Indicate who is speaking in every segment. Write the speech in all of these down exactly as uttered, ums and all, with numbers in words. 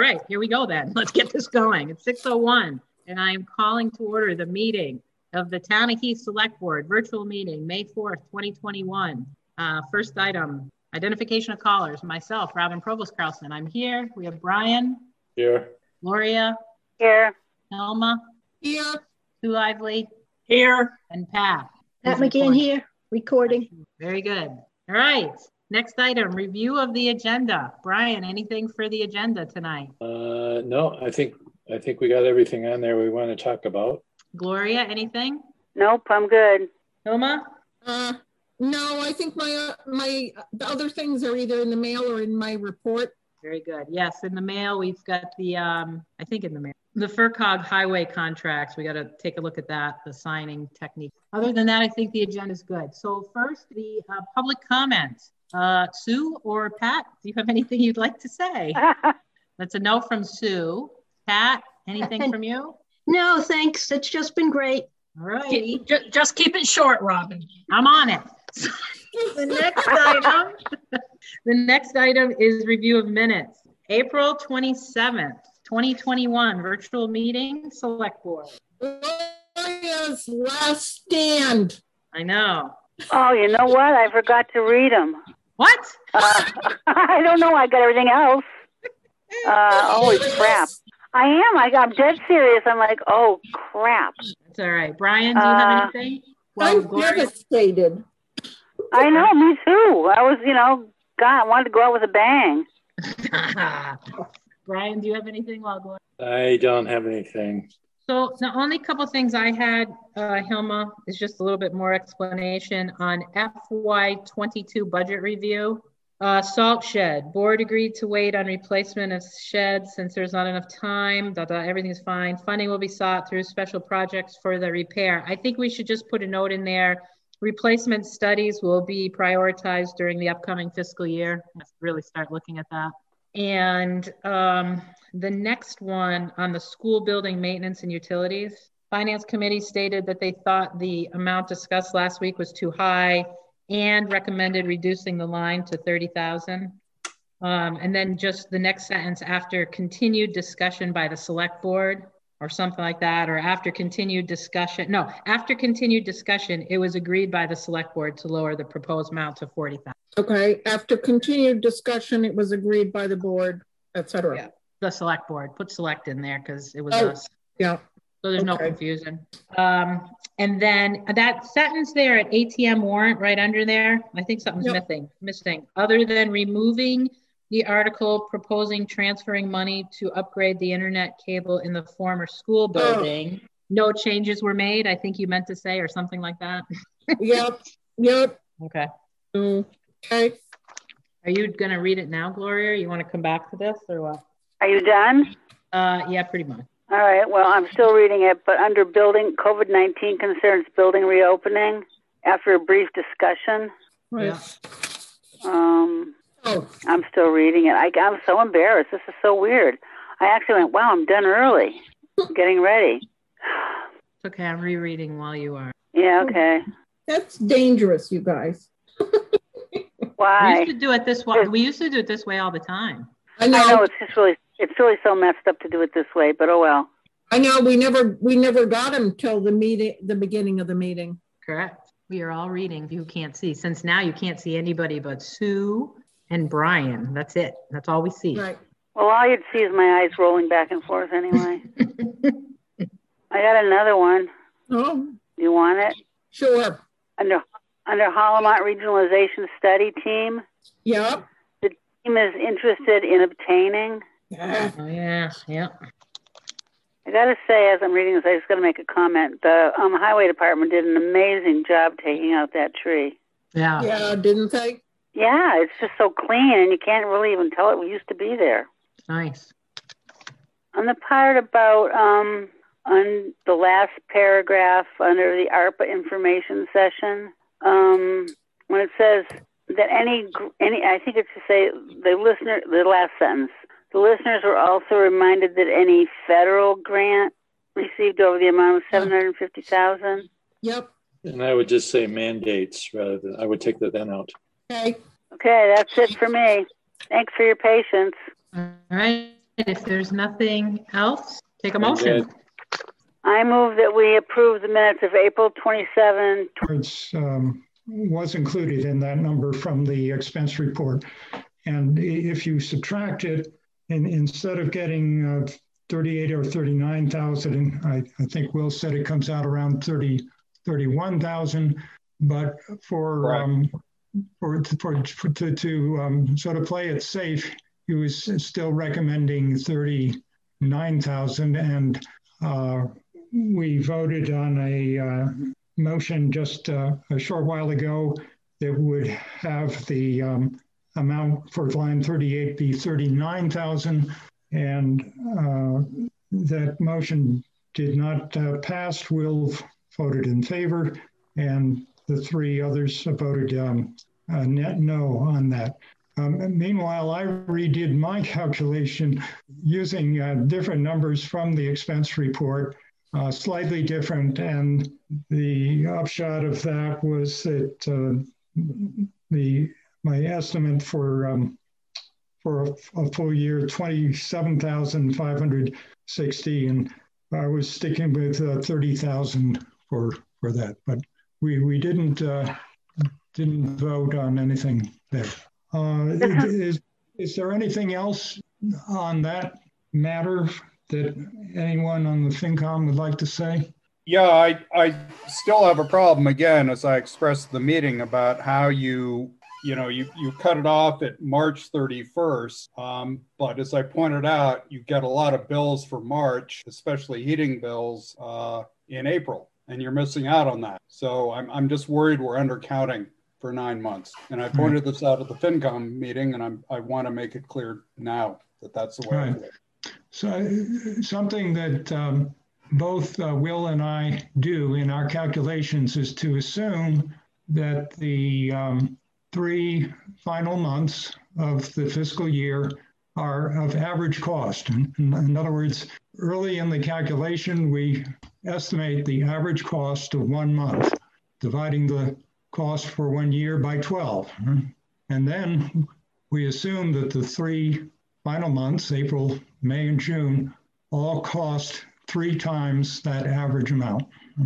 Speaker 1: right, here we go then. Let's get this going. It's six oh one, and I'm calling to order the meeting of the Town of Heath Select Board, virtual meeting, May fourth, twenty twenty-one. Uh, first item, identification of callers. Myself, Robin Provost Carlson. I'm here. We have Brian.
Speaker 2: Here.
Speaker 1: Gloria.
Speaker 3: Here.
Speaker 1: Elma.
Speaker 4: Here.
Speaker 1: Sue Lively.
Speaker 4: Here.
Speaker 1: And Pat.
Speaker 5: Pat McGinn here, recording.
Speaker 1: Very good. All right. Next item, review of the agenda. Brian, anything for the agenda tonight?
Speaker 2: Uh, no, I think I think we got everything on there we want to talk about.
Speaker 1: Gloria, anything?
Speaker 3: Nope, I'm good.
Speaker 1: Hilma?
Speaker 4: Uh, no, I think my uh, my the other things are either in the mail or in my report.
Speaker 1: Very good. Yes, in the mail, we've got the, um, I think in the mail, the FERCog highway contracts. We got to take a look at that, the signing technique. Other than that, I think the agenda is good. So first, the uh, public comments. Uh, Sue or Pat, do you have anything you'd like to say? That's a no from Sue. Pat, anything from you?
Speaker 5: No, thanks. It's just been great.
Speaker 1: All right.
Speaker 4: Just, just keep it short, Robin.
Speaker 1: I'm on it. The next item, the next item is review of minutes. April twenty-seventh, twenty twenty-one, virtual meeting, select board.
Speaker 4: Gloria's last stand.
Speaker 1: I know.
Speaker 3: Oh, you know what? I forgot to read them.
Speaker 1: What?
Speaker 3: Uh, I don't know. I got everything else. Uh, holy crap. I am. I, I'm dead serious. I'm like, oh, crap.
Speaker 1: That's all right. Brian, do you have
Speaker 3: Uh,
Speaker 1: anything? Well,
Speaker 4: I'm
Speaker 1: Gloria-
Speaker 4: devastated.
Speaker 3: I know. Me too. I was, you know, God, I wanted to go out with a bang.
Speaker 1: Brian, do you have anything? Well, Gloria?
Speaker 2: I don't have anything.
Speaker 1: So the only couple of things I had, uh, Hilma, is just a little bit more explanation on F Y twenty-two budget review. Uh, salt shed, board agreed to wait on replacement of shed since there's not enough time, da, da, everything's fine. Funding will be sought through special projects for the repair. I think we should just put a note in there. Replacement studies will be prioritized during the upcoming fiscal year. Let's really start looking at that. And um, the next one on the school building maintenance and utilities. Finance committee stated that they thought the amount discussed last week was too high and recommended reducing the line to thirty thousand. Um, and then just the next sentence, after continued discussion by the select board or something like that, or after continued discussion, no, after continued discussion, it was agreed by the select board to lower the proposed amount to forty thousand.
Speaker 4: Okay, after continued discussion, it was agreed by the board, et cetera.
Speaker 1: Yeah, the select board, put select in there because it was
Speaker 4: Oh,
Speaker 1: us.
Speaker 4: yeah.
Speaker 1: So there's no
Speaker 4: Okay.
Speaker 1: confusion. Um, and then that sentence there at A T M warrant right under there, I think something's
Speaker 4: Yep.
Speaker 1: missing, missing. Other than removing the article proposing transferring money to upgrade the internet cable in the former school building, no changes were made, I think you meant to say, or something like that.
Speaker 4: Yep, yep.
Speaker 1: Okay.
Speaker 4: Okay.
Speaker 1: Are you going to read it now, Gloria? You want to come back to this or what?
Speaker 3: Are you done?
Speaker 1: Uh, yeah, pretty much.
Speaker 3: All right. Well, I'm still reading it, but under building, COVID nineteen concerns building reopening, after a brief discussion,
Speaker 4: Right.
Speaker 1: Yeah.
Speaker 3: um,
Speaker 4: Oh,
Speaker 3: I'm still reading it. I, I'm so embarrassed. This is so weird. I actually went, wow, I'm done early. Getting ready.
Speaker 1: It's okay. I'm rereading while you are.
Speaker 3: Yeah, okay.
Speaker 4: that's dangerous, you guys.
Speaker 1: We
Speaker 3: Why?
Speaker 1: used to do it this way. We used to do it this way all the time.
Speaker 4: I
Speaker 3: I
Speaker 4: know,
Speaker 3: know it's just really, it's really so messed up to do it this way, but oh well.
Speaker 4: I know, we never, we never got him till the meeting, the beginning of the meeting.
Speaker 1: Correct. We are all reading. You can't see. Since now you can't see anybody but Sue and Brian. That's it. That's all we see.
Speaker 4: Right.
Speaker 3: Well, all you'd see is my eyes rolling back and forth anyway. I got another one.
Speaker 4: Oh,
Speaker 3: You want it?
Speaker 4: sure.
Speaker 3: Under under Hollamont Regionalization Study Team,
Speaker 4: Yep.
Speaker 3: team is interested in obtaining.
Speaker 4: Yeah.
Speaker 1: Oh, yeah. Yeah.
Speaker 3: I got to say, as I'm reading this, I just got to make a comment. The um, highway department did an amazing job taking out that tree.
Speaker 1: Yeah.
Speaker 4: Yeah, didn't they?
Speaker 3: Yeah, it's just so clean, and you can't really even tell it used to be there.
Speaker 1: Nice.
Speaker 3: On the part about um, on the last paragraph under the ARPA information session, um, when it says that any any, I think it's to say the listener, the last sentence. The listeners were also reminded that any federal grant received over the amount of seven hundred fifty thousand dollars.
Speaker 4: Yep.
Speaker 2: And I would just say mandates rather than, I would take that then out.
Speaker 4: Okay.
Speaker 3: Okay, that's it for me. Thanks for your patience.
Speaker 1: All right. if there's nothing else, take a
Speaker 2: I'm
Speaker 1: motion.
Speaker 2: good.
Speaker 3: I move that we approve the minutes of April twenty-seventh.
Speaker 6: It's, um, was included in that number from the expense report. And i- if you subtract it, and instead of getting uh, thirty-eight or thirty-nine thousand, I, I think Will said it comes out around thirty, thirty-one thousand. But for,
Speaker 2: Right.
Speaker 6: um, for, for, for to, to um, sort of play it safe, he was still recommending thirty-nine thousand. And uh, we voted on a uh, motion just uh, a short while ago that would have the um, amount for line thirty-eight be thirty-nine thousand. And uh, that motion did not uh, pass. Will voted in favor, and the three others voted um, uh, net no on that. Um, meanwhile, I redid my calculation using uh, different numbers from the expense report, uh, slightly different, and the upshot of that was that uh, the my estimate for um, for a, a full year twenty-seven thousand five hundred sixty, and I was sticking with uh, thirty thousand for for that, but we we didn't uh, didn't vote on anything there. Uh, is is there anything else on that matter that anyone on the FinCom would like to say?
Speaker 7: Yeah, I, I still have a problem, again, as I expressed at the meeting, about how you, you know, you, you cut it off at March thirty-first. Um, but as I pointed out, you get a lot of bills for March, especially heating bills, uh, in April, and you're missing out on that. So I'm, I'm just worried we're undercounting for nine months. And I pointed this out at the FinCom meeting, and I'm, I want to make it clear now that that's the way I
Speaker 6: Right.
Speaker 7: do it.
Speaker 6: So uh, something that um, both uh, Will and I do in our calculations is to assume that the um, three final months of the fiscal year are of average cost. In, in other words, early in the calculation, we estimate the average cost of one month, dividing the cost for one year by twelve. And then we assume that the three final months, April, May, and June, all cost three times that average amount.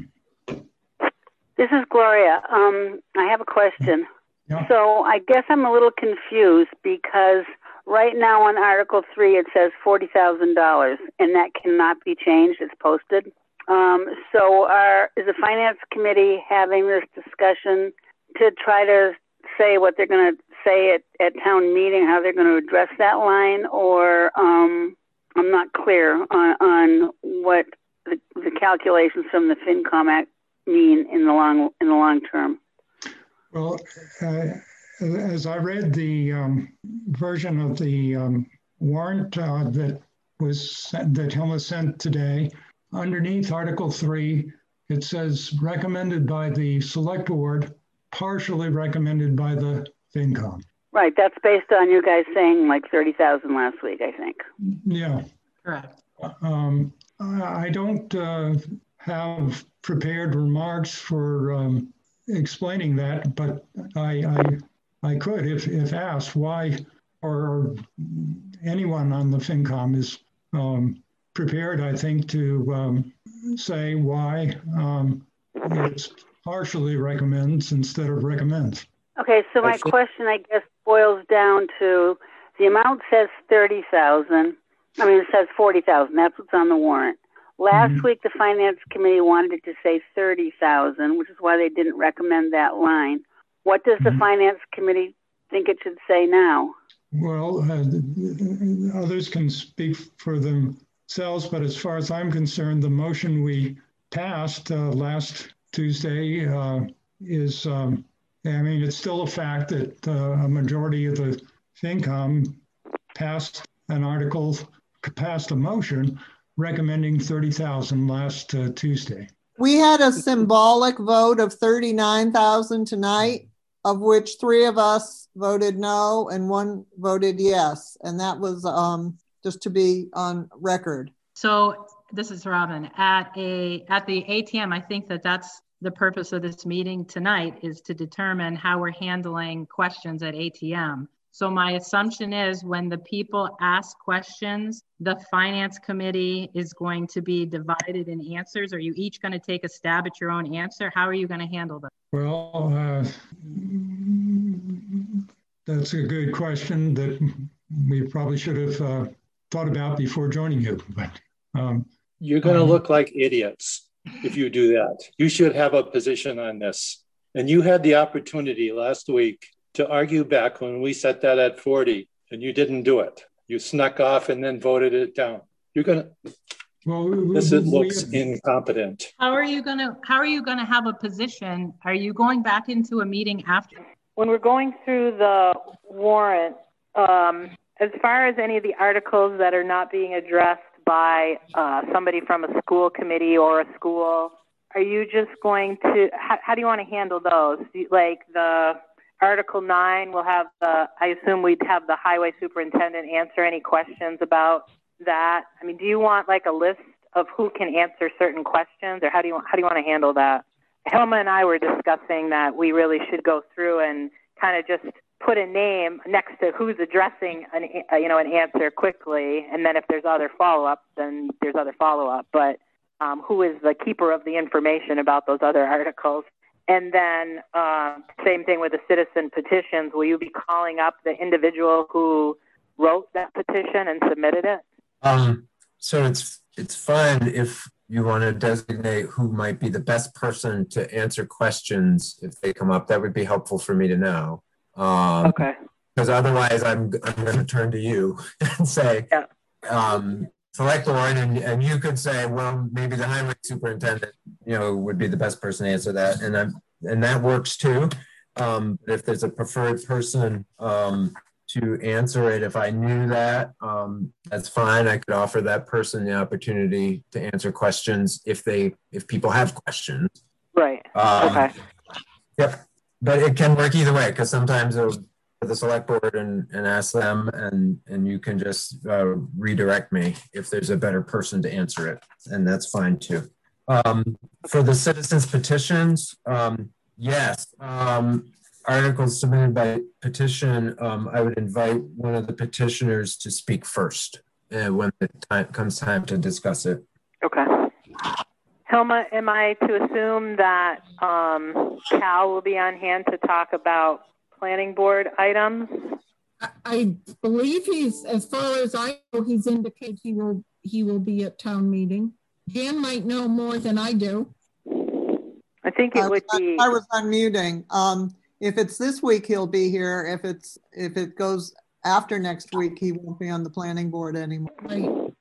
Speaker 3: This is Gloria. Um, I have a question.
Speaker 6: Yeah.
Speaker 3: So I guess I'm a little confused because right now on Article three, it says forty thousand dollars, and that cannot be changed. It's posted. Um, so are, is the Finance Committee having this discussion to try to say what they're going to say at, at town meeting, how they're going to address that line? Or um, I'm not clear on, on what the, the calculations from the FinCom Act mean in the long in the long term.
Speaker 6: Well, uh, as I read the um, version of the um, warrant uh, that was sent, that Hilma sent today, underneath Article three, it says recommended by the Select Board, partially recommended by the FinCom.
Speaker 3: Right, that's based on you guys saying like thirty thousand last week, I think.
Speaker 6: Yeah.
Speaker 1: Correct.
Speaker 6: Um, I don't uh, have prepared remarks for um, explaining that, but I, I, I could, if, if asked, why, or anyone on the FinCom is um, prepared, I think, to um, say why um, it's partially recommends instead of recommends.
Speaker 3: Okay, so my question, I guess, boils down to the amount says thirty thousand. I mean, it says forty thousand. That's what's on the warrant. Last mm-hmm. week, the Finance Committee wanted it to say thirty thousand, which is why they didn't recommend that line. What does mm-hmm. the Finance Committee think it should say now?
Speaker 6: Well, uh, others can speak for themselves, but as far as I'm concerned, the motion we passed uh, last Tuesday uh, is, um, I mean, it's still a fact that uh, a majority of the FinCom passed an article, passed a motion recommending thirty thousand last uh, Tuesday.
Speaker 8: We had a symbolic vote of thirty-nine thousand tonight, of which three of us voted no and one voted yes. And that was um, just to be on record.
Speaker 1: So this is Robin. At a at the A T M, I think that that's the purpose of this meeting tonight, is to determine how we're handling questions at A T M. So my assumption is when the people ask questions, the finance committee is going to be divided in answers. Are you each going to take a stab at your own answer? How are you going to handle that?
Speaker 6: Well, uh, that's a good question that we probably should have uh, thought about before joining you. But um,
Speaker 2: you're going to
Speaker 6: um,
Speaker 2: look like idiots if you do that. You should have a position on this. And you had the opportunity last week to argue back when we set that at forty, and you didn't do it. You snuck off and then voted it down. You're going to,
Speaker 6: well, we,
Speaker 2: this
Speaker 6: we,
Speaker 2: looks
Speaker 6: we,
Speaker 2: incompetent.
Speaker 1: How are you going to, how are you going to have a position? Are you going back into a meeting after?
Speaker 9: When we're going through the warrant, um, as far as any of the articles that are not being addressed by uh, somebody from a school committee or a school, are you just going to, how, how do you want to handle those? Like the Article nine will have the, I assume we'd have the highway superintendent answer any questions about that. I mean, do you want like a list of who can answer certain questions, or how do you, how do you want to handle that? Helma and I were discussing that we really should go through and kind of just put a name next to who's addressing an, uh, you know, an answer quickly. And then if there's other follow-up, then there's other follow-up. But um, who is the keeper of the information about those other articles? And then uh, same thing with the citizen petitions. Will you be calling up the individual who wrote that petition and submitted it?
Speaker 10: Um, so it's it's fine if you want to designate who might be the best person to answer questions if they come up. That would be helpful for me to know. Um,
Speaker 9: okay.
Speaker 10: Because otherwise, I'm I'm going to turn to you and say,
Speaker 9: yeah.
Speaker 10: um, select one, and, and you could say, well, maybe the highway superintendent, you know, would be the best person to answer that, and I'm, and that works too. Um, if there's a preferred person um, to answer it, if I knew that, um, that's fine. I could offer that person the opportunity to answer questions if they, if people have questions.
Speaker 9: Right.
Speaker 10: Um,
Speaker 9: okay.
Speaker 10: Yep. But it can work either way, because sometimes it'll the select board and, and ask them, and, and you can just uh, redirect me if there's a better person to answer it, and that's fine too. Um, for the citizens petitions, um, yes, um, articles submitted by petition, um, I would invite one of the petitioners to speak first uh, when the time comes time to discuss it.
Speaker 9: Okay. Helma, am I to assume that um, Cal will be on hand to talk about planning board items?
Speaker 4: I, I believe he's, as far as I know, he's indicated he will he will be at town meeting. Jan might know more than I do.
Speaker 9: I think it
Speaker 8: I
Speaker 9: would
Speaker 8: was,
Speaker 9: be.
Speaker 8: I was unmuting. Um, if it's this week, he'll be here. If it's if it goes after next week, he won't be on the planning board anymore.
Speaker 4: Right.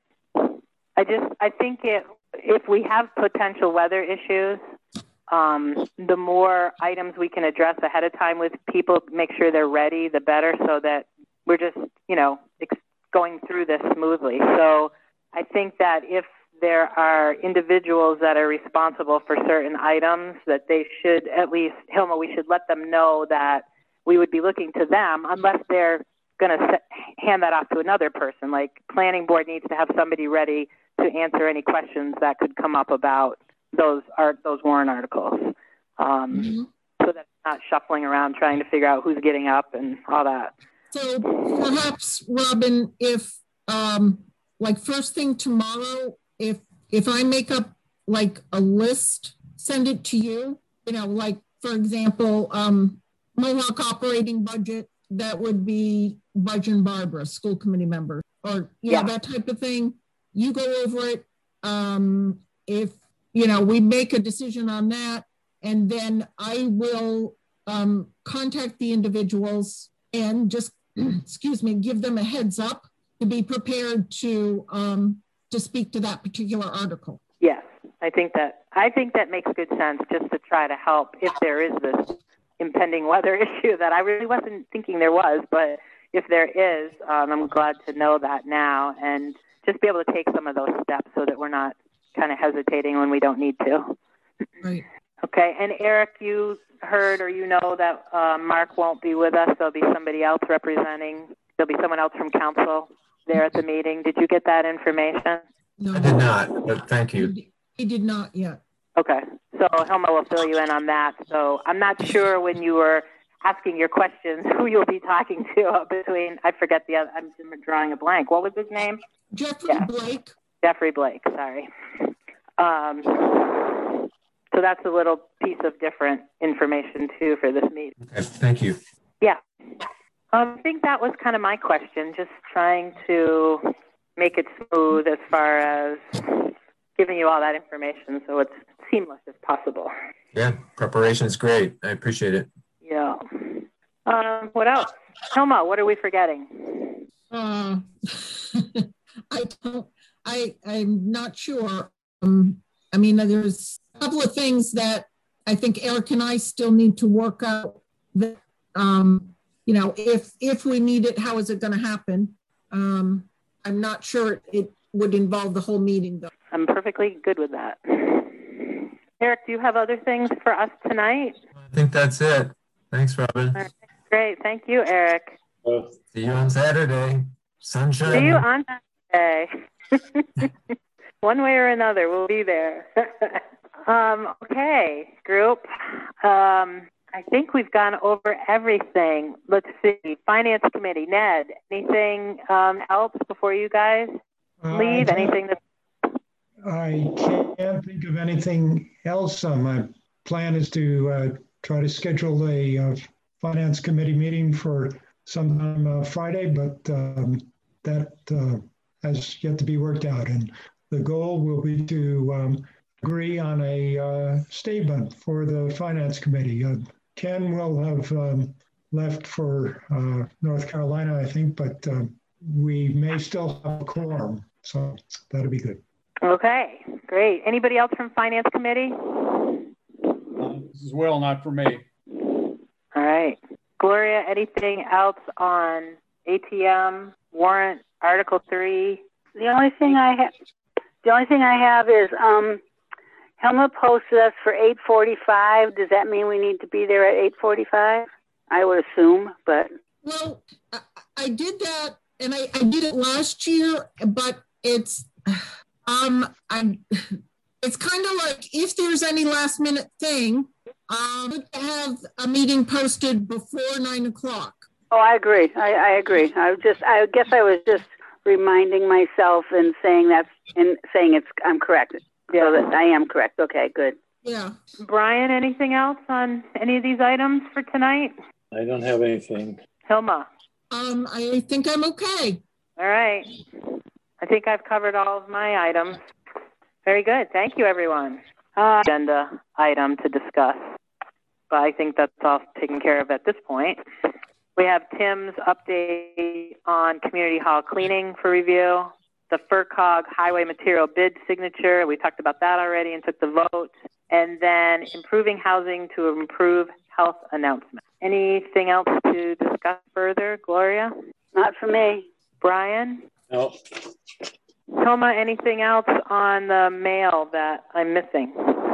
Speaker 9: I just I think it if we have potential weather issues, um, the more items we can address ahead of time with people, make sure they're ready, the better, so that we're just, you know, ex- going through this smoothly. So I think that if there are individuals that are responsible for certain items, that they should at least, Hilma, we should let them know that we would be looking to them, unless they're going to hand that off to another person. Like planning board needs to have somebody ready to answer any questions that could come up about those art, those warrant articles, um, mm-hmm. so that it's not shuffling around trying to figure out who's getting up and all that.
Speaker 4: So perhaps, Robin, if um, like first thing tomorrow, if if I make up like a list, send it to you, you know, like for example, um, Mohawk operating budget, that would be Budge and Barbara, school committee member, or you
Speaker 9: yeah.
Speaker 4: know, that type of thing. You go over it. Um, if you know, we make a decision on that, and then I will um, contact the individuals and just, excuse me, give them a heads up to be prepared to um, to speak to that particular article.
Speaker 9: Yes, I think that I think that makes good sense, just to try to help if there is this impending weather issue that I really wasn't thinking there was, but if there is, um, I'm glad to know that now, and just be able to take some of those steps so that we're not kind of hesitating when we don't need to.
Speaker 4: Right.
Speaker 9: Okay. And Eric, you heard or you know that uh, Mark won't be with us. There'll be somebody else representing. There'll be someone else from council there at the meeting. Did you get that information?
Speaker 4: No,
Speaker 10: I did not, but thank you.
Speaker 4: He, he did not yet.
Speaker 9: Okay. So Helma will fill you in on that. So I'm not sure when you were asking your questions, who you'll be talking to between, I forget the other, I'm drawing a blank. What was his name?
Speaker 4: Jeffrey
Speaker 9: yeah.
Speaker 4: Blake.
Speaker 9: Jeffrey Blake, sorry. Um, so that's a little piece of different information too for this meeting.
Speaker 10: Okay, thank you.
Speaker 9: Yeah. Um, I think that was kind of my question, just trying to make it smooth as far as giving you all that information so it's seamless as possible.
Speaker 10: Yeah, preparation is great. I appreciate it.
Speaker 9: Yeah. Um, what else? Hilma, what are we forgetting?
Speaker 4: Uh, I don't, I, I'm not sure. Um, I mean, there's a couple of things that I think Eric and I still need to work out that, um, you know, if, if we need it, how is it going to happen? Um, I'm not sure it would involve the whole meeting though.
Speaker 9: I'm perfectly good with that. Eric, do you have other things for us tonight?
Speaker 10: I think that's it. Thanks, Robin.
Speaker 9: Right. Great. Thank you, Eric.
Speaker 2: Oh.
Speaker 10: See you on Saturday. Sunshine.
Speaker 9: See you on Saturday. One way or another, we'll be there. um, okay, group. Um, I think we've gone over everything. Let's see. Finance Committee, Ned, anything um, else before you guys leave?
Speaker 6: Uh,
Speaker 9: anything that
Speaker 6: I can't think of anything else. Uh, my plan is to uh, try to schedule a uh, Finance Committee meeting for sometime uh, Friday, but um, that uh, has yet to be worked out. And the goal will be to um, agree on a uh, statement for the Finance Committee. Uh, Ken will have um, left for uh, North Carolina, I think, but uh, we may still have a quorum, so that'll be good.
Speaker 9: Okay, great. Anybody else from Finance Committee?
Speaker 7: Uh, this is Will, not for me.
Speaker 9: All right. Gloria, anything else on A T M, warrant, Article three?
Speaker 3: The only thing I have, the only thing I have is um, Hilma posted us for eight forty-five. Does that mean we need to be there at eight forty-five? I would assume, but.
Speaker 4: Well, I, I did that, and I, I did it last year, but it's, um, I, it's kind of like if there's any last minute thing, um, to have a meeting posted before nine o'clock.
Speaker 3: Oh, I agree. I, I agree. I just, I guess I was just reminding myself and saying that's, and saying it's, I'm correct. Yeah. So that I am correct. Okay, good.
Speaker 4: Yeah.
Speaker 9: Brian, anything else on any of these items for tonight?
Speaker 2: I don't have anything.
Speaker 9: Hilma?
Speaker 4: Um, I think I'm okay.
Speaker 9: All right. I think I've covered all of my items. Very good. Thank you, everyone. Uh, agenda item to discuss, but I think that's all taken care of at this point. We have Tim's update on community hall cleaning for review, the FERCog highway material bid signature. We talked about that already and took the vote. And then improving housing to improve health announcement. Anything else to discuss further, Gloria?
Speaker 3: Not for me. Brian?
Speaker 2: No.
Speaker 9: Hilma, anything else on the mail that I'm missing?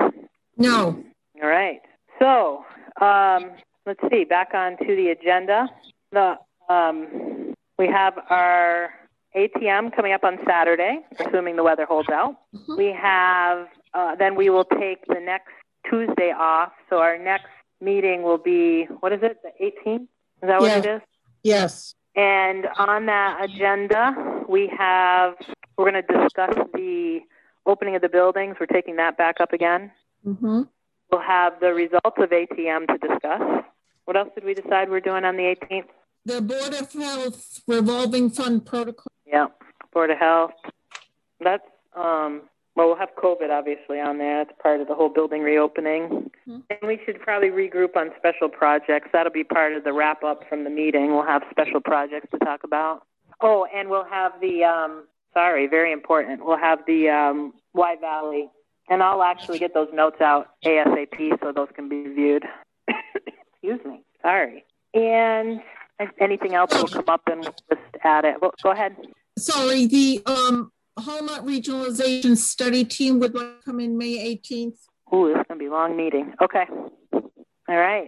Speaker 4: No.
Speaker 9: All right. So, um, let's see, back onto the agenda. The, um, we have our A T M coming up on Saturday, assuming the weather holds out. Mm-hmm. We have, uh, then we will take the next Tuesday off. So our next meeting will be, what is it, the eighteenth? Is that
Speaker 4: yeah.
Speaker 9: what it is?
Speaker 4: Yes.
Speaker 9: And on that agenda, we have, we're going to discuss the opening of the buildings. We're taking that back up again.
Speaker 4: Mm-hmm.
Speaker 9: We'll have the results of A T M to discuss. What else did we decide we're doing on the eighteenth?
Speaker 4: The Board of Health revolving fund protocol.
Speaker 9: Yeah, Board of Health. That's, um, well, we'll have COVID obviously on there. That's part of the whole building reopening. Mm-hmm. And we should probably regroup on special projects. That'll be part of the wrap up from the meeting. We'll have special projects to talk about. Oh, and we'll have the, um, sorry, very important. We'll have the um, Y Valley. And I'll actually get those notes out ASAP so those can be reviewed. Excuse me. Sorry. And anything else will come up and we'll just add it. Well, go ahead.
Speaker 4: Sorry, the um, Hallmark Regionalization Study Team would like to come in May eighteenth.
Speaker 9: Ooh, this is going to be a long meeting. Okay. All right.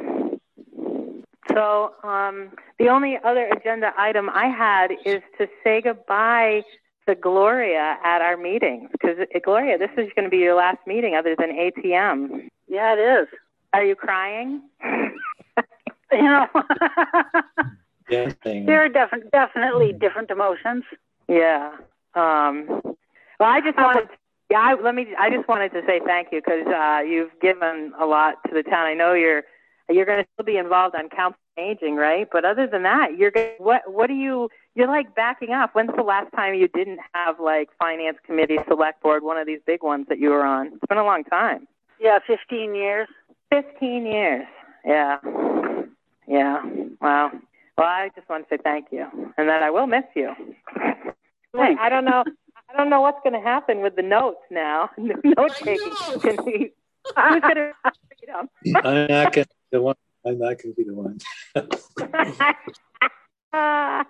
Speaker 9: So um, the only other agenda item I had is to say goodbye to Gloria at our meetings. Because, Gloria, this is going to be your last meeting other than A T M.
Speaker 3: Yeah, it is.
Speaker 9: Are you crying?
Speaker 3: you know.
Speaker 2: Yeah, thing.
Speaker 3: There are defi- definitely different emotions.
Speaker 9: Yeah. Um, well, I just wanted, to, yeah, I, let me, I just wanted to say thank you because uh, you've given a lot to the town. I know you're, you're going to still be involved on council aging, right? But other than that, you're going what, what do you, you're like backing up. When's the last time you didn't have like finance committee, select board, one of these big ones that you were on? It's been a long time.
Speaker 3: Yeah, fifteen years.
Speaker 9: fifteen years. Yeah. Yeah. Wow. Well, I just want to say thank you, and that I will miss you.
Speaker 3: Thanks.
Speaker 9: I don't know. I don't know what's going to happen with the notes now. Note taking. Who's going to read them?
Speaker 2: I'm not going to be the one. I'm not going to be the one.
Speaker 4: I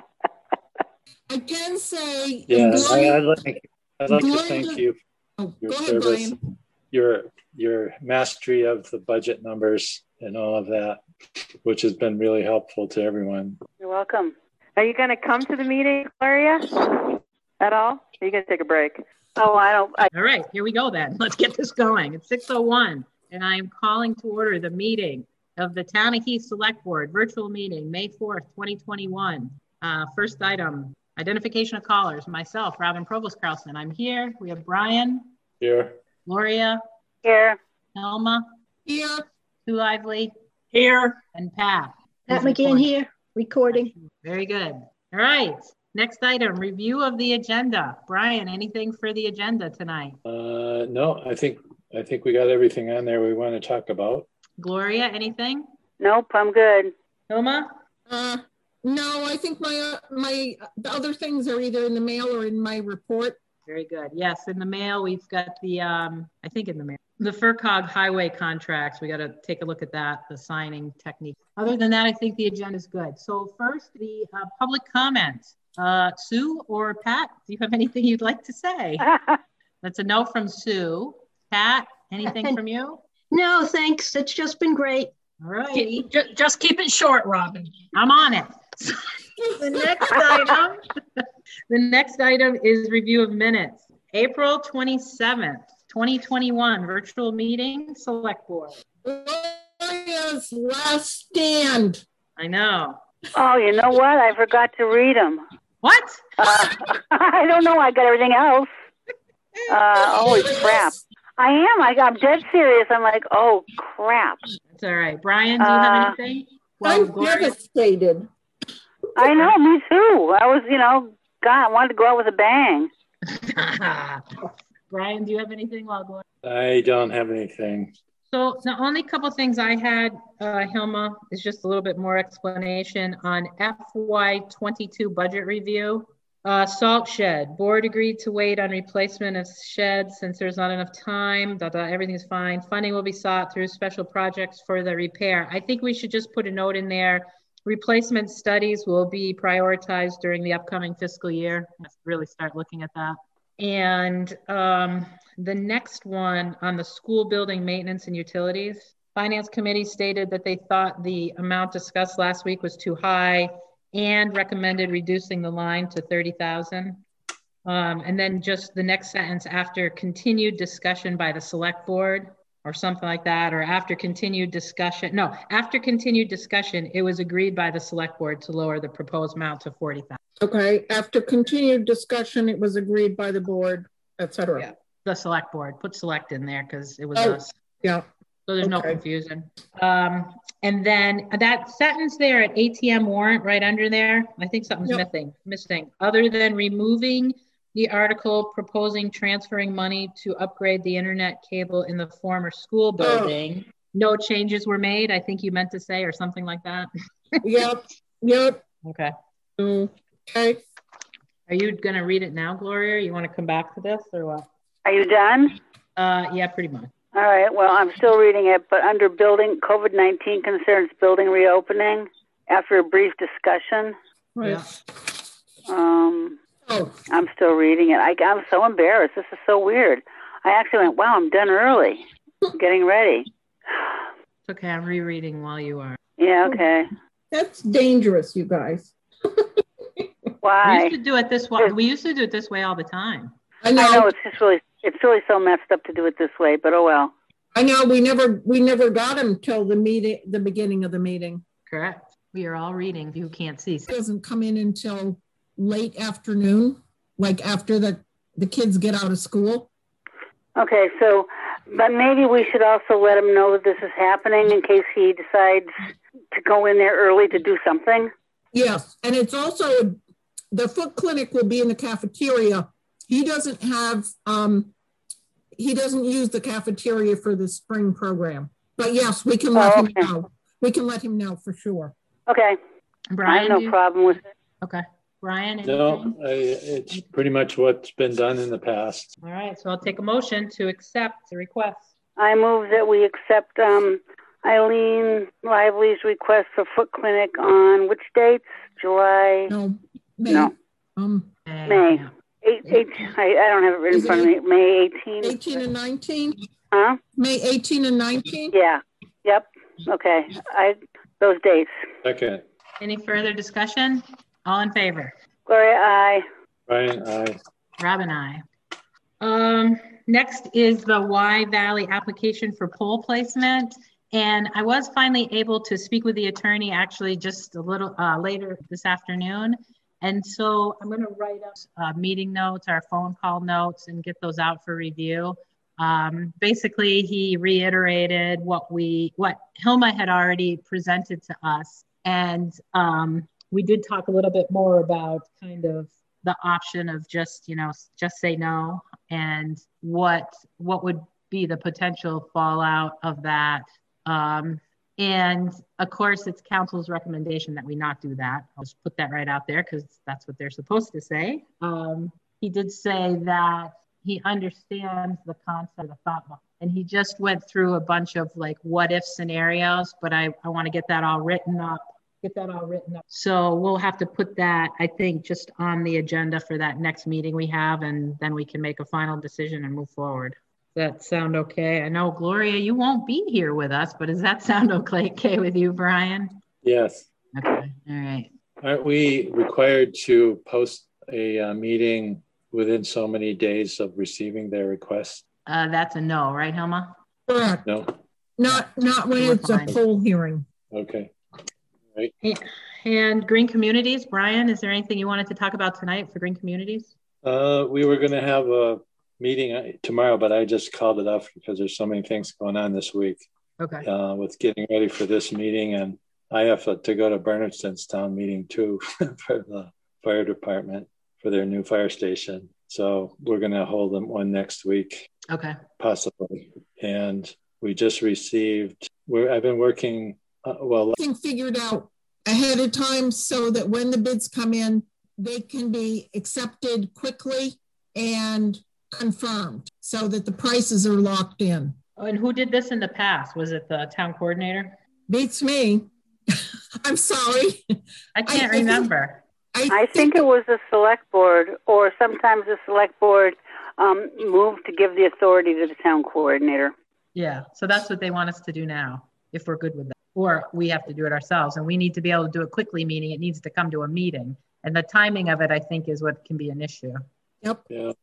Speaker 4: can say.
Speaker 2: Yeah,
Speaker 4: Gloria,
Speaker 2: I, I'd like. I'd like
Speaker 4: Gloria,
Speaker 2: to thank you for
Speaker 4: oh,
Speaker 2: your
Speaker 4: go ahead,
Speaker 2: service,
Speaker 4: Brian.
Speaker 2: your your mastery of the budget numbers and all of that, which has been really helpful to everyone.
Speaker 3: You're welcome.
Speaker 9: Are you going to come to the meeting, Gloria, at all? Are you going to take a break?
Speaker 3: Oh, I don't. I-
Speaker 1: All right, here we go then. Let's get this going. It's six oh one, and I am calling to order the meeting of the Town of Heath Select Board, virtual meeting, May fourth, twenty twenty-one. Uh, first item, identification of callers. Myself, Robin Provost Carlson. I'm here. We have Brian.
Speaker 2: Here.
Speaker 1: Gloria.
Speaker 3: Here.
Speaker 1: Helma.
Speaker 4: Here.
Speaker 1: Sue Lively.
Speaker 5: Here.
Speaker 1: And Pat.
Speaker 5: Pat
Speaker 1: Who's
Speaker 5: McGinn
Speaker 1: recording.
Speaker 5: here, recording.
Speaker 1: Very good. All right. Next item, review of the agenda. Brian, anything for the agenda tonight?
Speaker 2: Uh, no, I think I think we got everything on there we want to talk about.
Speaker 1: Gloria, anything?
Speaker 3: Nope, I'm good.
Speaker 1: Hilma?
Speaker 4: Uh, no, I think my uh, my the other things are either in the mail or in my report.
Speaker 1: Very good. Yes, in the mail, we've got the, um, I think in the mail, the FERCog highway contracts. We got to take a look at that, the signing technique. Other than that, I think the agenda is good. So first, the uh, public comment. Uh, Sue or Pat, do you have anything you'd like to say? That's a no from Sue. Pat, anything from you?
Speaker 5: No, thanks. It's just been great.
Speaker 1: All right.
Speaker 5: Just, just keep it short, Robin.
Speaker 1: I'm on it. The next item, the next item is review of minutes. April twenty-seventh, twenty twenty-one, virtual meeting, select board.
Speaker 4: Gloria's last stand.
Speaker 1: I know.
Speaker 3: Oh, you know what? I forgot to read them.
Speaker 1: What?
Speaker 3: Uh, I don't know. I got everything else. Uh, holy crap. I am. I, I'm dead serious. I'm like, oh, crap.
Speaker 1: That's all right. Brian, do you have
Speaker 3: Uh,
Speaker 1: anything? Well,
Speaker 4: I'm
Speaker 1: Gloria-
Speaker 4: devastated.
Speaker 3: I know. Me too. I was, you know, God, I wanted to go out with a bang.
Speaker 1: Brian, do you have anything while Gloria?
Speaker 2: I don't have anything.
Speaker 1: So the only couple things I had, uh, Hilma, is just a little bit more explanation on F Y twenty-two budget review. Uh, salt shed, board agreed to wait on replacement of sheds since there's not enough time, da, da, everything's fine. Funding will be sought through special projects for the repair. I think we should just put a note in there. Replacement studies will be prioritized during the upcoming fiscal year. Let's really start looking at that. And um, the next one on the school building maintenance and utilities. Finance committee stated that they thought the amount discussed last week was too high and recommended reducing the line to thirty thousand. Um, and then just the next sentence, after continued discussion by the select board or something like that, or after continued discussion, no, after continued discussion, it was agreed by the select board to lower the proposed amount to forty thousand.
Speaker 4: Okay, after continued discussion, it was agreed by the board, et cetera.
Speaker 1: Yeah, the select board, put select in there because it was
Speaker 4: Oh,
Speaker 1: us.
Speaker 4: yeah.
Speaker 1: So there's no
Speaker 4: Okay.
Speaker 1: confusion. Um, and then that sentence there at A T M warrant right under there, I think something's
Speaker 4: Yep.
Speaker 1: missing, missing. Other than removing the article proposing transferring money to upgrade the internet cable in the former school building, no changes were made, I think you meant to say, or something like that.
Speaker 4: Yep, yep.
Speaker 1: Okay.
Speaker 4: Okay.
Speaker 1: Are you going to read it now, Gloria? Or you want to come back to this or what?
Speaker 3: Are you done?
Speaker 1: Uh, yeah, pretty much.
Speaker 3: All right. Well, I'm still reading it, but under building, COVID nineteen concerns building reopening, after a brief discussion,
Speaker 4: Right.
Speaker 1: Yeah.
Speaker 3: um,
Speaker 4: Oh,
Speaker 3: I'm still reading it. I, I'm so embarrassed. This is so weird. I actually went, wow, I'm done early. I'm getting ready.
Speaker 1: It's okay. I'm rereading while you are.
Speaker 3: Yeah, okay.
Speaker 4: that's dangerous, you guys.
Speaker 1: We
Speaker 3: Why?
Speaker 1: used to do it this way. We used to do it this way all the time.
Speaker 4: I know,
Speaker 3: I know it's just really, it's really so messed up to do it this way, but oh well.
Speaker 4: I know, we never, we never got him till the meeting, the beginning of the meeting.
Speaker 1: Correct. We are all reading. You can't see.
Speaker 4: It doesn't come in until late afternoon, like after the, the kids get out of school.
Speaker 3: Okay, so, but maybe we should also let him know that this is happening in case he decides to go in there early to do something.
Speaker 4: Yes, and it's also, the foot clinic will be in the cafeteria. He doesn't have, um, he doesn't use the cafeteria for the spring program. But yes, we can let
Speaker 3: oh,
Speaker 4: him
Speaker 3: okay.
Speaker 4: know. We can let him know for sure.
Speaker 3: Okay.
Speaker 1: Brian,
Speaker 3: I have no
Speaker 1: you...
Speaker 3: problem with it.
Speaker 1: Okay. Brian, anything?
Speaker 2: No, I, it's pretty much what's been done in the past.
Speaker 1: All right, so I'll take a motion to accept the request.
Speaker 3: I move that we accept um, Eileen Lively's request for foot clinic on which dates? July?
Speaker 4: No, May.
Speaker 3: No.
Speaker 4: Um,
Speaker 3: May. May. Eight, eight, I, I don't have it written in front of me. May eighteenth.
Speaker 4: eighteen and nineteen?
Speaker 3: Huh?
Speaker 4: May eighteen and nineteen?
Speaker 3: Yeah. Yep. Okay. I those dates.
Speaker 2: Second.
Speaker 1: Any further discussion? All in favor?
Speaker 3: Gloria, aye.
Speaker 2: Brian, aye.
Speaker 1: Robin, aye. Um, next is the Y Valley application for pole placement. And I was finally able to speak with the attorney actually just a little uh, later this afternoon. And so I'm going to write up uh, meeting notes, our phone call notes, and get those out for review. Um, basically, he reiterated what we, what Hilma had already presented to us. And um, we did talk a little bit more about kind of the option of just, you know, just say no, and what, what would be the potential fallout of that. Um, and of course, it's council's recommendation that we not do that. I'll just put that right out there because that's what they're supposed to say. Um, he did say that he understands the concept, the thought, and he just went through a bunch of like what if scenarios, but I, I want to get that all written up, get that all written up. So we'll have to put that, I think, just on the agenda for that next meeting we have, and then we can make a final decision and move forward. Does that sound okay? I know, Gloria, you won't be here with us, but does that sound okay, okay with you, Brian?
Speaker 2: Yes.
Speaker 1: Okay, all right.
Speaker 2: Aren't we required to post a uh, meeting within so many days of receiving their request?
Speaker 1: Uh, that's a no, right, Hilma?
Speaker 4: Correct.
Speaker 2: No.
Speaker 4: Not, not when
Speaker 1: We're
Speaker 4: it's
Speaker 1: fine.
Speaker 4: a poll hearing.
Speaker 2: Okay. Right.
Speaker 1: And Green Communities, Brian, is there anything you wanted to talk about tonight for Green Communities?
Speaker 2: Uh, we were going to have a meeting tomorrow, but I just called it off because there's so many things going on this week.
Speaker 1: Okay.
Speaker 2: Uh, with getting ready for this meeting, and I have to go to Bernardston's town meeting too for the fire department for their new fire station. So we're going to hold them one next week.
Speaker 1: Okay.
Speaker 2: Possibly. And we just received, we're, I've been working, uh, well.
Speaker 4: Thing figured out ahead of time so that when the bids come in, they can be accepted quickly and confirmed so that the prices are locked in.
Speaker 1: Oh, and who did this in the past? Was it the town coordinator?
Speaker 4: Beats me. I'm sorry.
Speaker 1: I can't
Speaker 4: I,
Speaker 1: remember.
Speaker 3: I think, I think it was the select board, or sometimes the select board um, moved to give the authority to the town coordinator.
Speaker 1: Yeah, so that's what they want us to do now, if we're good with that. Or we have to do it ourselves, and we need to be able to do it quickly, meaning it needs to come to a meeting. And the timing of it, I think, is what can be an issue.
Speaker 4: Yep.
Speaker 2: Yeah.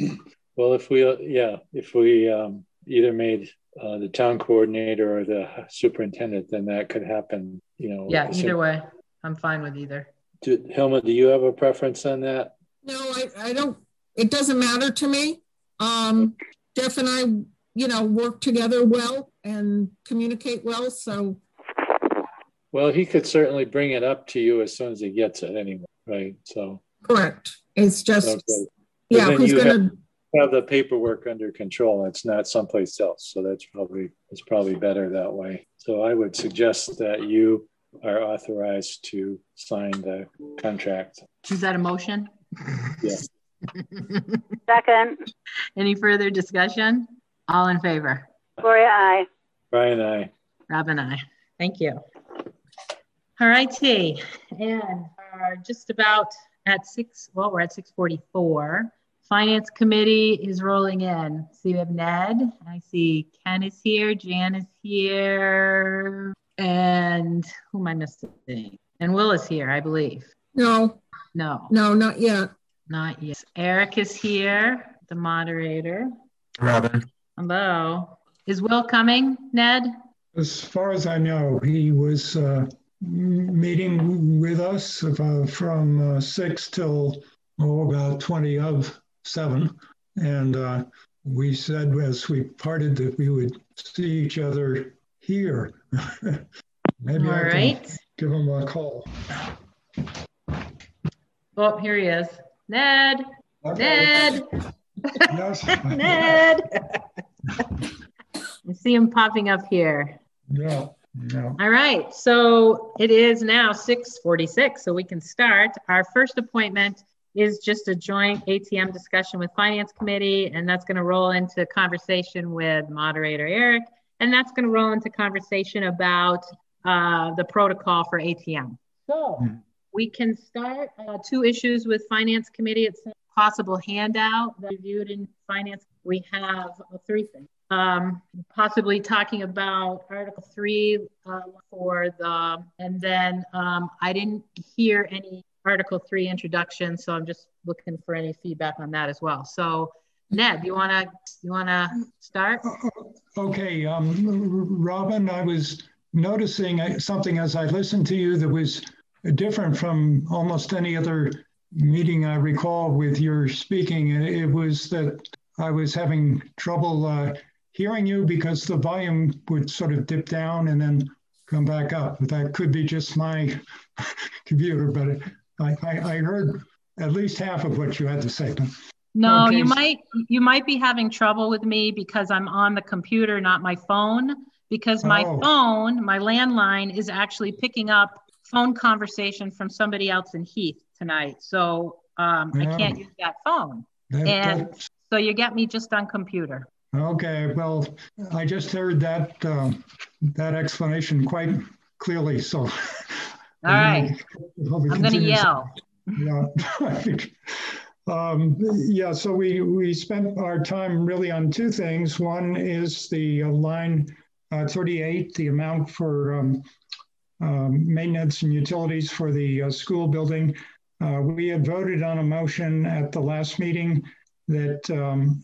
Speaker 2: Well, if we, yeah, if we um, either made uh, the town coordinator or the superintendent, then that could happen, you know.
Speaker 1: Yeah, either way, I'm fine with either.
Speaker 2: Do, Hilma, do you have a preference on that?
Speaker 4: No, I, I don't, it doesn't matter to me. Um, Jeff and I, you know, work together well and communicate well, so.
Speaker 2: Well, he could certainly bring it up to you as soon as he gets it anyway, right? So.
Speaker 4: Correct. It's just,
Speaker 2: okay.
Speaker 4: Yeah, who's gonna
Speaker 2: have, have the paperwork under control. It's not someplace else. So that's probably, it's probably better that way. So I would suggest that you are authorized to sign the contract.
Speaker 1: Is that a motion?
Speaker 2: Yes.
Speaker 3: Second.
Speaker 1: Any further discussion? All in favor?
Speaker 3: Gloria, aye.
Speaker 2: Brian, aye.
Speaker 1: Robin, aye. Thank you. All righty. And are just about at six, well, we're at six forty-four. Finance committee is rolling in. So we have Ned. I see Ken is here. Jan is here. And who am I missing? And Will is here, I believe.
Speaker 4: No.
Speaker 1: No.
Speaker 4: No, not yet.
Speaker 1: Not yet. Eric is here, the moderator.
Speaker 10: Robin.
Speaker 1: Hello. Is Will coming, Ned?
Speaker 6: As far as I know, he was uh, meeting with us uh, from uh, six till oh, about twenty of seven. And uh, we said as we parted that we would see each other here. Maybe
Speaker 1: All
Speaker 6: I
Speaker 1: right.
Speaker 6: can give him a call.
Speaker 1: Oh, here he is. Ned.
Speaker 6: Okay.
Speaker 1: Ned.
Speaker 6: Yes.
Speaker 1: Ned. I see him popping up here.
Speaker 6: Yeah. Yeah.
Speaker 1: All right. So it is now six forty-six, so we can start. Our first appointment is just a joint A T M discussion with Finance Committee, and that's going to roll into conversation with moderator Eric, and that's going to roll into conversation about uh, the protocol for A T M. So mm-hmm. we can start uh, two issues with Finance Committee. It's a possible handout that reviewed in Finance. We have uh, three things. Um, possibly talking about Article three uh, for the, and then um, I didn't hear any Article three introduction, so I'm just looking for any feedback on that as well. So, Ned, you wanna you wanna start?
Speaker 6: Okay, um, Robin, I was noticing something as I listened to you that was different from almost any other meeting I recall with your speaking. It was that I was having trouble uh, hearing you because the volume would sort of dip down and then come back up. That could be just my computer, but it, I, I, I heard at least half of what you had to say. But
Speaker 1: no,
Speaker 6: okay.
Speaker 1: you might you might be having trouble with me because I'm on the computer, not my phone, because my
Speaker 6: oh.
Speaker 1: phone, my landline is actually picking up phone conversation from somebody else in Heath tonight. So um,
Speaker 6: yeah.
Speaker 1: I can't use that phone.
Speaker 6: That,
Speaker 1: and
Speaker 6: that...
Speaker 1: so you get me just on computer.
Speaker 6: Okay, well, I just heard that uh, that explanation quite clearly. So,
Speaker 1: all right, I'm going to yell.
Speaker 6: Yeah, um, yeah. So we we spent our time really on two things. One is the uh, line uh, thirty-eight, the amount for um, um, maintenance and utilities for the uh, school building. Uh, we had voted on a motion at the last meeting that. Um,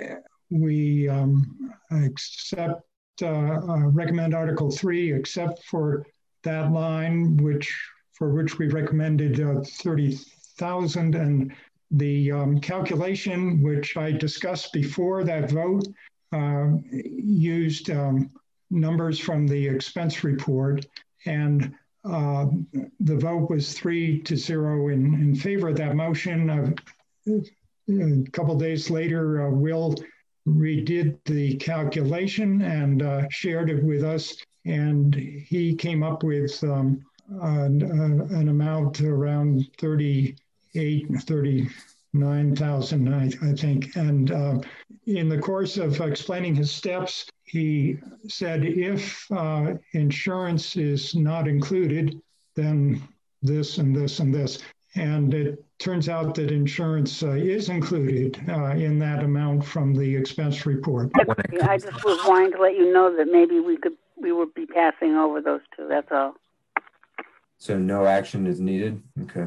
Speaker 6: We um, accept, uh, uh, recommend Article three, except for that line, which for which we recommended uh, thirty thousand, and the um, calculation, which I discussed before that vote, uh, used um, numbers from the expense report, and uh, the vote was three to zero in, in favor of that motion. Uh, a couple days later, uh, Will redid the calculation and uh, shared it with us, and he came up with um, an, uh, an amount around thirty-eight, thirty-nine thousand, I, I think. And uh, in the course of explaining his steps, he said if uh, insurance is not included, then this and this and this. And it turns out that insurance uh, is included uh, in that amount from the expense report.
Speaker 3: I just was wanting to let you know that maybe we could we would be passing over those two. That's all.
Speaker 10: So no action is needed. Okay.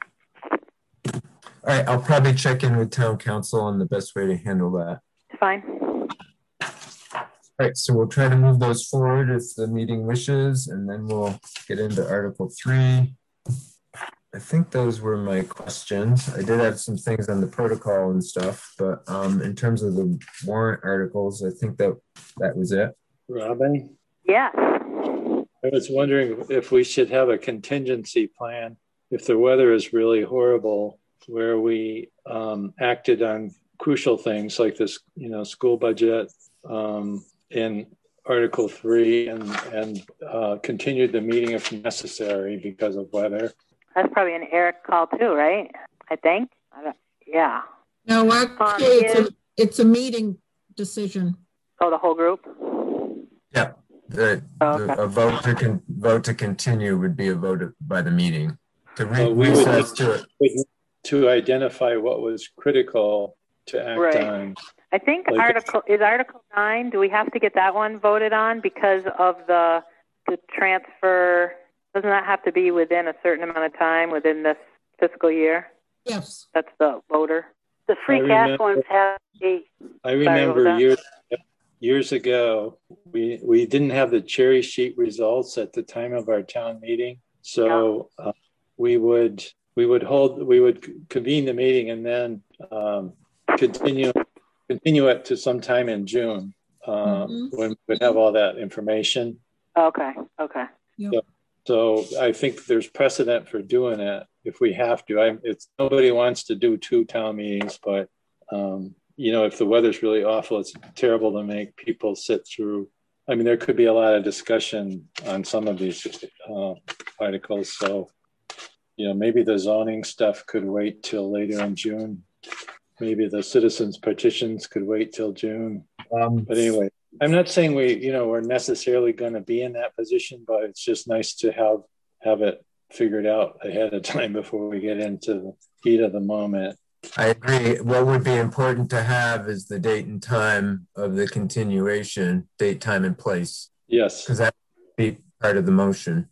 Speaker 10: All right. I'll probably check in with town council on the best way to handle that.
Speaker 9: Fine.
Speaker 10: All right. So we'll try to move those forward if the meeting wishes, and then we'll get into Article three. I think those were my questions. I did have some things on the protocol and stuff, but um, in terms of the warrant articles, I think that that was it.
Speaker 2: Robin?
Speaker 9: Yeah.
Speaker 2: I was wondering if we should have a contingency plan if the weather is really horrible, where we um, acted on crucial things like this, you know, school budget um, in Article three and, and uh, continued the meeting if necessary because of weather.
Speaker 9: That's probably an Eric call too, right? I think. I don't, yeah.
Speaker 4: No, actually, it's a, it's a meeting decision.
Speaker 9: Oh, the whole group?
Speaker 10: Yeah. The, oh, okay. the, a vote to con, vote to continue would be a vote by the meeting. To re
Speaker 2: well, we
Speaker 10: recess
Speaker 2: would
Speaker 10: to,
Speaker 2: to identify what was critical to act
Speaker 9: right.
Speaker 2: on.
Speaker 9: I think
Speaker 2: like
Speaker 9: Article is Article nine. Do we have to get that one voted on because of the the transfer? Doesn't that have to be within a certain amount of time within this fiscal year?
Speaker 4: Yes.
Speaker 9: That's the voter.
Speaker 3: The free
Speaker 2: I
Speaker 3: cash
Speaker 2: remember,
Speaker 3: ones have to be.
Speaker 2: I remember years, years ago, we we didn't have the cherry sheet results at the time of our town meeting. So uh, we would we would hold we would convene the meeting and then um, continue continue it to sometime in June um, mm-hmm. when we would have all that information.
Speaker 9: Okay. Okay.
Speaker 2: Yep. So, so I think there's precedent for doing it if we have to. I, it's nobody wants to do two town meetings, but um, you know, if the weather's really awful, it's terrible to make people sit through. I mean, there could be a lot of discussion on some of these uh, articles. So, you know, maybe the zoning stuff could wait till later in June. Maybe the citizens petitions could wait till June. Um, but anyway, I'm not saying we, you know, we're necessarily going to be in that position, but it's just nice to have have it figured out ahead of time before we get into the heat of the moment.
Speaker 10: I agree. What would be important to have is the date and time of the continuation, date, time, and place.
Speaker 2: Yes.
Speaker 10: Because that would be part of the motion.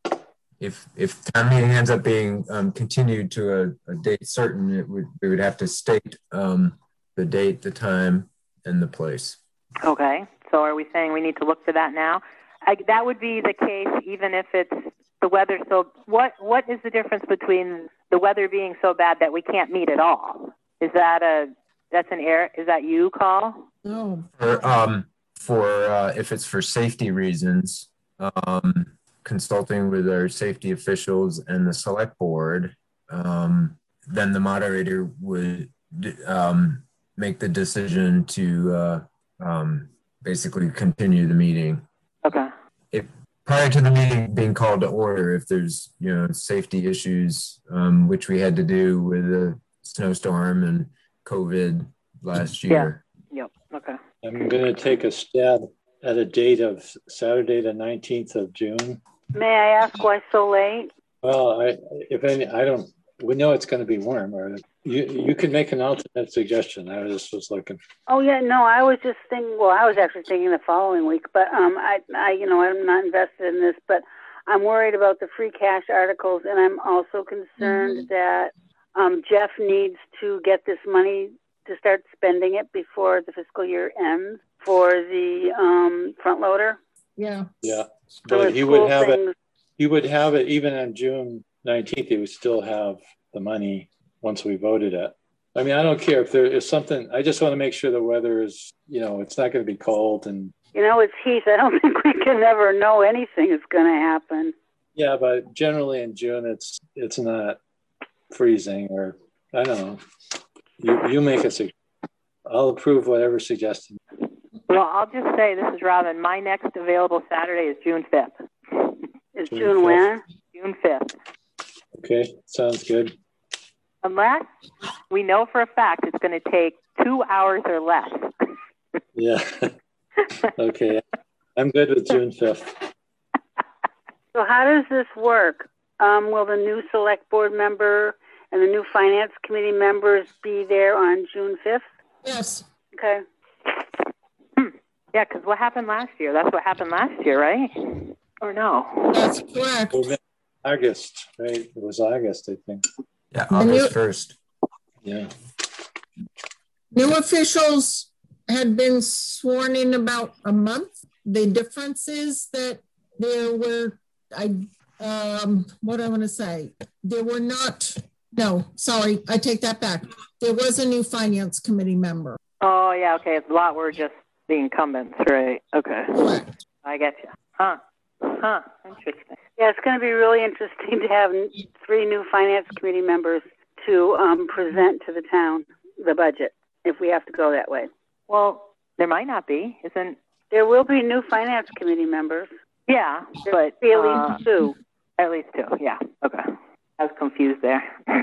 Speaker 10: If if town meeting ends up being um, continued to a, a date certain, it would we would have to state um, the date, the time, and the place.
Speaker 9: Okay. So are we saying we need to look for that now? I, that would be the case even if it's the weather. So what what is the difference between the weather being so bad that we can't meet at all? Is that a that's an error? Is that you, call?
Speaker 10: No. For, um, for uh, if it's for safety reasons, um, consulting with our safety officials and the select board, um, then the moderator would um, make the decision to uh, um, basically continue the meeting.
Speaker 9: Okay.
Speaker 10: If prior to the meeting being called to order, if there's, you know, safety issues, um, which we had to do with the snowstorm and COVID last year.
Speaker 9: Yeah. Yep. Okay.
Speaker 2: I'm going to take a stab at a date of Saturday, the nineteenth of June.
Speaker 3: May I ask why so late?
Speaker 2: Well, I, if any, I don't, we know it's going to be warm, or you, you can make an alternate suggestion. I just was looking.
Speaker 3: Oh yeah, no, I was just thinking, well, I was actually thinking the following week, but um, I, I, you know, I'm not invested in this, but I'm worried about the free cash articles, and I'm also concerned mm-hmm. that um, Jeff needs to get this money to start spending it before the fiscal year ends for the um, front loader.
Speaker 4: Yeah.
Speaker 2: Yeah. But he would have things. it, he would have it even on June nineteenth, he would still have the money once we voted it. I mean, I don't care if there is something, I just want to make sure the weather is, you know, it's not going to be cold and.
Speaker 3: You know, it's heat. I don't think we can ever know anything is going to happen.
Speaker 2: Yeah, but generally in June, it's it's not freezing or, I don't know. You, you make a suggestion. I'll approve whatever suggestion.
Speaker 9: Well, I'll just say, this is Robin, my next available Saturday is June fifth.
Speaker 3: Is June, June when?
Speaker 9: June fifth.
Speaker 2: Okay, sounds good.
Speaker 9: Unless we know for a fact it's going to take two hours or less.
Speaker 2: Yeah. Okay. I'm good with June fifth.
Speaker 3: So how does this work? Um, will the new select board member and the new finance committee members be there on June fifth?
Speaker 4: Yes.
Speaker 3: Okay.
Speaker 9: Hmm. Yeah, because what happened last year? That's what happened last year, right? Or no?
Speaker 4: That's correct.
Speaker 2: August, right? It was August, I think.
Speaker 10: Yeah, August first.
Speaker 2: Yeah.
Speaker 4: New officials had been sworn in about a month. The difference is that there were, I, um, what do I want to say? There were not, no, sorry, I take that back. There was a new finance committee member.
Speaker 9: Oh, yeah, okay. A lot were just the incumbents, right? Okay.
Speaker 4: Correct.
Speaker 9: I get you. Huh. Huh. Interesting.
Speaker 3: Yeah, it's going to be really interesting to have three new finance committee members to um, present to the town the budget, if we have to go that way.
Speaker 9: Well, there might not be, isn't?
Speaker 3: There will be new finance committee members.
Speaker 9: Yeah,
Speaker 3: there
Speaker 9: but
Speaker 3: be at
Speaker 9: uh,
Speaker 3: least two.
Speaker 9: At least two. Yeah. Okay. I was confused there.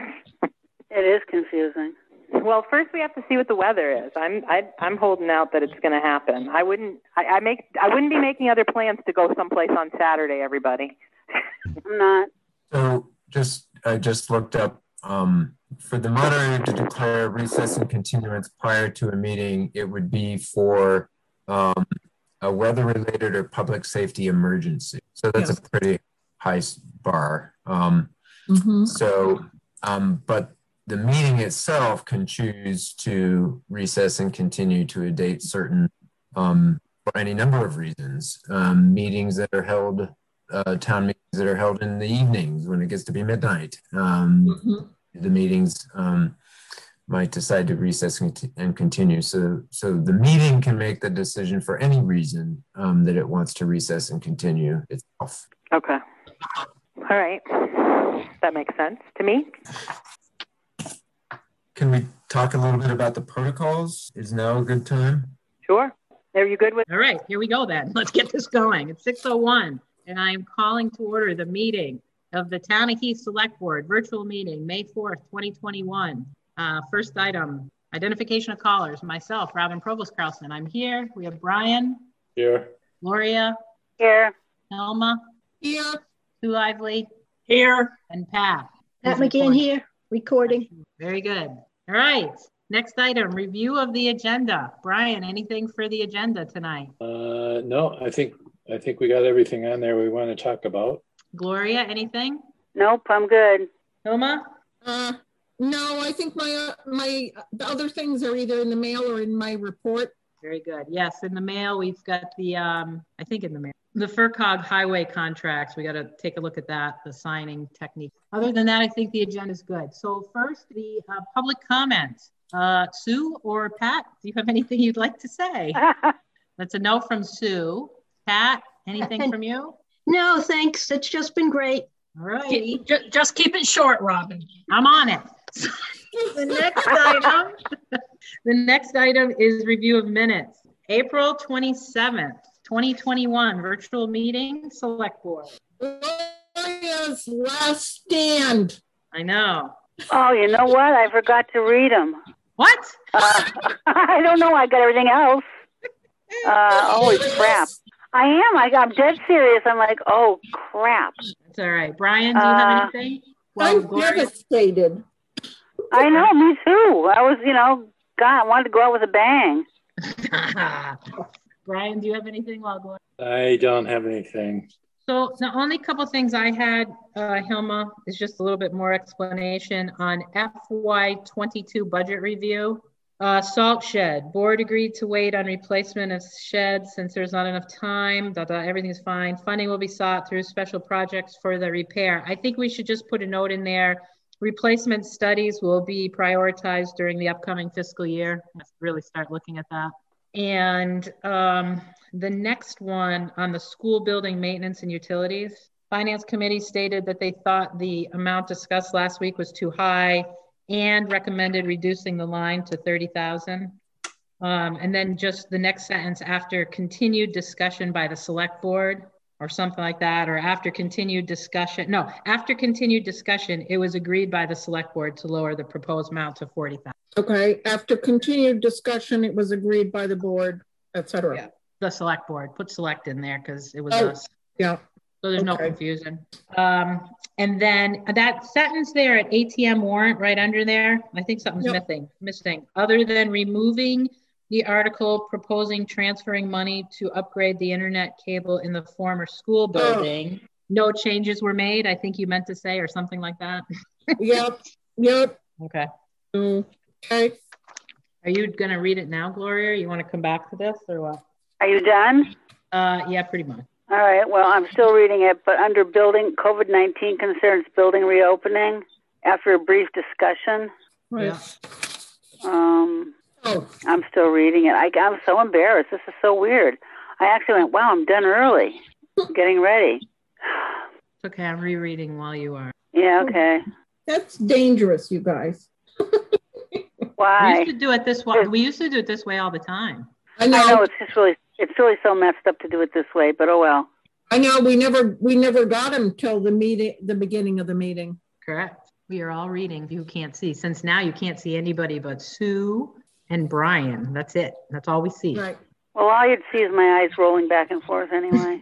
Speaker 3: It is confusing.
Speaker 9: Well, first we have to see what the weather is. I'm I, I'm holding out that it's going to happen. I wouldn't I, I make I wouldn't be making other plans to go someplace on Saturday. Everybody.
Speaker 3: I'm not.
Speaker 10: So just I just looked up um, for the moderator to declare recess and continuance prior to a meeting. It would be for um, a weather-related or public safety emergency. So that's yes. a pretty high bar. Um, mm-hmm. So, um, but. The meeting itself can choose to recess and continue to a date certain um, for any number of reasons. Um, meetings that are held, uh, town meetings that are held in the evenings when it gets to be midnight. Um, mm-hmm. The meetings um, might decide to recess and continue. So, so the meeting can make the decision for any reason um, that it wants to recess and continue itself.
Speaker 9: Okay. All right. That makes sense to me.
Speaker 10: Can we talk a little bit about the protocols? Is now a good time?
Speaker 9: Sure. Are you good with?
Speaker 1: All right, here we go then. Let's get this going. It's six oh one, and I am calling to order the meeting of the Town of Heath Select Board, virtual meeting, May fourth, twenty twenty-one. Uh, first item, identification of callers. Myself, Robin Provost Carlson. I'm here. We have Brian.
Speaker 2: Here.
Speaker 1: Gloria.
Speaker 3: Here.
Speaker 1: Helma.
Speaker 4: Here.
Speaker 1: Sue Lively.
Speaker 5: Here.
Speaker 1: And Pat.
Speaker 5: Pat McGinn here, recording.
Speaker 1: Very good. All right. Next item, review of the agenda. Brian, anything for the agenda tonight?
Speaker 2: Uh, no, I think I think we got everything on there we want to talk about.
Speaker 1: Gloria, anything?
Speaker 3: Nope, I'm good.
Speaker 1: Hilma?
Speaker 4: Uh, no, I think my uh, my the other things are either in the mail or in my report.
Speaker 1: Very good. Yes, in the mail, we've got the, um, I think in the mail, the FERCog highway contracts. We got to take a look at that, the signing technique. Other than that, I think the agenda is good. So first, the uh, public comments. Uh, Sue or Pat, do you have anything you'd like to say? That's a no from Sue. Pat, anything from you?
Speaker 5: No, thanks. It's just been great.
Speaker 1: All right.
Speaker 5: Just, just keep it short, Robin.
Speaker 1: I'm on it. The next item, the next item is review of minutes. April twenty-seventh, twenty twenty-one, virtual meeting, select board.
Speaker 4: Gloria's last stand.
Speaker 1: I know.
Speaker 3: Oh, you know what? I forgot to read them.
Speaker 1: What?
Speaker 3: Uh, I don't know. I got everything else. Uh, holy crap. I am. I, I'm dead serious. I'm like, oh, crap.
Speaker 1: That's all right. Brian, do you have
Speaker 3: Uh,
Speaker 1: anything? Well,
Speaker 4: I'm devastated.
Speaker 3: I know, me too. I was, you know, God, I wanted to go out with a bang.
Speaker 1: Brian, do you have anything while Gloria?
Speaker 2: I don't have anything.
Speaker 1: So the only couple things I had, uh, Hilma, is just a little bit more explanation on F Y twenty-two budget review. Uh, salt shed, board agreed to wait on replacement of sheds since there's not enough time, da, da, everything is fine. Funding will be sought through special projects for the repair. I think we should just put a note in there. Replacement studies will be prioritized during the upcoming fiscal year. Let's really start looking at that. And um, the next one on the school building maintenance and utilities. Finance committee stated that they thought the amount discussed last week was too high and recommended reducing the line to thirty thousand. Um, and then just the next sentence, after continued discussion by the select board, or something like that, or after continued discussion, no, after continued discussion, it was agreed by the select board to lower the proposed amount to forty thousand.
Speaker 4: Okay, after continued discussion, it was agreed by the board, et cetera.
Speaker 1: Yeah, the select board, put select in there because it was
Speaker 4: oh,
Speaker 1: us.
Speaker 4: Yeah.
Speaker 1: So there's
Speaker 4: okay.
Speaker 1: no confusion. Um, and then that sentence there at A T M warrant right under there, I think something's yep. missing, missing. Other than removing the article proposing transferring money to upgrade the internet cable in the former school building. Oh. No changes were made, I think you meant to say, or something like that.
Speaker 4: Yep, yep.
Speaker 1: Okay.
Speaker 4: Okay.
Speaker 1: Are you going to read it now, Gloria? Or you want to come back to this or what?
Speaker 3: Are you done?
Speaker 1: Uh, yeah, pretty much.
Speaker 3: All right, well, I'm still reading it, but under building, COVID nineteen concerns building reopening, after a brief discussion.
Speaker 4: Right.
Speaker 1: Yeah.
Speaker 3: Um...
Speaker 4: Oh.
Speaker 3: I'm still reading it. I, I'm so embarrassed. This is so weird. I actually went, wow, I'm done early. Getting ready.
Speaker 1: It's okay. I'm rereading while you are.
Speaker 3: Yeah, okay.
Speaker 4: That's dangerous, you guys.
Speaker 3: Why?
Speaker 1: We used to do it this way. We used to do it this way all the time.
Speaker 4: I know.
Speaker 3: I know. It's just really, it's really so messed up to do it this way, but oh well.
Speaker 4: I know. We never, we never got him till the meeting, the beginning of the meeting.
Speaker 1: Correct. We are all reading. You can't see. Since now you can't see anybody but Sue and Brian. That's it. That's all we see.
Speaker 4: Right.
Speaker 3: Well, all you'd see is my eyes rolling back and forth anyway.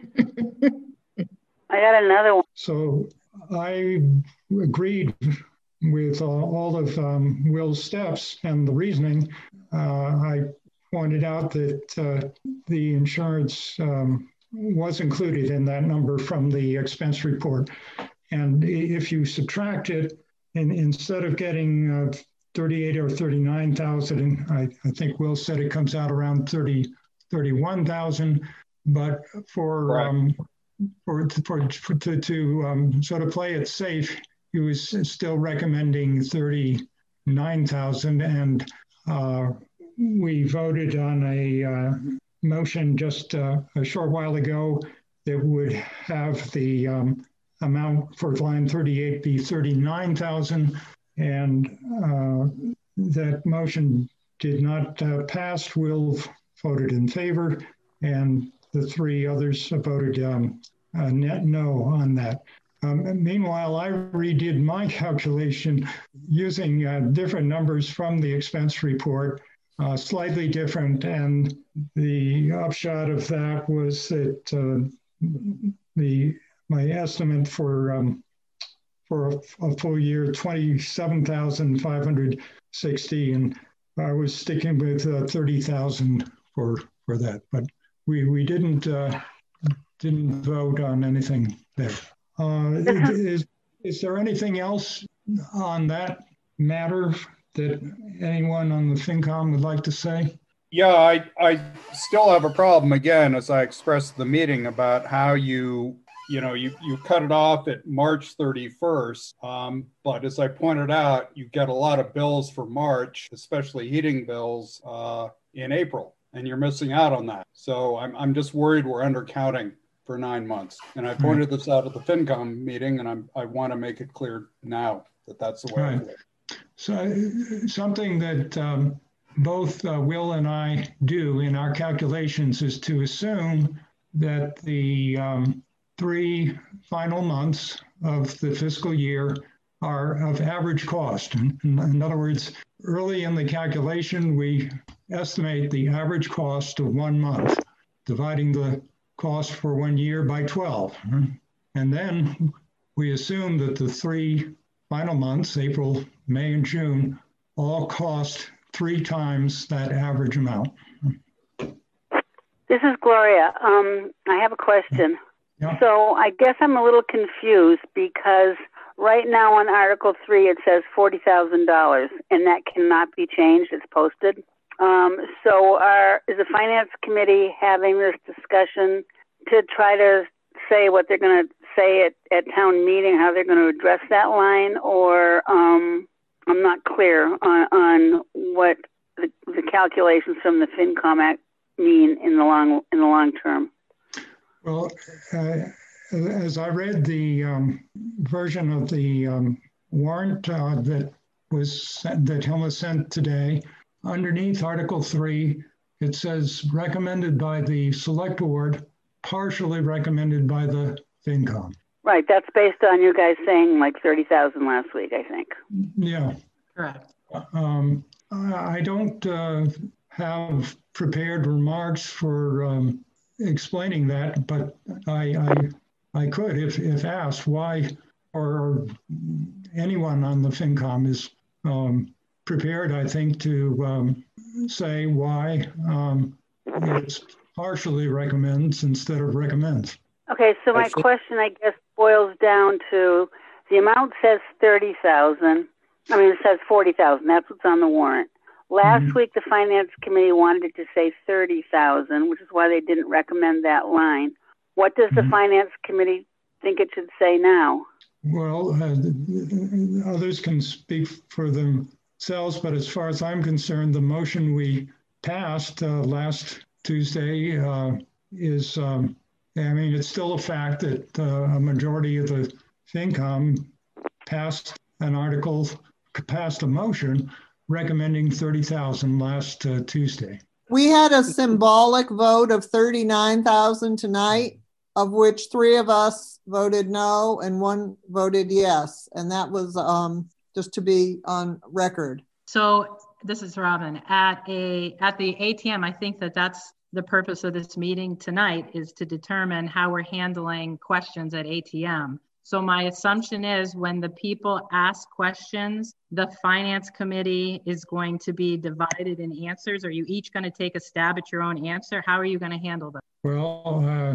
Speaker 3: I got another one.
Speaker 6: So I agreed with uh, all of um, Will's steps and the reasoning. Uh, I pointed out that uh, the insurance um, was included in that number from the expense report. And if you subtract it, and instead of getting uh, thirty-eight or thirty-nine thousand, I, I think Will said it comes out around thirty, thirty-one thousand, but for
Speaker 7: Right.
Speaker 6: um, for, for, for to, to um, sort of play it safe, he was still recommending thirty-nine thousand, and uh, we voted on a uh, motion just uh, a short while ago that would have the um, amount for line thirty-eight be thirty-nine thousand, and uh, that motion did not uh, pass. Will voted in favor, and the three others voted um, uh, net no on that. Um, meanwhile, I redid my calculation using uh, different numbers from the expense report, uh, slightly different, and the upshot of that was that uh, the my estimate for um, for a, a full year twenty-seven thousand five hundred sixty, and I was sticking with uh, thirty thousand for for that, but we we didn't uh, didn't vote on anything there. Uh, is is there anything else on that matter that anyone on the FinCom would like to say?
Speaker 7: Yeah, I, I still have a problem, again, as I expressed at the meeting, about how you, you know, you, you cut it off at March thirty-first. Um, but as I pointed out, you get a lot of bills for March, especially heating bills, uh, in April, and you're missing out on that. So I'm, I'm just worried we're undercounting for nine months. And I pointed this out at the FinCom meeting, and I'm, I want to make it clear now that that's the way
Speaker 6: Right.
Speaker 7: I do it.
Speaker 6: So something that um, both uh, Will and I do in our calculations is to assume that the um, three final months of the fiscal year are of average cost. In, in other words, early in the calculation, we estimate the average cost of one month, dividing the cost for one year by twelve. And then we assume that the three final months, April, May, and June, all cost three times that average amount.
Speaker 3: This is Gloria. Um, I have a question.
Speaker 6: Yeah.
Speaker 3: So I guess I'm a little confused because right now on Article three, it says forty thousand dollars, and that cannot be changed. It's posted. Um, so are, is the Finance Committee having this discussion to try to say what they're going to say at, at town meeting, how they're going to address that line? Or um, I'm not clear on, on what the, the calculations from the FinCom Act mean in the long in the long term.
Speaker 6: Well, uh, as I read the um, version of the um, warrant uh, that was sent, that Hilma sent today, underneath Article three, it says recommended by the Select Board, partially recommended by the FinCom.
Speaker 3: Right, that's based on you guys saying like thirty thousand last week, I think.
Speaker 6: Yeah.
Speaker 1: Correct.
Speaker 6: Um, I don't uh, have prepared remarks for um, explaining that, but I, I, I could, if, if asked, why, or anyone on the FinCom is um, prepared, I think, to um, say why um, it's partially recommends instead of recommends.
Speaker 3: Okay, so my question, I guess, boils down to the amount says thirty thousand. I mean, it says forty thousand. That's what's on the warrant. Last mm-hmm. week, the Finance Committee wanted it to say thirty thousand, which is why they didn't recommend that line. What does mm-hmm. the Finance Committee think it should say now?
Speaker 6: Well, uh, others can speak for themselves, but as far as I'm concerned, the motion we passed uh, last Tuesday uh, is, um, I mean, it's still a fact that uh, a majority of the FinCom passed an article, passed a motion recommending thirty thousand last uh, Tuesday.
Speaker 8: We had a symbolic vote of thirty-nine thousand tonight, of which three of us voted no and one voted yes. And that was um, just to be on record.
Speaker 1: So this is Robin. At a at the A T M, I think that that's the purpose of this meeting tonight, is to determine how we're handling questions at A T M. So my assumption is when the people ask questions, the Finance Committee is going to be divided in answers. Are you each going to take a stab at your own answer? How are you going to handle that?
Speaker 6: Well, uh,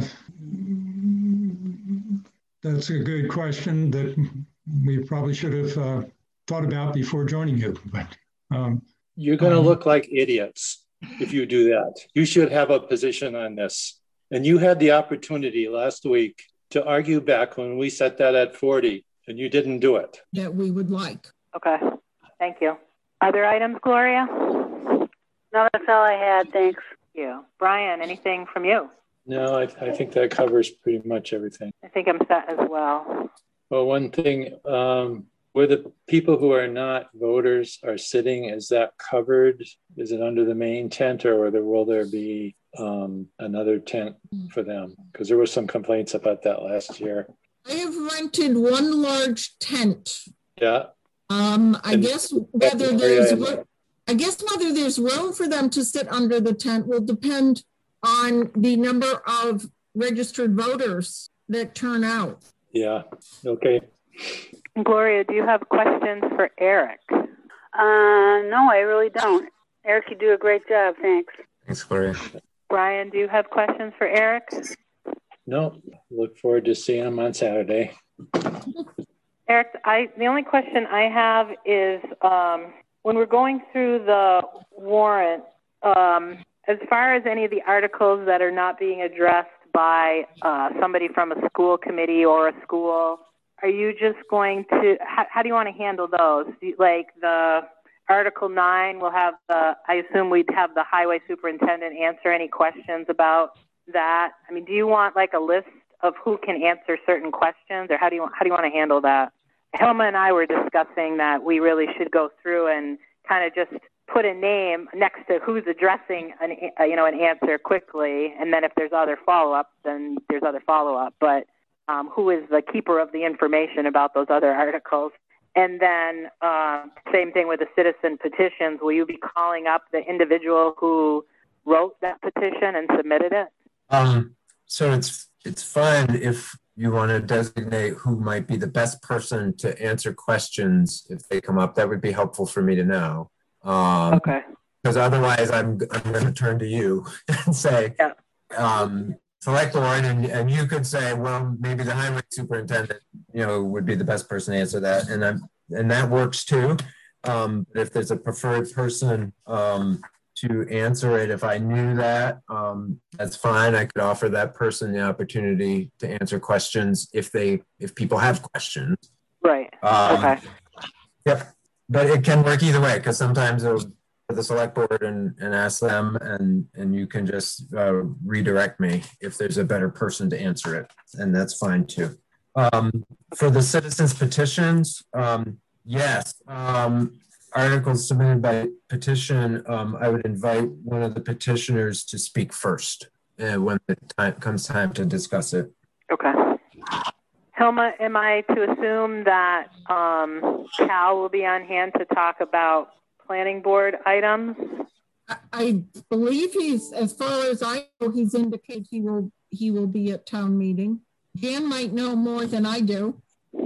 Speaker 6: that's a good question that we probably should have uh, thought about before joining you. But um,
Speaker 2: you're going to um, look like idiots. if you do that. You should have a position on this. And you had the opportunity last week to argue back when we set that at forty, and you didn't do it.
Speaker 4: That we would like.
Speaker 9: Okay, thank you. Other items, Gloria?
Speaker 3: No, that's all I had. Thanks.
Speaker 9: Thank you. Brian, anything from you?
Speaker 2: No, I, I think that covers pretty much everything.
Speaker 9: I think I'm set as well.
Speaker 2: Well, one thing, um, where the people who are not voters are sitting, is that covered? Is it under the main tent, or will there be um, another tent for them? Because there were some complaints about that last year.
Speaker 4: I have rented one large tent.
Speaker 2: Yeah.
Speaker 4: Um, I
Speaker 2: and,
Speaker 4: guess whether there's I guess whether there's room for them to sit under the tent will depend on the number of registered voters that turn out.
Speaker 2: Yeah. Okay.
Speaker 9: Gloria, do you have questions for Eric?
Speaker 3: Uh, no, I really don't. Eric, you do a great job. Thanks.
Speaker 10: Thanks, Gloria.
Speaker 9: Brian, do you have questions for Eric?
Speaker 2: No. Look forward to seeing him on Saturday.
Speaker 9: Eric, I the only question I have is um, when we're going through the warrant, um, as far as any of the articles that are not being addressed by uh, somebody from a school committee or a school, are you just going to, how, how do you want to handle those? Do you, like the Article nine will have the, I assume we'd have the highway superintendent answer any questions about that. I mean, do you want like a list of who can answer certain questions, or how do you, how do you want to handle that? Helma and I were discussing that we really should go through and kind of just put a name next to who's addressing an, uh, you know, an answer quickly. And then if there's other follow-up, then there's other follow-up. But um, who is the keeper of the information about those other articles? And then uh, same thing with the citizen petitions. Will you be calling up the individual who wrote that petition and submitted it?
Speaker 10: Um, so it's it's fine if you want to designate who might be the best person to answer questions if they come up. That would be helpful for me to know. Um,
Speaker 9: okay.
Speaker 10: Because otherwise, I'm I'm going to turn to you and say,
Speaker 9: yeah.
Speaker 10: um, select one, and and you could say, well, maybe the highway superintendent, you know, would be the best person to answer that, and I'm and that works too. Um, if there's a preferred person um, to answer it, if I knew that, um, that's fine. I could offer that person the opportunity to answer questions if they if people have questions.
Speaker 9: Right.
Speaker 10: Um,
Speaker 9: okay.
Speaker 10: Yep. But it can work either way, because sometimes it'll go to the select board and, and ask them, and, and you can just uh, redirect me if there's a better person to answer it, and that's fine too. Um, for the citizens petitions, um, yes, um, articles submitted by petition, um, I would invite one of the petitioners to speak first uh, when the time comes time to discuss it.
Speaker 9: Okay. Helma, am I to assume that um, Cal will be on hand to talk about planning board items?
Speaker 4: I, I believe he's, as far as I know, he's indicated he will he will be at town meeting. Jan might know more than I do.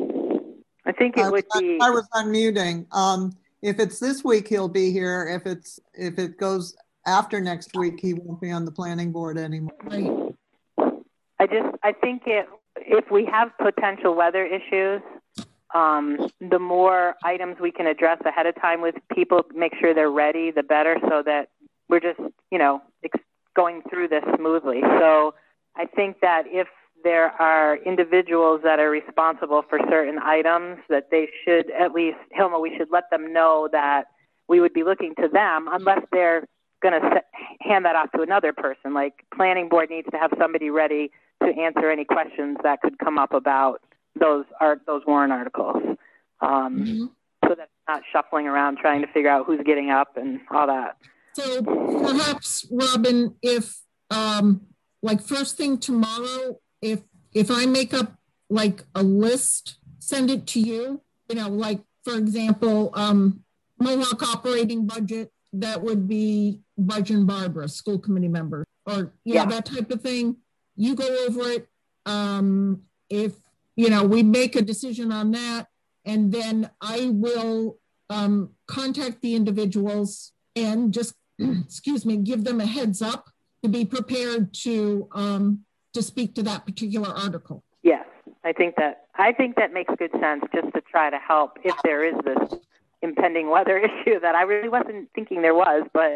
Speaker 9: I think it
Speaker 8: I
Speaker 9: would
Speaker 8: was,
Speaker 9: be.
Speaker 8: I was unmuting. Um, if it's this week, he'll be here. If it's if it goes after next week, he won't be on the planning board anymore.
Speaker 4: Right.
Speaker 9: I just I think it. If we have potential weather issues, um, the more items we can address ahead of time with people, make sure they're ready, the better, so that we're just, you know, ex- going through this smoothly. So I think that if there are individuals that are responsible for certain items, that they should at least, Hilma, we should let them know that we would be looking to them, unless they're going to hand that off to another person. Like planning board needs to have somebody ready to answer any questions that could come up about those art, those warrant articles, um, mm-hmm. so that it's not shuffling around trying to figure out who's getting up and all that.
Speaker 4: So perhaps, Robin, if um, like first thing tomorrow, if if I make up like a list, send it to you. You know, like for example, um, Mohawk operating budget. That would be Budge and Barbara, school committee members, or you know, yeah, that type of thing. You go over it. Um, if, you know, we make a decision on that, and then I will um, contact the individuals and just, excuse me, give them a heads up to be prepared to um, to speak to that particular article.
Speaker 9: Yes, I think that I think that makes good sense, just to try to help if there is this impending weather issue that I really wasn't thinking there was, but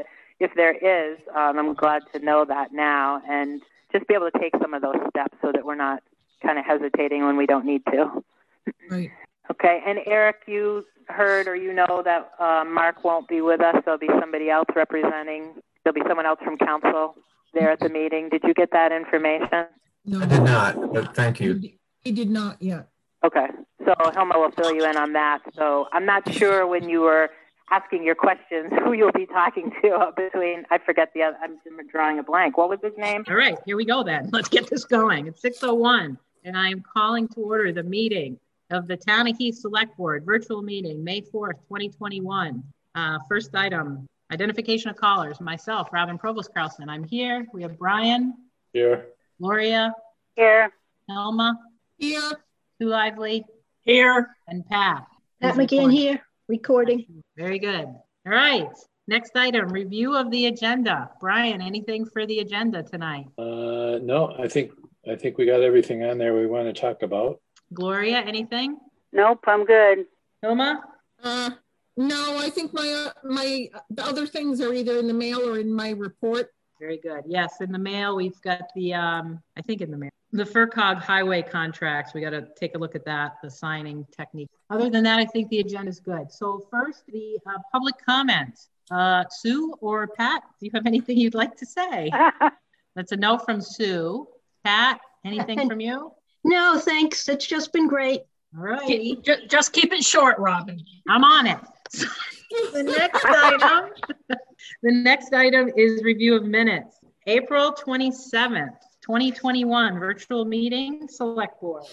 Speaker 9: if there is, um, I'm glad to know that now and just be able to take some of those steps so that we're not kind of hesitating when we don't need to.
Speaker 4: Right.
Speaker 9: Okay, and Eric, you heard or you know that uh, Mark won't be with us. There'll be somebody else representing. There'll be someone else from council there at the meeting. Did you get that information?
Speaker 4: No,
Speaker 10: I did not, but thank you.
Speaker 4: He, he did not yet.
Speaker 9: Okay, so Hilma will fill you in on that. So I'm not sure when you were asking your questions who you'll be talking to between, I forget the other, I'm drawing a blank. What was his name?
Speaker 1: All right, here we go then. Let's get this going. It's six oh one, and I'm calling to order the meeting of the Town of Heath Select Board, virtual meeting, May fourth, twenty twenty-one. Uh, first item, identification of callers. Myself, Robin Provost-Carlson. I'm here. We have Brian.
Speaker 2: Here.
Speaker 1: Gloria.
Speaker 3: Here.
Speaker 1: Helma.
Speaker 4: Here.
Speaker 1: Sue Lively.
Speaker 5: Here.
Speaker 1: And Pat.
Speaker 5: Pat McGinn here, recording.
Speaker 1: Very good. All right. Next item, review of the agenda. Brian, anything for the agenda tonight?
Speaker 2: Uh, no, I think I think we got everything on there we want to talk about.
Speaker 1: Gloria, anything?
Speaker 3: Nope, I'm good.
Speaker 1: Hilma?
Speaker 4: Uh, no, I think my uh, my the other things are either in the mail or in my report.
Speaker 1: Very good. Yes, in the mail, we've got the, um, I think in the mail, the FERCog highway contracts. We got to take a look at that, the signing technique. Other than that, I think the agenda is good. So first, the uh, public comment. Uh, Sue or Pat, do you have anything you'd like to say? That's a no from Sue. Pat, anything from you?
Speaker 5: No, thanks. It's just been great.
Speaker 1: All right.
Speaker 5: Keep, ju- just keep it short, Robin.
Speaker 1: I'm on it. The next item, the next item is review of minutes. April twenty-seventh, twenty twenty-one, virtual meeting, select board.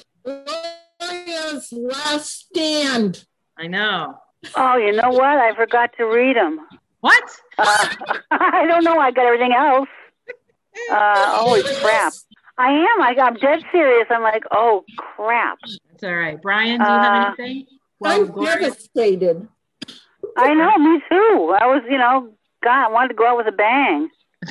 Speaker 4: Gloria's last stand.
Speaker 1: I know.
Speaker 3: Oh, you know what? I forgot to read them.
Speaker 1: What?
Speaker 3: Uh, I don't know. I got everything else. Uh, holy crap. I am. I, I'm dead serious. I'm like, oh, crap.
Speaker 1: That's all right. Brian, do you have
Speaker 3: Uh,
Speaker 1: anything? Well,
Speaker 4: I'm
Speaker 1: Gloria-
Speaker 4: devastated.
Speaker 3: I know, me too. I was, you know, God, I wanted to go out with a bang.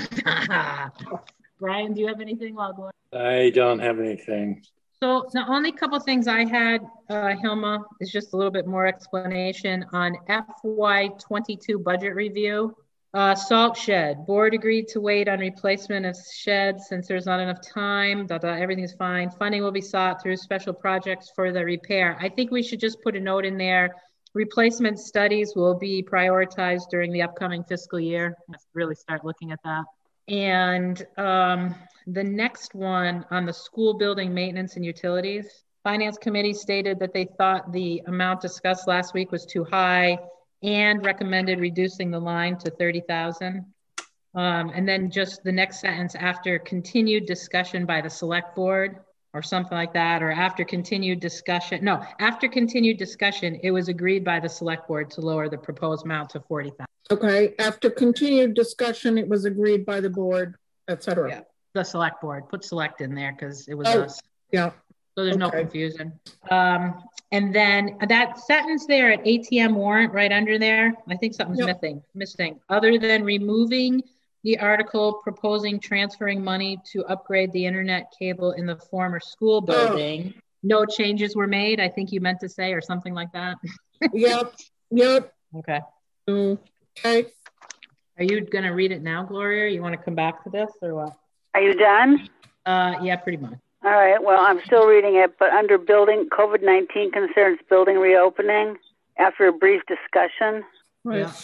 Speaker 1: Brian, do you have anything while Gloria?
Speaker 2: I don't have anything.
Speaker 1: So the only couple things I had, uh, Hilma, is just a little bit more explanation on F Y twenty-two budget review. Uh, salt shed, board agreed to wait on replacement of sheds since there's not enough time, da, da, everything's fine. Funding will be sought through special projects for the repair. I think we should just put a note in there. Replacement studies will be prioritized during the upcoming fiscal year. Let's really start looking at that. And um, the next one on the school building maintenance and utilities. Finance committee stated that they thought the amount discussed last week was too high and recommended reducing the line to thirty thousand. Um, and then just the next sentence, after continued discussion by the select board or something like that, or after continued discussion, no, after continued discussion, it was agreed by the select board to lower the proposed amount to forty thousand.
Speaker 4: Okay, after continued discussion, it was agreed by the board, et cetera.
Speaker 1: Yeah, the select board, put select in there because it was
Speaker 4: Oh,
Speaker 1: us.
Speaker 4: yeah.
Speaker 1: So there's no
Speaker 4: Okay.
Speaker 1: confusion. Um, and then that sentence there at A T M warrant right under there, I think something's
Speaker 4: Yep.
Speaker 1: missing, missing. Other than removing the article proposing transferring money to upgrade the internet cable in the former school building, no changes were made, I think you meant to say, or something like that.
Speaker 4: Yep, yep.
Speaker 1: Okay.
Speaker 4: Okay.
Speaker 1: Are you going to read it now, Gloria? You want to come back to this or what?
Speaker 3: Are you done?
Speaker 1: Uh, yeah, pretty much.
Speaker 3: All right. Well, I'm still reading it, but under building, COVID nineteen concerns building reopening, after a brief discussion,
Speaker 4: Right.
Speaker 1: Yeah.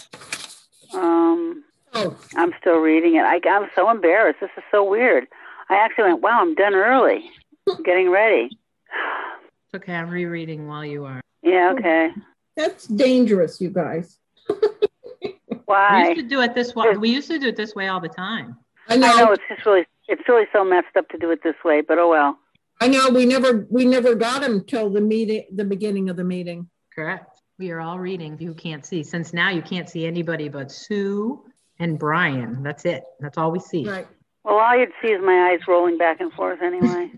Speaker 3: um,
Speaker 4: Oh,
Speaker 3: I'm still reading it. I, I'm so embarrassed. This is so weird. I actually went, wow, I'm done early. I'm getting ready.
Speaker 1: It's okay. I'm rereading while you are.
Speaker 3: Yeah, okay.
Speaker 4: that's dangerous, you guys.
Speaker 1: We
Speaker 3: Why?
Speaker 1: used to do it this way. We used to do it this way all the time.
Speaker 4: I know,
Speaker 3: I know it's just really, it's really so messed up to do it this way, but oh well.
Speaker 4: I know. We never, we never got him till the meeting, the beginning of the meeting.
Speaker 1: Correct. We are all reading. You can't see. Since now you can't see anybody but Sue and Brian. That's it. That's all we see.
Speaker 4: Right.
Speaker 3: Well, all you'd see is my eyes rolling back and forth anyway.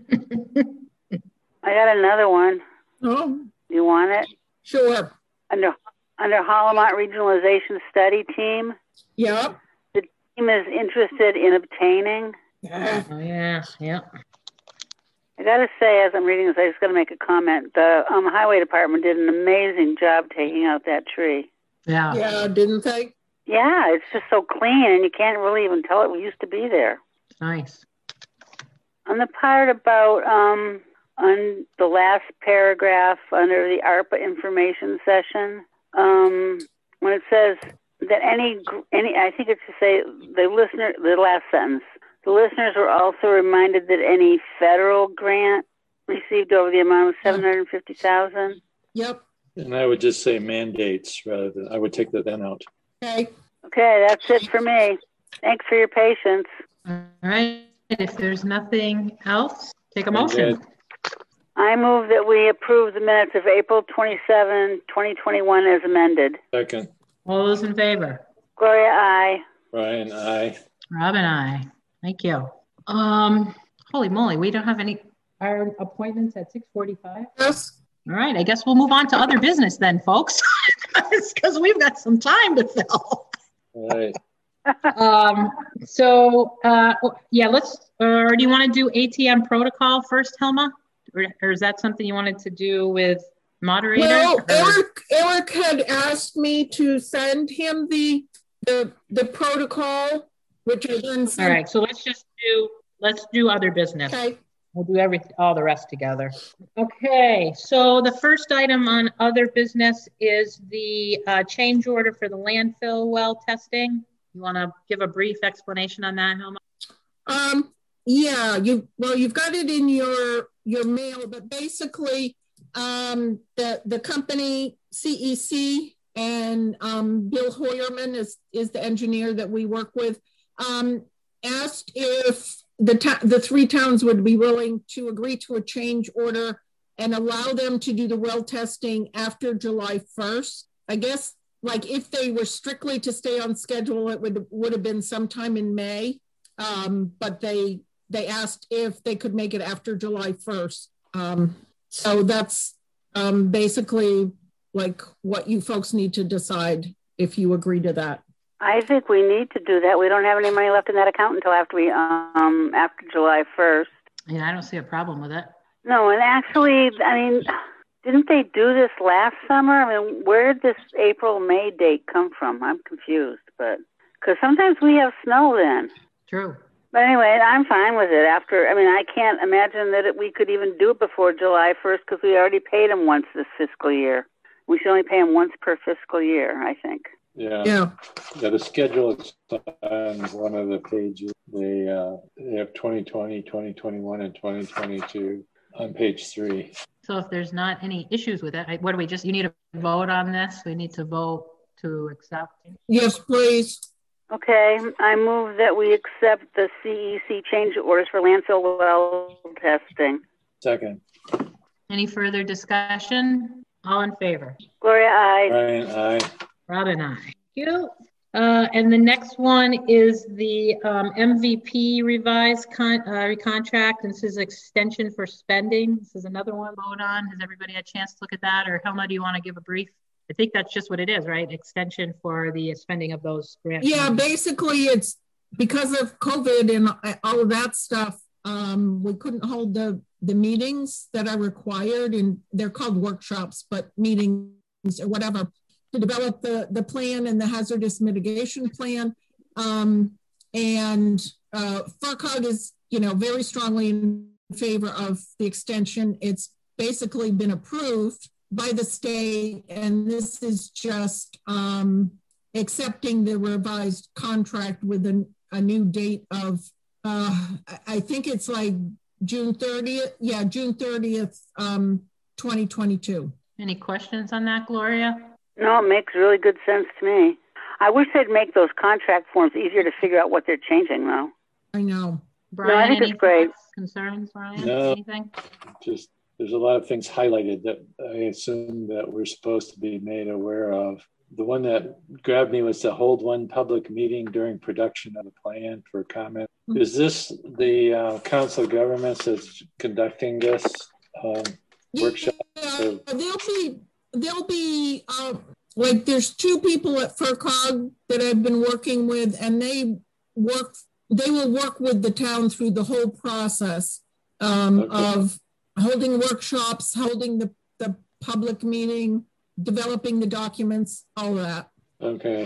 Speaker 3: I got another one.
Speaker 4: Oh,
Speaker 3: You want it?
Speaker 4: sure.
Speaker 3: Under under Hollamont Regionalization Study Team,
Speaker 4: Yep.
Speaker 3: the team is interested in obtaining.
Speaker 4: Yeah.
Speaker 1: Oh, yeah. Yeah.
Speaker 3: I got to say, as I'm reading this, I just got to make a comment. The um, Highway Department did an amazing job taking out that tree.
Speaker 1: Yeah.
Speaker 4: Yeah, didn't they?
Speaker 3: Yeah, it's just so clean, and you can't really even tell it we used to be there.
Speaker 1: Nice.
Speaker 3: On the part about um, on the last paragraph under the ARPA information session, um, when it says that any any, I think it's to say the listener, the last sentence, the listeners were also reminded that any federal grant received over the amount of seven hundred fifty thousand.
Speaker 4: Yep.
Speaker 2: And I would just say mandates rather than, I would take the then out.
Speaker 4: Okay.
Speaker 3: Okay, that's it for me. Thanks for your patience.
Speaker 1: All right. If there's nothing else, take a motion.
Speaker 3: I move that we approve the minutes of April twenty-seventh, twenty twenty-one as amended.
Speaker 2: Second.
Speaker 1: All those in favor?
Speaker 3: Gloria, aye.
Speaker 2: Brian, aye.
Speaker 1: Robin, aye. Thank you. Um, holy moly, we don't have any our appointments at six forty-five?
Speaker 4: Yes.
Speaker 1: All right, I guess we'll move on to other business then, folks, because we've got some time to fill.
Speaker 2: All right.
Speaker 1: um, so, uh, yeah, let's, uh, or do you want to do A T M protocol first, Helma? Or, or is that something you wanted to do with moderator?
Speaker 4: Well,
Speaker 1: or?
Speaker 4: Eric, Eric had asked me to send him the, the, the protocol, which I then sent.
Speaker 1: All right, so let's just do, let's do other business.
Speaker 4: Okay.
Speaker 1: We'll do everything, all the rest together. Okay, so the first item on other business is the uh, change order for the landfill well testing. You want to give a brief explanation on that, Helma?
Speaker 4: Um, yeah, you well, you've got it in your your mail, but basically, um, the the company C E C and um, Bill Hoyerman is is the engineer that we work with. Um, asked if the ta- the three towns would be willing to agree to a change order and allow them to do the well testing after July first. I guess, like, if they were strictly to stay on schedule, it would would have been sometime in May. Um, but they they asked if they could make it after July first. Um, so that's um, basically like what you folks need to decide if you agree to that.
Speaker 3: I think we need to do that. We don't have any money left in that account until after we um after July first.
Speaker 1: Yeah, I don't see a problem with it.
Speaker 3: No, and actually, I mean, didn't they do this last summer? I mean, where did this April May date come from? I'm confused, but because sometimes we have snow then.
Speaker 1: True.
Speaker 3: But anyway, I'm fine with it. After, I mean, I can't imagine that it, we could even do it before July first because we already paid them once this fiscal year. We should only pay them once per fiscal year, I think.
Speaker 2: Yeah.
Speaker 4: Yeah.
Speaker 2: Yeah, the schedule is on one of the pages. They, uh, they have twenty twenty, twenty twenty-one, and twenty twenty-two on page three.
Speaker 1: So if there's not any issues with it, I, what do we just, you need to vote on this? We need to vote to accept?
Speaker 4: Yes, please.
Speaker 3: Okay, I move that we accept the C E C change orders for landfill well testing.
Speaker 2: Second.
Speaker 1: Any further discussion? All in favor?
Speaker 3: Gloria, aye.
Speaker 2: Brian, aye.
Speaker 1: Robin, aye. Thank you. Uh, and the next one is the um, M V P revised con uh, contract. And this is extension for spending. This is another one to vote on. Has everybody had a chance to look at that? Or Helma, do you want to give a brief? I think that's just what it is, right? Extension for the spending of those grants.
Speaker 4: Yeah, basically it's because of COVID and all of that stuff. Um, we couldn't hold the, the meetings that are required, and they're called workshops, but meetings or whatever, to develop the, the plan and the hazardous mitigation plan. Um, and uh, FERCog is, you know, very strongly in favor of the extension. It's basically been approved by the state, and this is just um, accepting the revised contract with a, a new date of, uh, I think it's like June thirtieth. Yeah, June thirtieth, um, twenty twenty-two.
Speaker 1: Any questions on that, Gloria?
Speaker 3: No, it makes really good sense to me. I wish they'd make those contract forms easier to figure out what they're changing, though.
Speaker 4: I know.
Speaker 1: Brian,
Speaker 3: no, I think
Speaker 1: any
Speaker 3: it's great.
Speaker 1: thoughts, concerns, Brian?
Speaker 2: No,
Speaker 1: anything?
Speaker 2: Just there's a lot of things highlighted that I assume that we're supposed to be made aware of. The one that grabbed me was to hold one public meeting during production of the plan for comment. Mm-hmm. Is this the uh, Council of Governments that's conducting this um, workshop?
Speaker 4: Yeah, or... There'll be, there'll be uh, like there's two people at FERCog that I've been working with, and they work, they will work with the town through the whole process um, okay. of holding workshops, holding the, the public meeting, developing the documents, all that.
Speaker 2: Okay.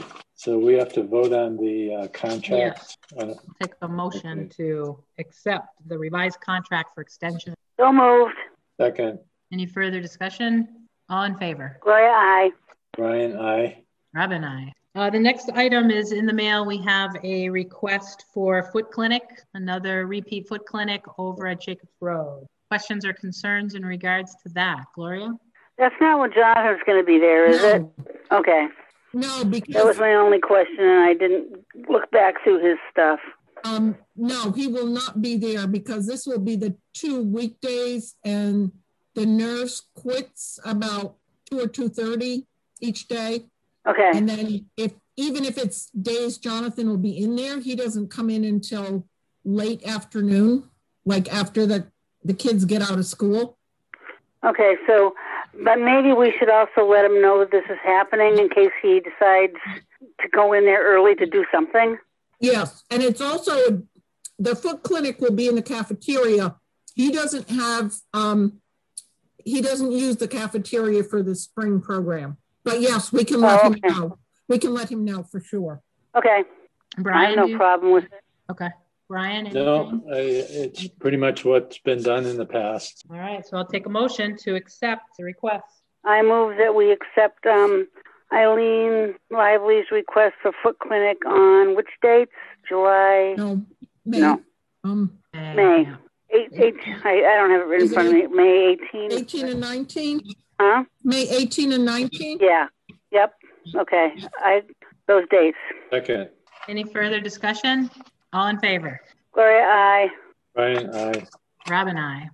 Speaker 2: So we have to vote on the uh, contract.
Speaker 1: Yes.
Speaker 2: Uh,
Speaker 1: Take a motion
Speaker 2: okay.
Speaker 1: to accept the revised contract for extension.
Speaker 3: So moved.
Speaker 2: Second.
Speaker 1: Any further discussion? All in favor?
Speaker 3: Gloria, aye.
Speaker 2: Brian, aye.
Speaker 1: Robin, aye. Uh, the next item is in the mail. We have a request for foot clinic, another repeat foot clinic over at Jacobs Road. Questions or concerns in regards to that? Gloria?
Speaker 3: That's not when Jonathan's going to be there, is
Speaker 4: No.
Speaker 3: it? Okay.
Speaker 4: No, because
Speaker 3: That was my only question, and I didn't look back through his stuff.
Speaker 4: um, no, he will not be there because this will be the two weekdays, and the nurse quits about two or two thirty each day.
Speaker 3: Okay.
Speaker 4: And then if even if it's days Jonathan will be in there, he doesn't come in until late afternoon, like after the, the kids get out of school.
Speaker 3: Okay, so, but maybe we should also let him know that this is happening in case he decides to go in there early to do something.
Speaker 4: Yes, and it's also, the foot clinic will be in the cafeteria. He doesn't have, um, he doesn't use the cafeteria for the spring program. But yes, we can let
Speaker 3: Oh,
Speaker 4: him
Speaker 3: okay.
Speaker 4: know. We can let him know for sure.
Speaker 3: Okay.
Speaker 1: Brian,
Speaker 3: I have no
Speaker 1: do you-
Speaker 3: problem with it.
Speaker 1: Okay. Brian,
Speaker 2: No,
Speaker 1: anything?
Speaker 2: I, it's pretty much what's been done in the past.
Speaker 1: All right, so I'll take a motion to accept the request.
Speaker 3: I move that we accept um, Eileen Lively's request for foot clinic on which dates? July?
Speaker 4: No, May.
Speaker 3: No.
Speaker 4: Um,
Speaker 3: May.
Speaker 1: Yeah.
Speaker 3: Eight, eight, I, I don't have it written in
Speaker 4: Is
Speaker 3: front of me. May eighteenth?
Speaker 4: eighteen and nineteen?
Speaker 3: Huh?
Speaker 4: May eighteen and nineteen?
Speaker 3: Yeah. Yep. Okay. I those dates.
Speaker 2: Second.
Speaker 1: Any further discussion? All in favor?
Speaker 3: Gloria, aye.
Speaker 2: Brian, aye.
Speaker 1: Robin, aye.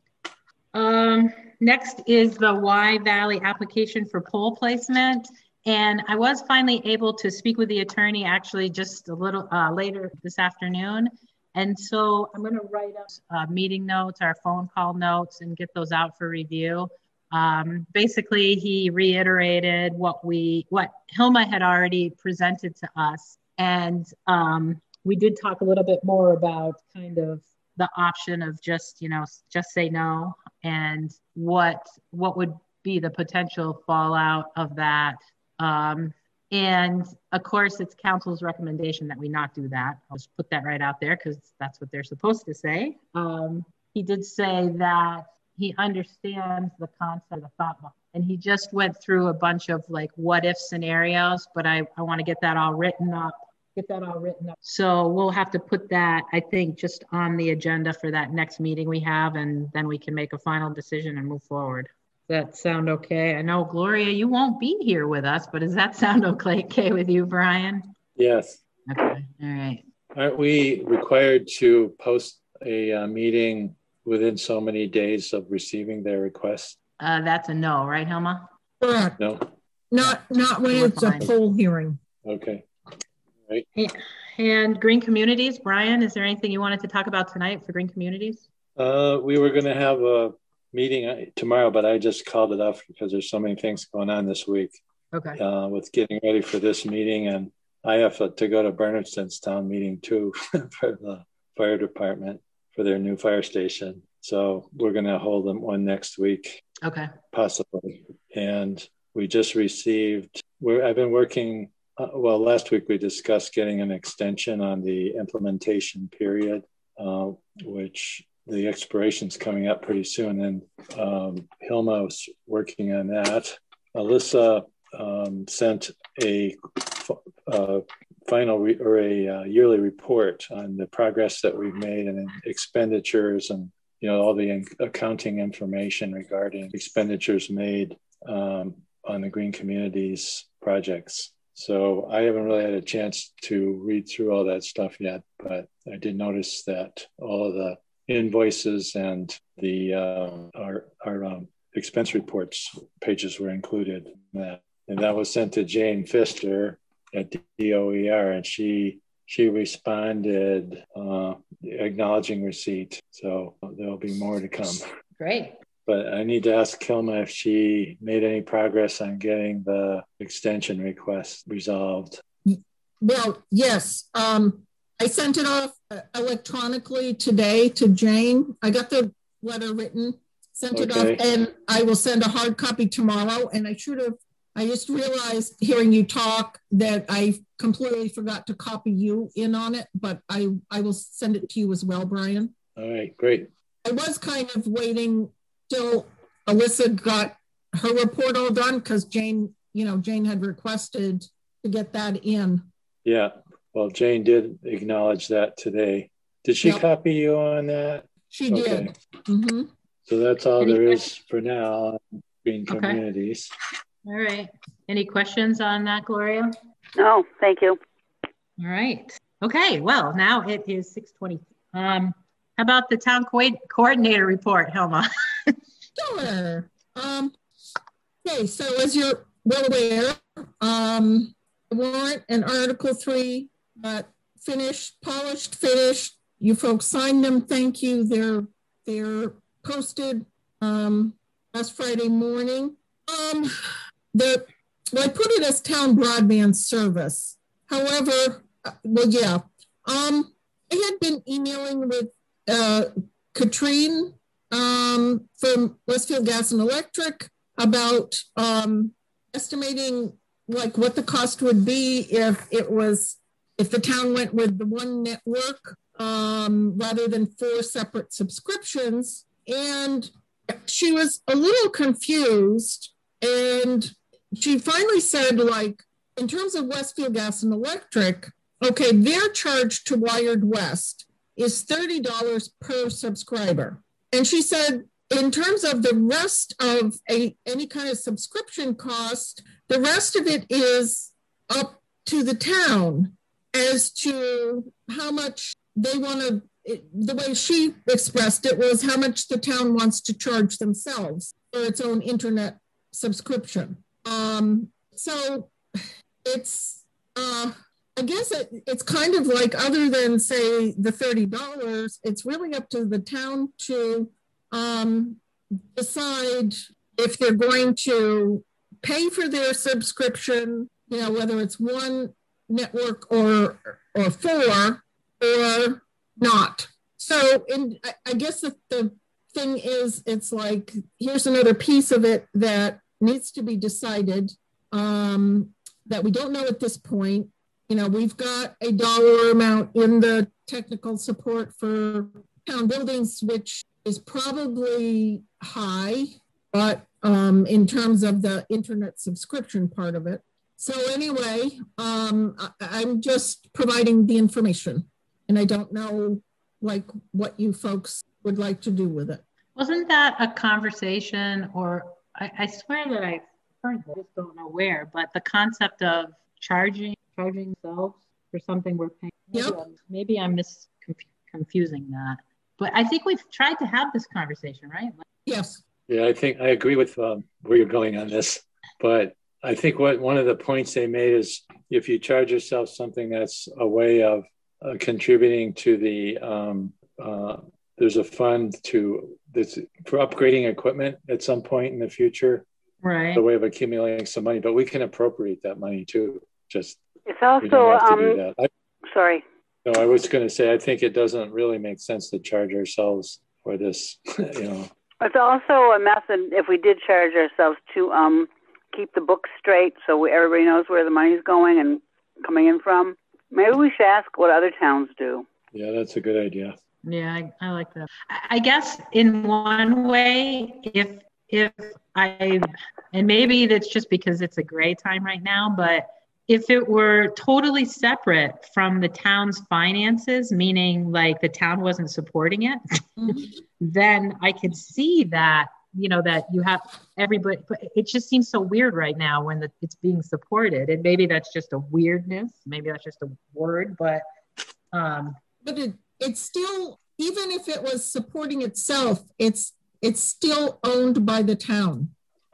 Speaker 1: Um, next is the Y Valley application for pole placement. And I was finally able to speak with the attorney actually just a little uh, later this afternoon. And so I'm going to write up uh, meeting notes, our phone call notes, and get those out for review. Um, basically, he reiterated what we, what Hilma had already presented to us. And um, we did talk a little bit more about kind of the option of just, you know, just say no, and what, what would be the potential fallout of that. Um, and of course, it's council's recommendation that we not do that. I'll just put that right out there because that's what they're supposed to say. Um, he did say that he understands the concept, the thought, and he just went through a bunch of like what if scenarios, but I, I want to get that all written up, get that all written up. So we'll have to put that, I think, just on the agenda for that next meeting we have, and then we can make a final decision and move forward. Does that sound okay? I know, Gloria, you won't be here with us, but does that sound okay, okay with you, Brian?
Speaker 2: Yes.
Speaker 1: Okay, all right.
Speaker 2: Aren't we required to post a uh, meeting within so many days of receiving their request?
Speaker 1: Uh, that's a no, right, Hilma?
Speaker 4: Correct.
Speaker 2: No?
Speaker 4: Not, not when
Speaker 1: We're
Speaker 4: it's a
Speaker 1: fine.
Speaker 4: poll hearing.
Speaker 2: Okay.
Speaker 1: And Green Communities, Brian, is there anything you wanted to talk about tonight for Green Communities?
Speaker 2: Uh, we were going to have a meeting tomorrow, but I just called it off because there's so many things going on this week
Speaker 1: Okay.
Speaker 2: uh, with getting ready for this meeting. And I have to go to Bernardson's town meeting too for the fire department for their new fire station. So we're going to hold them one next week,
Speaker 1: Okay.
Speaker 2: possibly. And we just received, we're, I've been working, uh, well, last week we discussed getting an extension on the implementation period, uh, which the expiration's coming up pretty soon. And um, Hilma was working on that. Alyssa um, sent a uh, final re- or a uh, yearly report on the progress that we've made and expenditures and, you know, all the in- accounting information regarding expenditures made um, on the Green Communities projects. So I haven't really had a chance to read through all that stuff yet, but I did notice that all of the invoices and the uh, our, our um, expense reports pages were included in that. And that was sent to Jane Pfister at D O E R, and she she responded uh, acknowledging receipt. So there'll be more to come.
Speaker 1: Great.
Speaker 2: But I need to ask Hilma if she made any progress on getting the extension request resolved.
Speaker 4: Well, yes. Um, I sent it off electronically today to Jane. I got the letter written, sent it
Speaker 2: Okay.
Speaker 4: off, and I will send a hard copy tomorrow. And I should have, I just realized hearing you talk that I completely forgot to copy you in on it, but I, I will send it to you as well, Brian.
Speaker 2: All right, great.
Speaker 4: I was kind of waiting till Alyssa got her report all done because Jane, you know, Jane had requested to get that in.
Speaker 2: Yeah, well, Jane did acknowledge that today. Did she yep. copy you on that?
Speaker 4: She okay. did. Mm-hmm.
Speaker 2: So that's all Any there questions? Is for now on Green Communities.
Speaker 1: Okay. All right. Any questions on that, Gloria?
Speaker 3: No, thank you.
Speaker 1: All right. Okay, well, now it is six twenty. Um, how about the town co coordinator report, Helma?
Speaker 4: Sure. Um, okay, so as you're well aware, um, warrant and Article three uh, finished, polished, finished. You folks signed them. Thank you. They're they're posted um, last Friday morning. Um, the well, I put it as town broadband service. However, uh, well, yeah. Um, I had been emailing with uh, Katrine um, from Westfield Gas and Electric about um, estimating like what the cost would be if it was if the town went with the one network um, rather than four separate subscriptions. And she was a little confused. And she finally said, like, in terms of Westfield Gas and Electric, okay, their charge to Wired West is thirty dollars per subscriber. And she said, in terms of the rest of a any kind of subscription cost, the rest of it is up to the town as to how much they want to, the way she expressed it was how much the town wants to charge themselves for its own internet subscription. Um, so it's, uh, I guess it, it's kind of like, other than say the thirty dollars, it's really up to the town to um, decide if they're going to pay for their subscription, you know, whether it's one network or or four or not. So in, I, I guess the, the thing is, it's like, here's another piece of it that needs to be decided um, that we don't know at this point. You know, we've got a dollar amount in the technical support for town buildings, which is probably high, but um, in terms of the internet subscription part of it. So anyway, um, I, I'm just providing the information, and I don't know like what you folks would like to do with it.
Speaker 1: Wasn't that a conversation, or I, I swear that I heard, I just don't know where, but the concept of charging, charging themselves for something we're paying. Maybe, yep. I'm, maybe I'm mis confusing that, but I think we've tried to have this conversation, right? Like,
Speaker 4: yes.
Speaker 2: Yeah, I think I agree with um, where you're going on this, but I think what one of the points they made is if you charge yourself something, that's a way of uh, contributing to the, um, uh, there's a fund to this for upgrading equipment at some point in the future.
Speaker 1: Right.
Speaker 2: The way of accumulating some money, but we can appropriate that money too. Just
Speaker 3: it's also um.
Speaker 2: I,
Speaker 3: sorry.
Speaker 2: No, I was going to say I think it doesn't really make sense to charge ourselves for this. You know.
Speaker 3: It's also a method if we did charge ourselves to um keep the books straight, so we, everybody knows where the money's going and coming in from. Maybe we should ask what other towns do.
Speaker 2: Yeah, that's a good idea.
Speaker 1: Yeah, I, I like that. I guess in one way, if if I, and maybe that's just because it's a gray time right now, but if it were totally separate from the town's finances, meaning like the town wasn't supporting it, mm-hmm. then I could see that, you know, that you have everybody, but it just seems so weird right now when the, it's being supported. And maybe that's just a weirdness. Maybe that's just a word, but. Um,
Speaker 4: but it, it's still, even if it was supporting itself, it's, it's still owned by the town.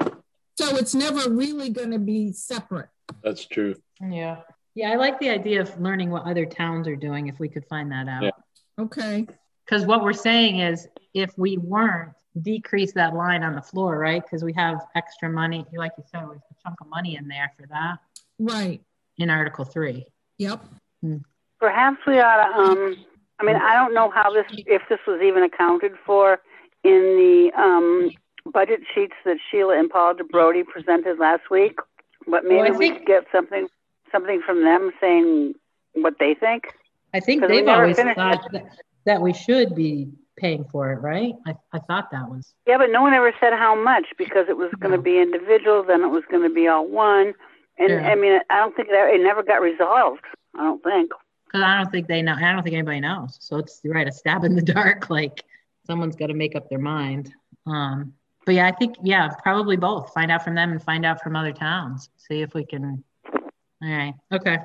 Speaker 4: So it's never really going to be separate.
Speaker 2: That's true.
Speaker 1: Yeah. Yeah. I like the idea of learning what other towns are doing if we could find that out.
Speaker 2: Yeah.
Speaker 4: Okay.
Speaker 1: Because what we're saying is if we weren't, decrease that line on the floor, right? Because we have extra money, like you said, there's a chunk of money in there for that.
Speaker 4: Right.
Speaker 1: In Article three.
Speaker 4: Yep.
Speaker 1: Hmm.
Speaker 3: Perhaps we ought to, um, I mean, I don't know how this, if this was even accounted for in the um, budget sheets that Sheila and Paul DeBrody presented last week But maybe
Speaker 1: Well, I
Speaker 3: we
Speaker 1: think-
Speaker 3: could get something something from them saying what they think.
Speaker 1: I think
Speaker 3: 'Cause we
Speaker 1: they've
Speaker 3: never
Speaker 1: always
Speaker 3: finished
Speaker 1: thought that, that we should be paying for it, right? I, I thought that was.
Speaker 3: Yeah, but no one ever said how much because it was going to
Speaker 1: No.
Speaker 3: be individual, then it was going to be all one. And
Speaker 1: Yeah.
Speaker 3: I mean, I don't think that it never got resolved. I don't think.
Speaker 1: Because I don't think they know. I don't think anybody knows. So it's you're right, a stab in the dark. Like someone's got to make up their mind. Um, but yeah, I think yeah, probably both. Find out from them and find out from other towns. See if we can. All right. Okay.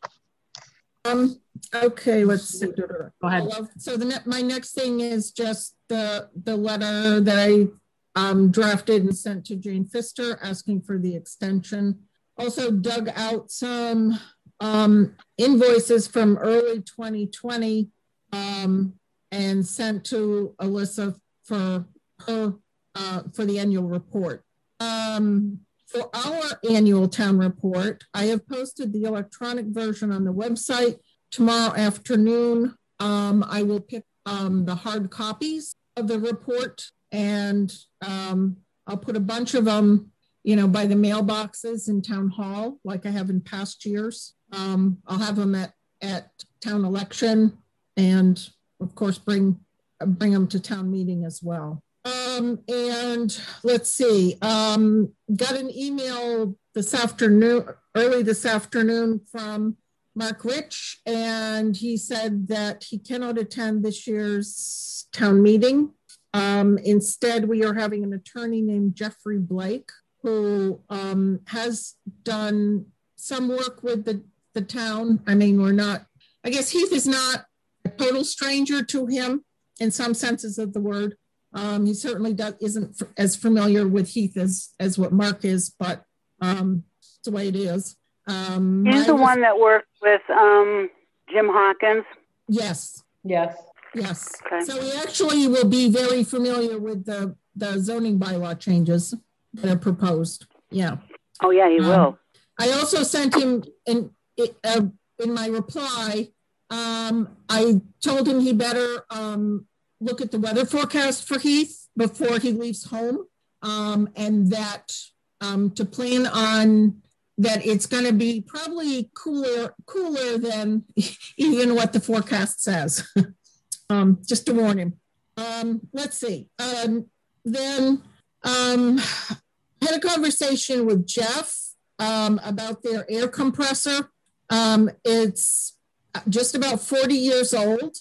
Speaker 4: Um, okay, let's see.
Speaker 1: Go ahead.
Speaker 4: So the ne my next thing is just the the letter that I um, drafted and sent to Jane Pfister asking for the extension. Also dug out some um, invoices from early twenty twenty um, and sent to Alyssa for her uh, for the annual report. Um, For our annual town report, I have posted the electronic version on the website. Tomorrow afternoon, um, I will pick um, the hard copies of the report and um, I'll put a bunch of them, you know, by the mailboxes in town hall, like I have in past years. Um, I'll have them at, at town election and of course, bring, bring them to town meeting as well. Um, and let's see, um, got an email this afternoon, early this afternoon from Mark Rich, and he said that he cannot attend this year's town meeting. Um, instead, we are having an attorney named Jeffrey Blake, who um, has done some work with the, the town. I mean, we're not, I guess Heath is not a total stranger to him in some senses of the word. Um, he certainly does, isn't f as familiar with Heath as, as what Mark is, but um, it's the way it is. Um,
Speaker 3: He's the one that worked with um, Jim Hawkins.
Speaker 4: Yes.
Speaker 1: Yes.
Speaker 4: Yes.
Speaker 3: Okay.
Speaker 4: So he actually will be very familiar with the, the zoning bylaw changes that are proposed. Yeah.
Speaker 3: Oh, yeah, he
Speaker 4: Um,
Speaker 3: will.
Speaker 4: I also sent him in, uh, in my reply, um, I told him he better um, look at the weather forecast for Heath before he leaves home, um, and that um, to plan on that it's going to be probably cooler, cooler than even what the forecast says. um, just to warn him. Um, let's see. Um, then um, I had a conversation with Jeff um, about their air compressor. Um, it's just about forty years old.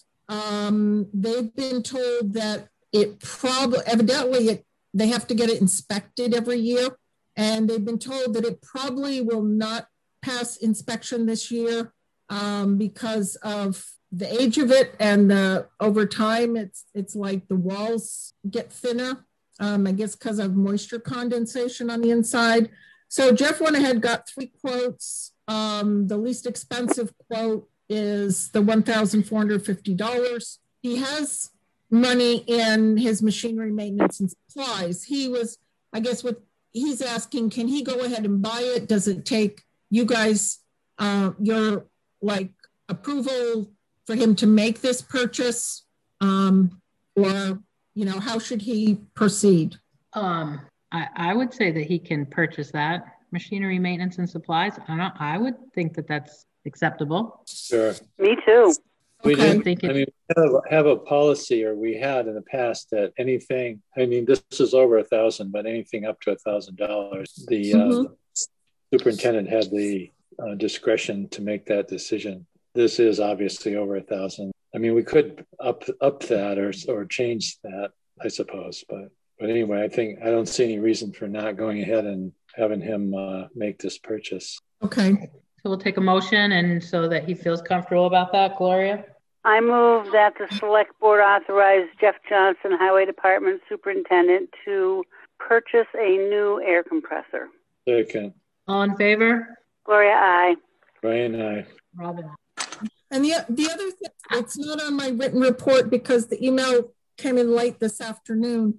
Speaker 4: Um, they've been told that it probably, evidently, it, they have to get it inspected every year. And they've been told that it probably will not pass inspection this year um, because of the age of it. And uh, over time, it's, it's like the walls get thinner, um, I guess because of moisture condensation on the inside. So Jeff went ahead, got three quotes. Um, the least expensive quote is the one thousand four hundred fifty dollars. He has money in his machinery maintenance and supplies. He was, I guess what he's asking, can he go ahead and buy it? Does it take you guys, uh, your like approval for him to make this purchase? Um, or, you know, how should he proceed?
Speaker 1: Um, I, I would say that he can purchase that machinery maintenance and supplies. I don't, I would think that that's acceptable.
Speaker 2: Sure.
Speaker 3: Me too.
Speaker 2: We
Speaker 4: Okay.
Speaker 2: did, I mean, we have, have a policy, or we had in the past, that anything, I mean, this is over a thousand, but anything up to a thousand dollars, the
Speaker 4: Mhm.
Speaker 2: uh, superintendent had the uh, discretion to make that decision. This is obviously over a thousand. I mean, we could up up that or or change that, I suppose. But but anyway, I think I don't see any reason for not going ahead and having him uh, make this purchase.
Speaker 4: Okay.
Speaker 1: So we'll take a motion, and so that he feels comfortable about that, Gloria.
Speaker 3: I move that the select board authorize Jeff Johnson, Highway Department Superintendent, to purchase a new air compressor.
Speaker 2: Second.
Speaker 1: All in favor?
Speaker 3: Gloria, aye.
Speaker 2: Brian, I.
Speaker 1: Robin.
Speaker 4: And the, the other thing, it's not on my written report because the email came in late this afternoon.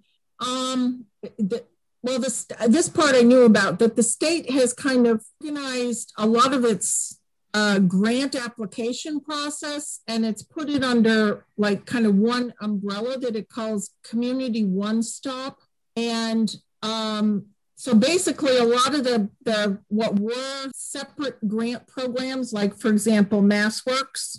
Speaker 4: Um, the, well, this, this part I knew about, that the state has kind of organized a lot of its uh, grant application process, and it's put it under like kind of one umbrella that it calls Community One Stop. And um, so basically a lot of the, the what were separate grant programs, like for example, MassWorks,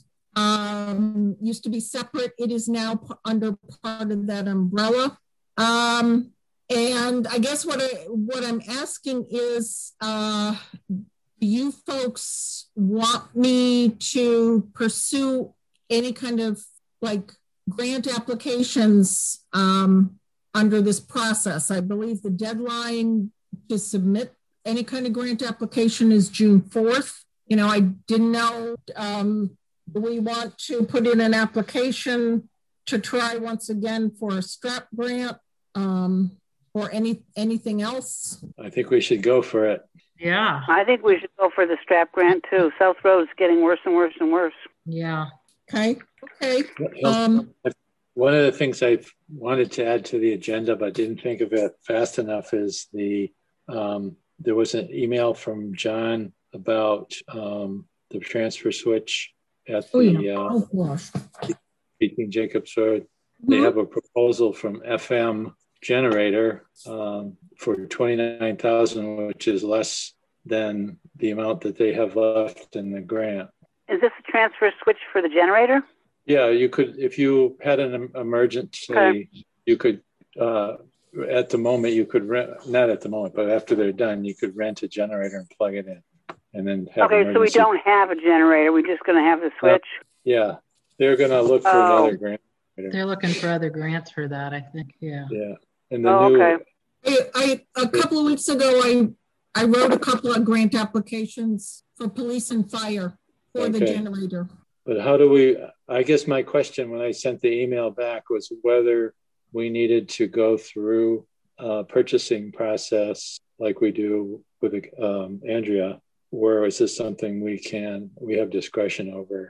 Speaker 4: um, used to be separate. It is now p- under part of that umbrella. Um, and I guess what, I, what I'm asking is, uh, do you folks want me to pursue any kind of like grant applications um, under this process? I believe the deadline to submit any kind of grant application is June fourth. You know, I didn't know, um, do we want to put in an application to try once again for a STRAP grant um, or any anything else?
Speaker 2: I think we should go for it.
Speaker 1: Yeah.
Speaker 3: I think we should go for the STRAP grant too. South Road's getting worse and worse and worse.
Speaker 1: Yeah.
Speaker 4: Okay. Okay. Um,
Speaker 2: One of the things I wanted to add to the agenda, but didn't think of it fast enough, is the um, there was an email from John about um, the transfer switch at the
Speaker 4: oh, yeah.
Speaker 2: uh,
Speaker 4: oh, gosh.
Speaker 2: Speaking Jacobs Road.
Speaker 4: Mm-hmm.
Speaker 2: They have a proposal from F M Generator um, for twenty-nine thousand, which is less than the amount that they have left in the grant.
Speaker 3: Is this a transfer switch for the generator?
Speaker 2: Yeah, you could, if you had an emergency,
Speaker 3: okay.
Speaker 2: you could, uh, at the moment, you could rent, not at the moment, but after they're done, you could rent a generator and plug it in. And then have
Speaker 3: Okay, so we don't have a generator. We're just going to have the switch? Uh,
Speaker 2: yeah, they're going to look for
Speaker 3: oh.
Speaker 2: another grant.
Speaker 1: They're looking for other grants for that, I think. Yeah.
Speaker 2: Yeah. And the
Speaker 3: oh,
Speaker 2: new,
Speaker 3: okay.
Speaker 4: I, I, a couple of weeks ago, I, I wrote a couple of grant applications for police and fire for okay. the generator.
Speaker 2: But how do we, I guess my question when I sent the email back was whether we needed to go through a purchasing process like we do with um, Andrea, or is this something we can, we have discretion over?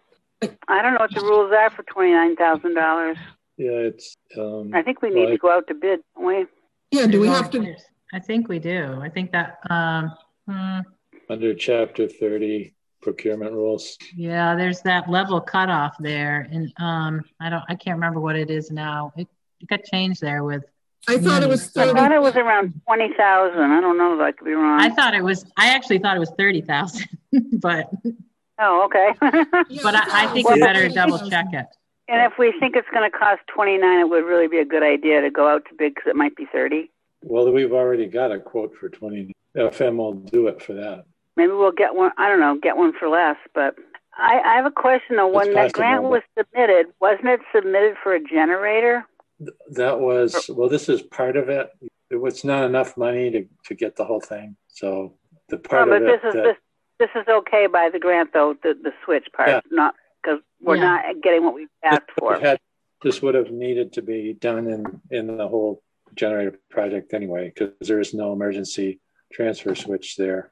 Speaker 3: I don't know what the rules are for twenty-nine thousand dollars.
Speaker 2: Yeah, it's... Um,
Speaker 3: I think we need
Speaker 2: well,
Speaker 3: to go out to bid, don't we?
Speaker 4: Yeah, do we have to?
Speaker 1: I think we do. I think that... Um, hmm.
Speaker 2: Under Chapter thirty procurement rules.
Speaker 1: Yeah, there's that level cutoff there. And um, I don't, I can't remember what it is now. It, it got changed there with...
Speaker 4: I thought it was thirty.
Speaker 3: I thought it was around twenty thousand. I don't know if I could be wrong.
Speaker 1: I thought it was, I actually thought it was thirty thousand, but...
Speaker 3: Oh, okay.
Speaker 1: But I, I think we better double check it.
Speaker 3: And if we think it's going to cost twenty-nine, it would really be a good idea to go out to bid because it might be thirty.
Speaker 2: Well, we've already got a quote for twenty. F M will do it for that.
Speaker 3: Maybe we'll get one. I don't know, get one for less. But I, I have a question though. When that grant was submitted, wasn't it submitted for a generator?
Speaker 2: That was, well, this is part of it. It was not enough money to, to get the whole thing. So the part
Speaker 3: no,
Speaker 2: of
Speaker 3: but
Speaker 2: it.
Speaker 3: This is,
Speaker 2: that,
Speaker 3: this, this is okay by the grant though, the, the switch part, yeah. not because we're yeah. not getting what we asked for.
Speaker 2: Had, this would have needed to be done in, in the whole generator project anyway, because there is no emergency transfer switch there,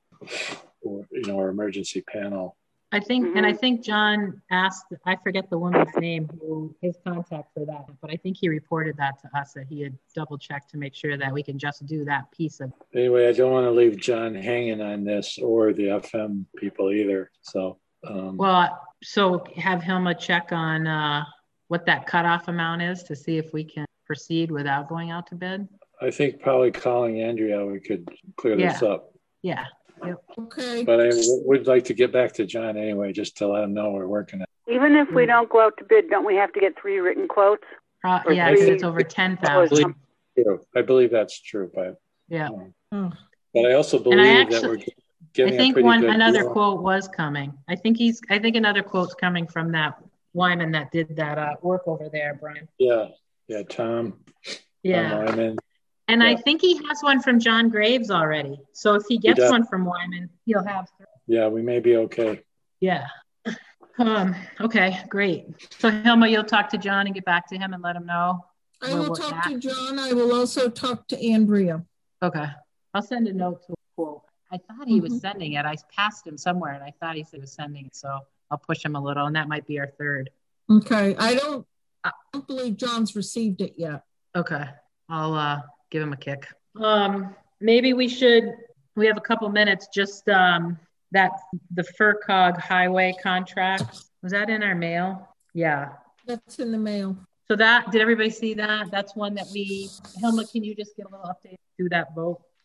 Speaker 2: or you know, or emergency panel.
Speaker 1: I think,
Speaker 3: mm-hmm.
Speaker 1: and I think John asked, I forget the woman's name, who his contact for that, but I think he reported that to us that he had double checked to make sure that we can just do that piece of.
Speaker 2: Anyway, I don't want to leave John hanging on this or the F M people either. So, um,
Speaker 1: well, so have Hilma check on uh, what that cutoff amount is to see if we can proceed without going out to bid.
Speaker 2: I think probably calling Andrea, we could clear
Speaker 1: yeah.
Speaker 2: this up.
Speaker 1: Yeah. Yep.
Speaker 4: Okay.
Speaker 2: But I w- would like to get back to John anyway, just to let him know we're working on it.
Speaker 3: Even if we don't go out to bid, don't we have to get three written quotes?
Speaker 1: Uh, yeah, because it's over ten thousand.
Speaker 2: I believe that's true. But,
Speaker 1: yeah.
Speaker 2: Um, but I also believe
Speaker 1: I actually,
Speaker 2: that we're getting
Speaker 1: I think
Speaker 2: a pretty
Speaker 1: one
Speaker 2: good
Speaker 1: another
Speaker 2: deal.
Speaker 1: quote was coming. I think he's, I think another quote's coming from that Wyman that did that uh, work over there, Brian.
Speaker 2: Yeah. Yeah. Tom.
Speaker 1: Yeah.
Speaker 2: Tom Wyman.
Speaker 1: And
Speaker 2: yeah.
Speaker 1: I think he has one from John Graves already. So if he gets
Speaker 2: he
Speaker 1: one from Wyman, he'll have three.
Speaker 2: Yeah, we may be okay.
Speaker 1: Yeah. Um, okay, great. So Hilma, you'll talk to John and get back to him and let him know.
Speaker 4: I will talk to John. I will also talk to Andrea.
Speaker 1: Okay. I'll send a note to quote. I thought he
Speaker 4: mm-hmm.
Speaker 1: was sending it. I passed him somewhere and I thought he said he was sending it. So I'll push him a little and that might be our third.
Speaker 4: Okay. I don't, I don't believe John's received it yet.
Speaker 1: Okay. I'll uh, give him a kick. Um, maybe we should, we have a couple minutes, just um, that the FERCog highway contract, was that in our mail? Yeah.
Speaker 4: That's in the mail.
Speaker 1: So that, did everybody see that? That's one that we, Hilma, can you just get a little update, do that vote?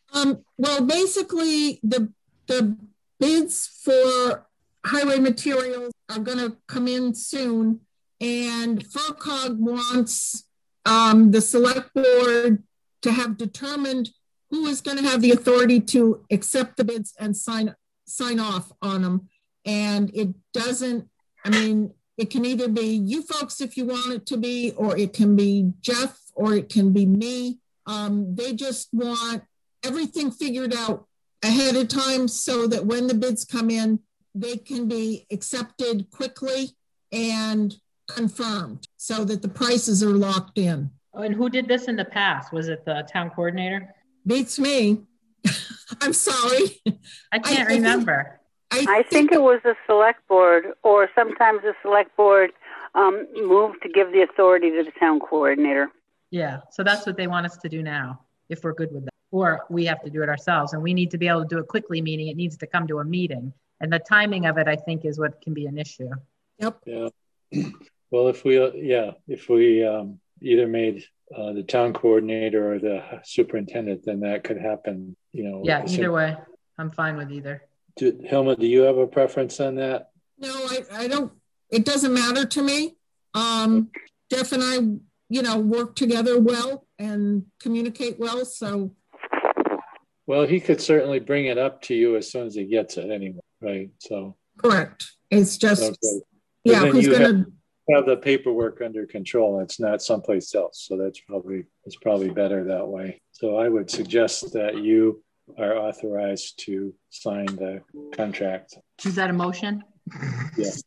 Speaker 4: Um, well, basically, the the bids for highway materials are going to come in soon, and FERCog wants um, the select board to have determined who is going to have the authority to accept the bids and sign sign off on them. And it doesn't, I mean, it can either be you folks if you want it to be, or it can be Jeff, or it can be me. Um, they just want everything figured out ahead of time so that when the bids come in, they can be accepted quickly and confirmed so that the prices are locked in.
Speaker 1: Oh, and who did this in the past? Was it the town coordinator?
Speaker 4: Beats me. I'm sorry.
Speaker 1: I can't
Speaker 4: I,
Speaker 1: remember.
Speaker 3: I think, I think it was the select board, or sometimes the select board um, moved to give the authority to the town coordinator.
Speaker 1: Yeah, so that's what they want us to do now, if we're good with that. Or we have to do it ourselves, and we need to be able to do it quickly, meaning it needs to come to a meeting. And the timing of it, I think, is what can be an issue.
Speaker 4: Yep.
Speaker 2: Yeah. Well, if we, yeah, if we um, either made uh, the town coordinator or the superintendent, then that could happen, you know.
Speaker 1: Yeah, either way, I'm fine with either.
Speaker 2: Do, Hilma, do you have a preference on that?
Speaker 4: No, I, I don't. It doesn't matter to me. Um, Jeff and I, you know, work together well and communicate well. So.
Speaker 2: Well, he could certainly bring it up to you as soon as he gets it anyway, right? So.
Speaker 4: Correct. It's just,
Speaker 2: okay.
Speaker 4: Yeah, who's
Speaker 2: you
Speaker 4: gonna
Speaker 2: have, have the paperwork under control. It's not someplace else. So that's probably, it's probably better that way. So I would suggest that you are authorized to sign the contract.
Speaker 1: Is that a motion?
Speaker 2: Yes.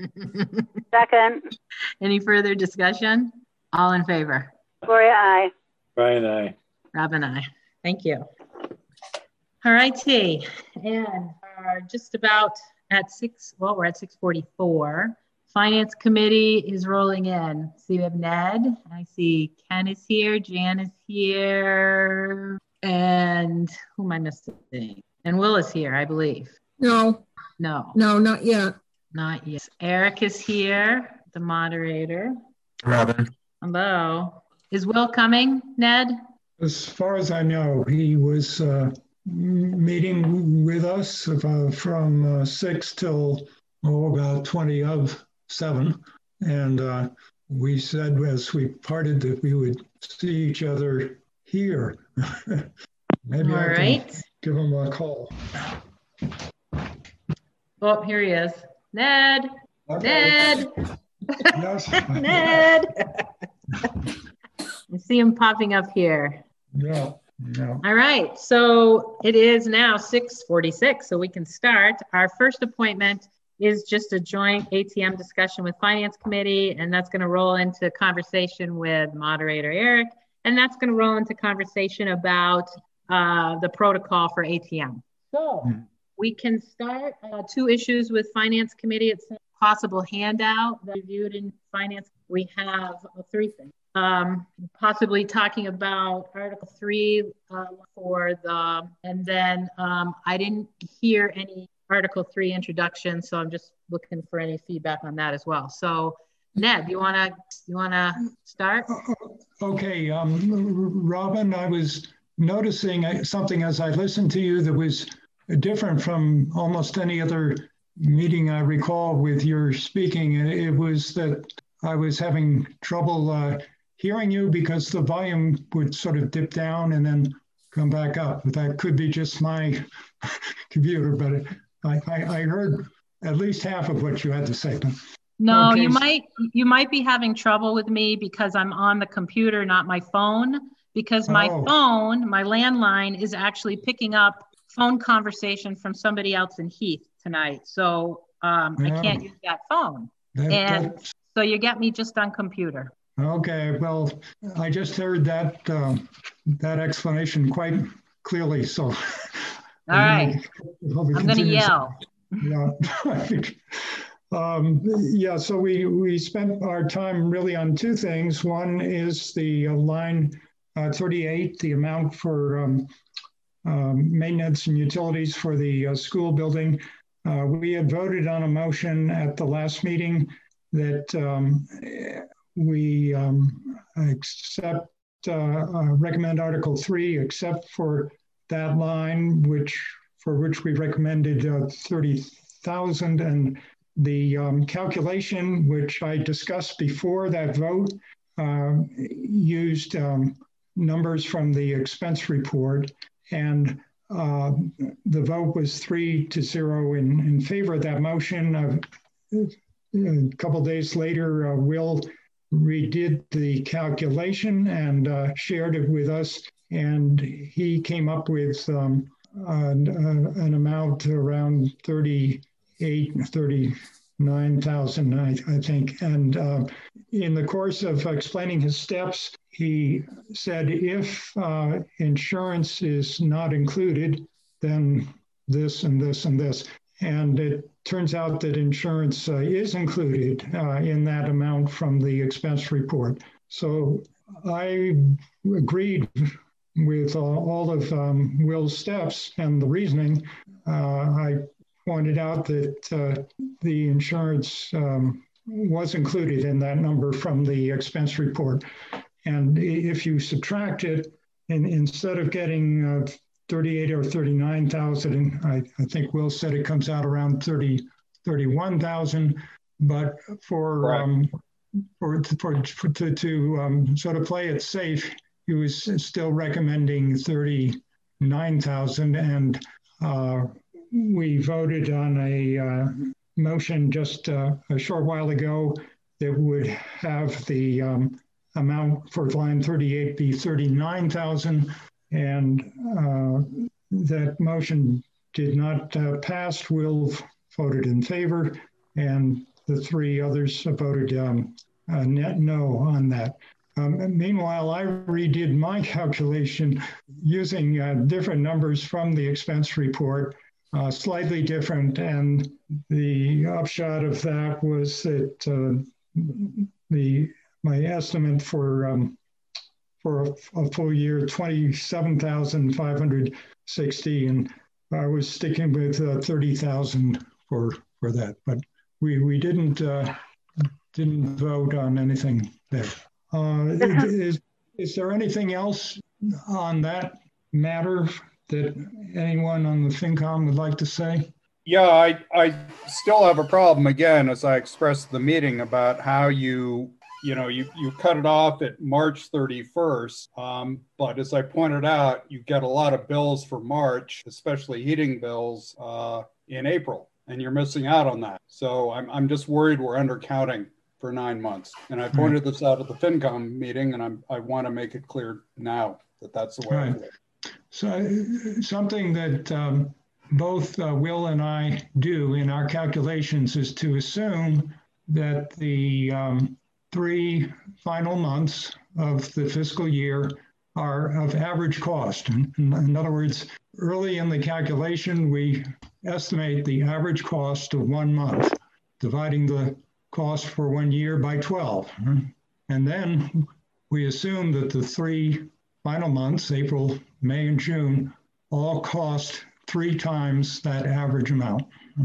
Speaker 3: Second.
Speaker 1: Any further discussion? All in favor?
Speaker 3: Gloria, aye.
Speaker 2: Brian, aye.
Speaker 1: Robin, aye. Thank you. All righty. And are just about at six, well, we're at six forty-four. Finance committee is rolling in. So we have Ned. I see Ken is here. Jan is here. And who am I missing? And Will is here, I believe.
Speaker 4: No.
Speaker 1: No.
Speaker 4: No, not yet.
Speaker 1: Not yet. Eric is here, the moderator.
Speaker 10: Robin.
Speaker 1: Hello. Is Will coming, Ned?
Speaker 6: As far as I know, he was uh, meeting with us uh, from uh, six till oh, about twenty of seven. And uh, we said as we parted that we would see each other here. Maybe
Speaker 1: All
Speaker 6: I
Speaker 1: right.
Speaker 6: can give him a call.
Speaker 1: Oh, here he is. Ned.
Speaker 6: Okay.
Speaker 1: Ned.
Speaker 6: Yes.
Speaker 1: Ned. I see him popping up here.
Speaker 6: Yeah. Yeah.
Speaker 1: All right. So it is now six forty-six. So we can start. Our first appointment is just a joint A T M discussion with Finance Committee, and that's going to roll into conversation with moderator Eric, and that's going to roll into conversation about uh, the protocol for A T M. So mm-hmm. we can start uh, two issues with Finance Committee. It's a possible handout that reviewed in Finance. We have uh, three things. Um, possibly talking about Article three uh, for the, and then um, I didn't hear any Article three introduction, so I'm just looking for any feedback on that as well. So, Ned, you wanna you wanna start?
Speaker 6: Okay, um, Robin, I was noticing something as I listened to you that was different from almost any other meeting I recall with your speaking. It was that I was having trouble uh, hearing you because the volume would sort of dip down and then come back up. That could be just my computer, but it, I, I, I heard at least half of what you had to say. But,
Speaker 1: no,
Speaker 6: okay.
Speaker 1: you might you might be having trouble with me because I'm on the computer, not my phone. Because my
Speaker 6: oh.
Speaker 1: phone, my landline, is actually picking up phone conversation from somebody else in Heath tonight. So um,
Speaker 6: yeah.
Speaker 1: I can't use that phone.
Speaker 6: That,
Speaker 1: and
Speaker 6: that's...
Speaker 1: so you get me just on computer.
Speaker 6: Okay, well, I just heard that um, that explanation quite clearly. So,
Speaker 1: all right, I'm going to yell.
Speaker 6: Yeah, um, yeah. So we we spent our time really on two things. One is the uh, line uh, thirty-eight, the amount for um, um, maintenance and utilities for the uh, school building. Uh, we had voted on a motion at the last meeting that. Um, We um, accept, uh, uh, recommend Article three, except for that line, which for which we recommended uh, thirty thousand, and the um, calculation, which I discussed before that vote, uh, used um, numbers from the expense report, and uh, the vote was three to zero in, in favor of that motion. Uh, a couple days later, uh, Will redid the calculation and uh, shared it with us, and he came up with um, an, uh, an amount around thirty-eight, thirty-nine thousand, I, I think. And uh, in the course of explaining his steps, he said if uh, insurance is not included, then this and this and this. And it turns out that insurance uh, is included uh, in that amount from the expense report. So I agreed with uh, all of um, Will's steps and the reasoning. Uh, I pointed out that uh, the insurance um, was included in that number from the expense report. And if you subtract it, and instead of getting uh, thirty-eight or thirty-nine thousand, I, I think Will said it comes out around thirty, thirty-one thousand, but for, right. um, for, for, for to, to um, sort of play it safe, he was still recommending thirty-nine thousand, and uh, we voted on a uh, motion just uh, a short while ago that would have the um, amount for line thirty-eight be thirty-nine thousand, and uh, that motion did not uh, pass. Will voted in favor, and the three others voted um, uh, net no on that. Um, meanwhile, I redid my calculation using uh, different numbers from the expense report, uh, slightly different, and the upshot of that was that uh, the my estimate for um, for a, a full year, twenty-seven thousand five hundred sixty, and I was sticking with uh, thirty thousand for for that. But we we didn't uh, didn't vote on anything there. Uh, is is there anything else on that matter that anyone on the FinCom would like to say?
Speaker 7: Yeah, I I still have a problem again, as I expressed the meeting, about how you. You know, you, you cut it off at March thirty-first, um, but as I pointed out, you get a lot of bills for March, especially heating bills, uh, in April, and you're missing out on that. So I'm I'm just worried we're undercounting for nine months. And I pointed this out at the FinCom meeting, and I'm, I want to make it clear now that that's the way
Speaker 6: right.
Speaker 7: I feel.
Speaker 6: So something that um, both uh, Will and I do in our calculations is to assume that the um, three final months of the fiscal year are of average cost. In, in other words, early in the calculation, we estimate the average cost of one month, dividing the cost for one year by twelve. And then we assume that the three final months, April, May, and June, all cost three times that average amount.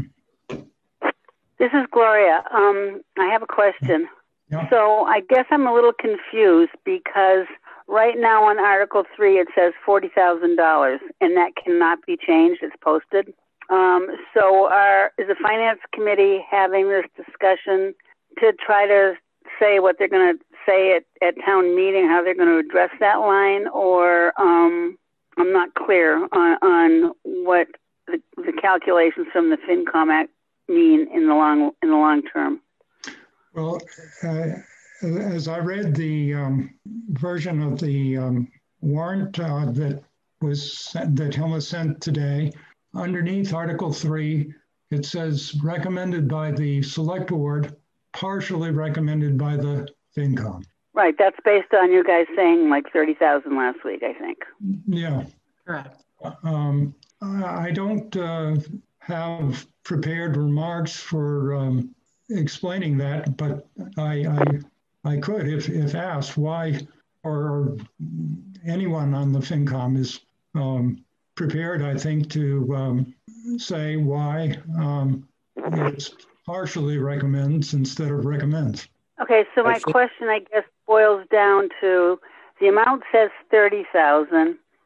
Speaker 3: This is Gloria. Um, I have a question.
Speaker 6: Yeah.
Speaker 3: So I guess I'm a little confused because right now on Article three, it says forty thousand dollars, and that cannot be changed. It's posted. Um, so are, is the Finance Committee having this discussion to try to say what they're going to say at, at town meeting, how they're going to address that line? Or um, I'm not clear on, on what the, the calculations from the FinCom Act mean in the long, in the long term.
Speaker 6: Well, uh, as I read the um, version of the um, warrant uh, that was sent, that Hilma sent today, underneath Article three, it says recommended by the Select Board, partially recommended by the FinCom.
Speaker 3: Right, that's based on you guys saying like thirty thousand last week, I think.
Speaker 6: Yeah.
Speaker 5: Correct.
Speaker 6: Um, I don't uh, have prepared remarks for um, explaining that, but I, I I could, if if asked, why, or anyone on the FinCom is um, prepared, I think, to um, say why um, it's partially recommends instead of recommends.
Speaker 3: Okay, so my question, I guess, boils down to the amount says thirty thousand,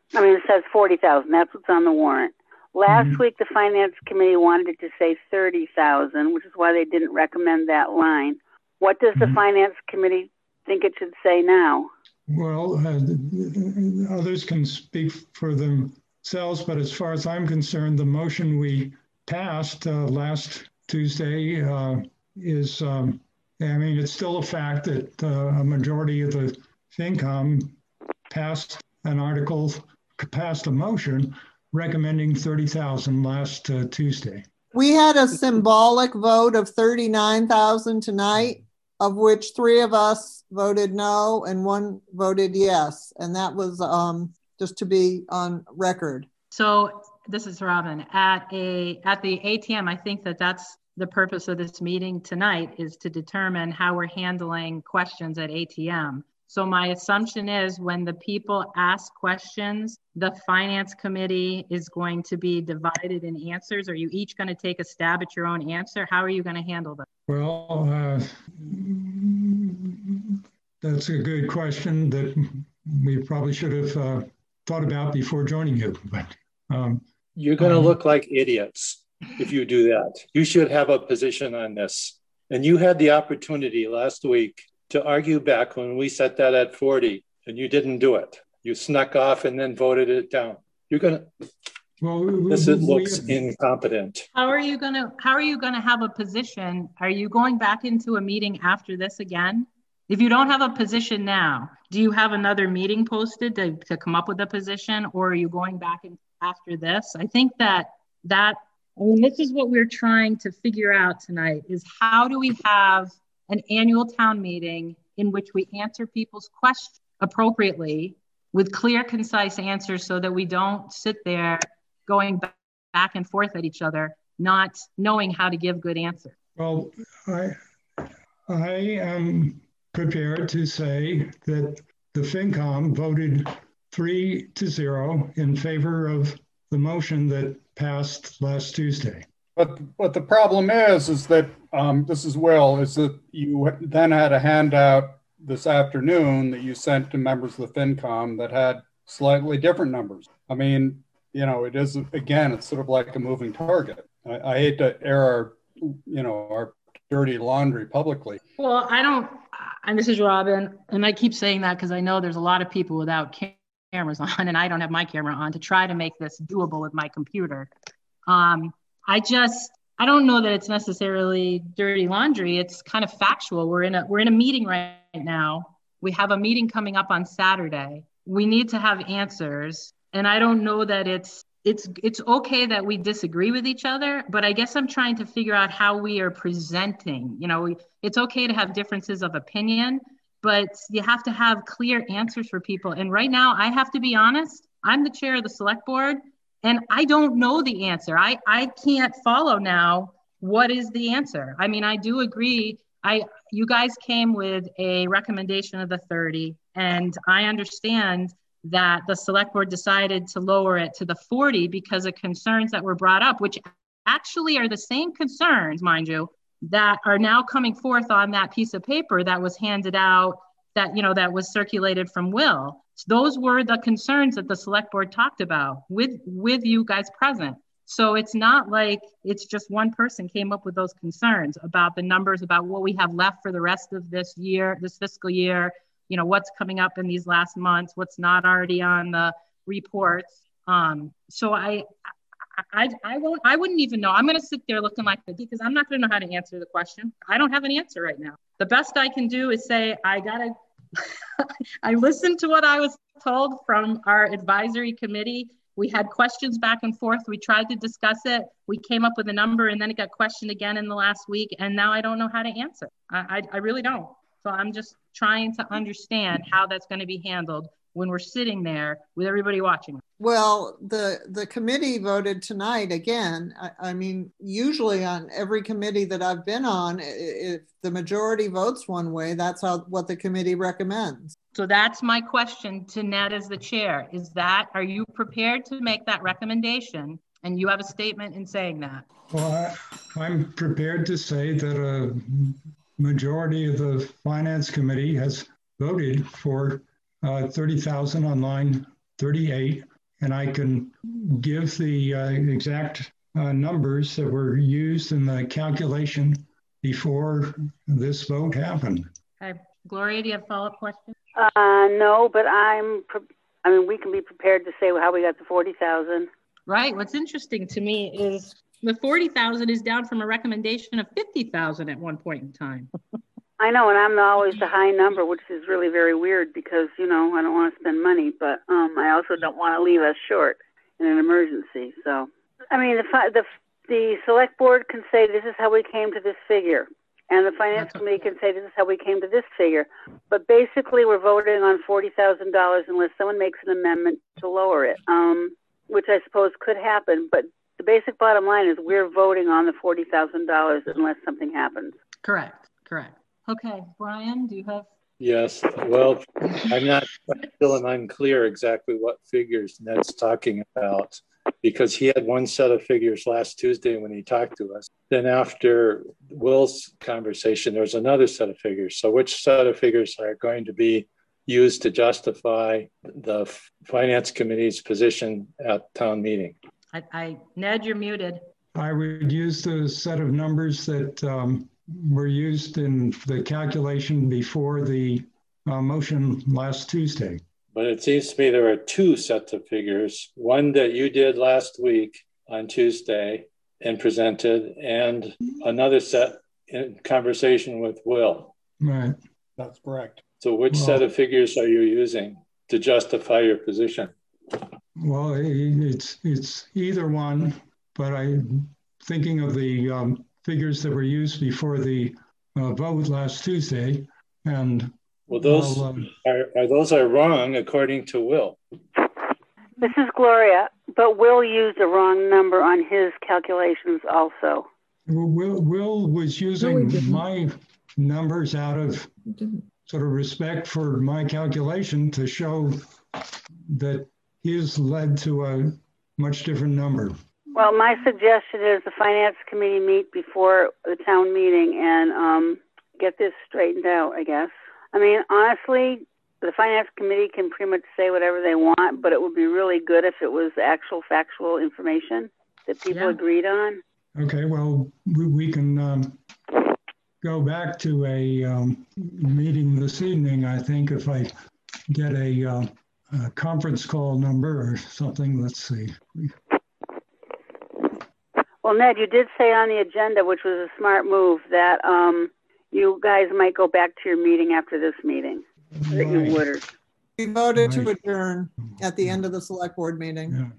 Speaker 3: I mean, it says forty thousand. That's what's on the warrant. Last mm-hmm. week, the finance committee wanted to say thirty thousand, which is why they didn't recommend that line. What does mm-hmm. the finance committee think it should say now?
Speaker 6: Well, uh, others can speak for themselves, but as far as I'm concerned, the motion we passed uh, last Tuesday uh, is, um, I mean, it's still a fact that uh, a majority of the FinCom passed an article, passed a motion recommending thirty thousand last uh, Tuesday.
Speaker 8: We had a symbolic vote of thirty-nine thousand tonight, of which three of us voted no and one voted yes. And that was um, just to be on record.
Speaker 1: So this is Robin. At a at the A T M, I think that that's the purpose of this meeting tonight, is to determine how we're handling questions at A T M. So my assumption is when the people ask questions, the finance committee is going to be divided in answers. Are you each going to take a stab at your own answer? How are you going to handle that?
Speaker 6: Well, uh, that's a good question that we probably should have uh, thought about before joining you. But um,
Speaker 2: you're going to
Speaker 6: um,
Speaker 2: look like idiots if you do that. You should have a position on this. And you had the opportunity last week to argue back when we set that at forty, and you didn't do it. You snuck off and then voted it down. You're gonna. Well, this we, looks we, incompetent.
Speaker 1: How are you gonna? How are you gonna have a position? Are you going back into a meeting after this again? If you don't have a position now, do you have another meeting posted to, to come up with a position, or are you going back in after this? I think that that. I mean, this is what we're trying to figure out tonight: is how do we have an annual town meeting in which we answer people's questions appropriately with clear, concise answers, so that we don't sit there going back and forth at each other, not knowing how to give good answers.
Speaker 6: Well, I, I am prepared to say that the FinCom voted three to zero in favor of the motion that passed last Tuesday.
Speaker 7: But but the problem is, is that um, this is Will, is that you then had a handout this afternoon that you sent to members of the FinCom that had slightly different numbers. I mean, you know, it is, again, it's sort of like a moving target. I, I hate to air our, you know, our dirty laundry publicly.
Speaker 1: Well, I don't, and this is Robin, and I keep saying that because I know there's a lot of people without cameras on, and I don't have my camera on to try to make this doable with my computer. Um, I just, I don't know that it's necessarily dirty laundry. It's kind of factual. We're in a, we're in a meeting right now. We have a meeting coming up on Saturday. We need to have answers. And I don't know that it's, it's, it's okay that we disagree with each other, but I guess I'm trying to figure out how we are presenting. You know, it's okay to have differences of opinion, but you have to have clear answers for people. And right now, I have to be honest, I'm the chair of the select board, and I don't know the answer. I, I can't follow now what is the answer. I mean, I do agree. I you guys came with a recommendation of the thirty, and I understand that the select board decided to lower it to the forty because of concerns that were brought up, which actually are the same concerns, mind you, that are now coming forth on that piece of paper that was handed out, that, you know, that was circulated from Will. Those were the concerns that the select board talked about with, with you guys present. So it's not like it's just one person came up with those concerns about the numbers, about what we have left for the rest of this year, this fiscal year, you know, what's coming up in these last months, what's not already on the reports. Um, so I, I, I won't, I wouldn't even know. I'm going to sit there looking like the, because I'm not going to know how to answer the question. I don't have an answer right now. The best I can do is say, I got to, I listened to what I was told from our advisory committee. We had questions back and forth. We tried to discuss it. We came up with a number, and then it got questioned again in the last week. And now I don't know how to answer. I, I, I really don't. So I'm just trying to understand how that's going to be handled when we're sitting there with everybody watching.
Speaker 8: Well, the the committee voted tonight again. I, I mean, usually on every committee that I've been on, if the majority votes one way, that's how what the committee recommends.
Speaker 1: So that's my question to Ned as the chair. Is that, are you prepared to make that recommendation? And you have a statement in saying that.
Speaker 6: Well, I, I'm prepared to say that a majority of the finance committee has voted for uh, thirty thousand on line thirty-eight and I can give the uh, exact uh, numbers that were used in the calculation before this vote happened.
Speaker 1: Okay. Gloria, do you have a follow-up question?
Speaker 3: Uh, no, but I'm, pre- I mean, we can be prepared to say how we got the forty thousand.
Speaker 1: Right. What's interesting to me is the forty thousand is down from a recommendation of fifty thousand at one point in time.
Speaker 3: I know, and I'm always the high number, which is really very weird because, you know, I don't want to spend money, but um, I also don't want to leave us short in an emergency. So, I mean, the, the, the select board can say this is how we came to this figure. And the finance committee can say this is how we came to this figure. But basically, we're voting on forty thousand dollars unless someone makes an amendment to lower it, um, which I suppose could happen. But the basic bottom line is we're voting on the forty thousand dollars unless something happens.
Speaker 1: Correct. Correct. Okay. Brian, do you have?
Speaker 2: Yes. Well, I'm not still am unclear exactly what figures Ned's talking about, because he had one set of figures last Tuesday when he talked to us. Then after Will's conversation, there was another set of figures. So which set of figures are going to be used to justify the finance committee's position at town meeting?
Speaker 1: I, I Ned, you're muted.
Speaker 6: I would use the set of numbers that um, were used in the calculation before the uh, motion last Tuesday.
Speaker 2: But it seems to me there are two sets of figures, one that you did last week on Tuesday and presented, and another set in conversation with Will.
Speaker 6: Right.
Speaker 7: That's correct.
Speaker 2: So which
Speaker 6: well,
Speaker 2: set of figures are you using to justify your position?
Speaker 6: Well, it's it's either one, but I'm thinking of the um, figures that were used before the uh, vote last Tuesday, and
Speaker 2: well, those
Speaker 6: well, um,
Speaker 2: are, are those are wrong according to Will.
Speaker 3: This is Gloria, but Will used a wrong number on his calculations also.
Speaker 6: Will Will was using no, my numbers out of sort of respect for my calculation to show that his led to a much different number.
Speaker 3: Well, my suggestion is the finance committee meet before the town meeting and um, get this straightened out, I guess. I mean, honestly, the finance committee can pretty much say whatever they want, but it would be really good if it was actual factual information that people yeah. agreed on.
Speaker 6: Okay, well, we, we can um, go back to a um, meeting this evening, I think, if I get a, uh, a conference call number or something. Let's see.
Speaker 3: Well, Ned, you did say on the agenda, which was a smart move, that um, you guys might go back to your meeting after this meeting. Right. That you would.
Speaker 8: We voted right. to adjourn at the end of the select board meeting.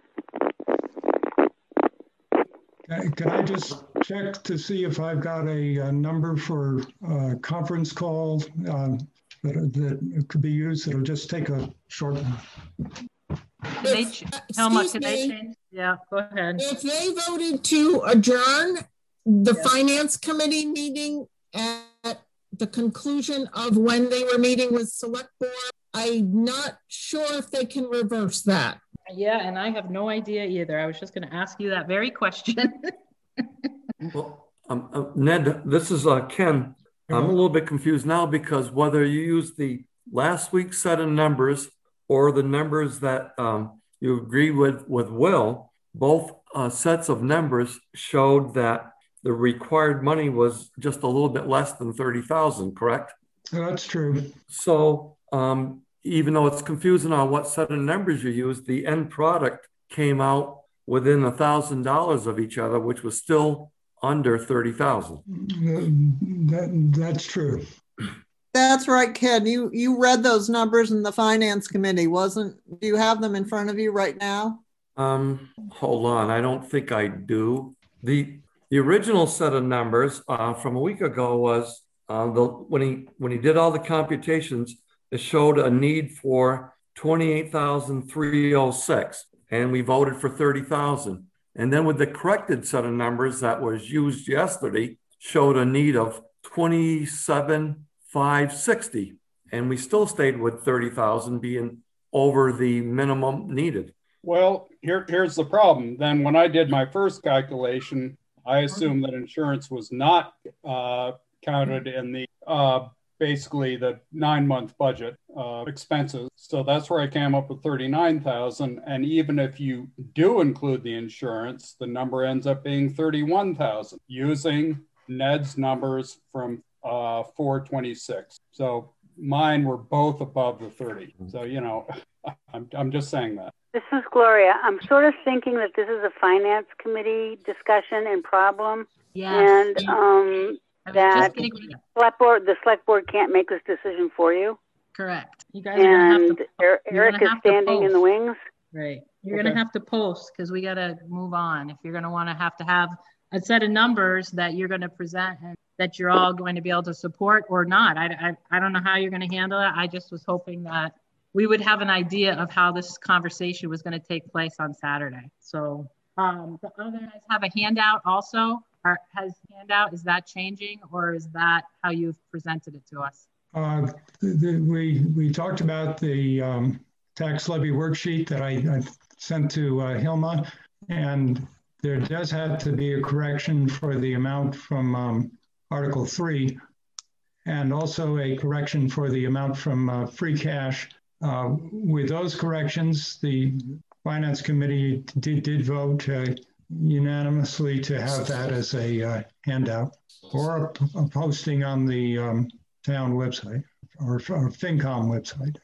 Speaker 6: Yeah. Can I just check to see if I've got a, a number for a conference call um, that, that could be used? It'll just take a short one.
Speaker 1: If, Helma, can they change? Yeah, go ahead.
Speaker 4: If they voted to adjourn the yeah. finance committee meeting at the conclusion of when they were meeting with select board, I'm not sure if they can reverse that.
Speaker 1: Yeah, and I have no idea either. I was just going to ask you that very question.
Speaker 11: Well, um, uh, Ned, this is uh, Ken. I'm a little bit confused now because whether you use the last week's set of numbers or the numbers that um, you agree with with Will, both uh, sets of numbers showed that the required money was just a little bit less than thirty thousand, correct?
Speaker 6: That's true.
Speaker 11: So um, even though it's confusing on what set of numbers you use, the end product came out within a thousand dollars of each other, which was still under thirty thousand.
Speaker 6: That, that's true.
Speaker 8: That's right, Ken. You you read those numbers in the finance committee, wasn't? Do you have them in front of you right now?
Speaker 11: Um, hold on. I don't think I do. The the original set of numbers uh, from a week ago was uh, the when he when he did all the computations, it showed a need for twenty-eight thousand three hundred six, and we voted for thirty thousand. And then with the corrected set of numbers that was used yesterday, showed a need of twenty-seven five sixty, and we still stayed with thirty thousand being over the minimum needed.
Speaker 7: Well, here, here's the problem. Then when I did my first calculation, I assumed that insurance was not uh, counted in the uh, basically the nine month budget uh, expenses. So that's where I came up with thirty-nine thousand. And even if you do include the insurance, the number ends up being thirty-one thousand using Ned's numbers from uh, four twenty-six. So mine were both above the thirty. So, you know, I'm, I'm just saying that.
Speaker 3: This is Gloria. I'm sort of thinking that this is a finance committee discussion and problem.
Speaker 1: Yes.
Speaker 3: And um, that select board, the select board can't make this decision for you.
Speaker 1: Correct. You guys are going to have to.
Speaker 3: Er- Eric is standing in the wings.
Speaker 1: Right. You're
Speaker 3: Okay.
Speaker 1: going to have to post because we got to move on. If you're going to want to have to have a set of numbers that you're going to present and that you're all going to be able to support or not. I, I, I don't know how you're going to handle it. I just was hoping that we would have an idea of how this conversation was going to take place on Saturday. So um, the other guys have a handout also. Or has handout, is that changing or is that how you've presented it to us?
Speaker 6: Uh, the, we we talked about the um, tax levy worksheet that I, I sent to uh, Hilma, and there does have to be a correction for the amount from um, Article three, and also a correction for the amount from uh, free cash. Uh, with those corrections, the Finance Committee did, did vote uh, unanimously to have that as a uh, handout or a, a posting on the um, town website or, or FinCom website.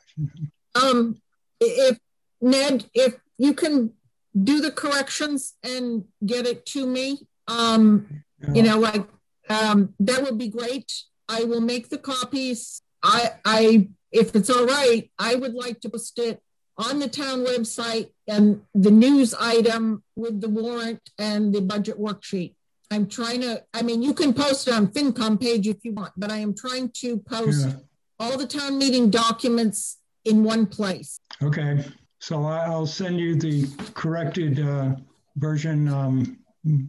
Speaker 4: Um, if Ned, if you can do the corrections and get it to me, um, yeah. you know, like um, that would be great. I will make the copies. I, I, if it's all right, I would like to post it on the town website and the news item with the warrant and the budget worksheet. I'm trying to, I mean, you can post it on FinCom page if you want, but I am trying to post yeah. all the town meeting documents in one place.
Speaker 6: Okay, so I'll send you the corrected uh, version um,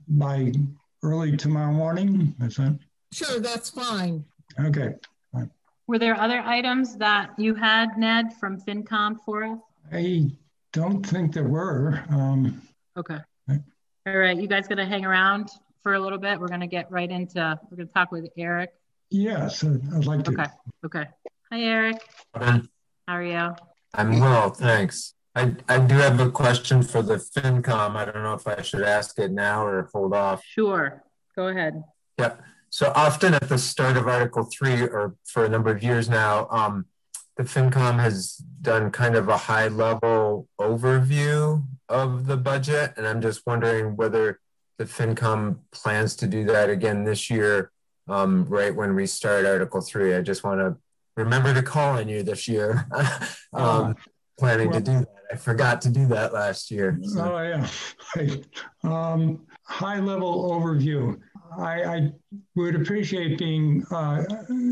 Speaker 6: by early tomorrow morning. Is that?
Speaker 4: Sure, that's fine.
Speaker 6: Okay. Fine.
Speaker 1: Were there other items that you had, Ned, from FinCom for us?
Speaker 6: I don't think there were. Um,
Speaker 1: okay. Right. All right. You guys going to hang around for a little bit? We're going to get right into, we're going to talk with Eric.
Speaker 6: Yes, I'd like to.
Speaker 1: Okay. Okay. Hi, Eric.
Speaker 10: Hi.
Speaker 1: How are you?
Speaker 10: I'm well, thanks. I, I do have a question for the FinCom. I don't know if I should ask it now or hold off.
Speaker 1: Sure. Go ahead.
Speaker 10: Yep. So often at the start of Article three, or for a number of years now, um, the FinCom has done kind of a high level overview of the budget. And I'm just wondering whether the FinCom plans to do that again this year, um, right when we start Article three. I just want to remember to call on you this year. um, uh, planning well, to do that. I forgot to do that last year.
Speaker 6: So. Oh, yeah. Right. Um, high level overview. I, I would appreciate being uh,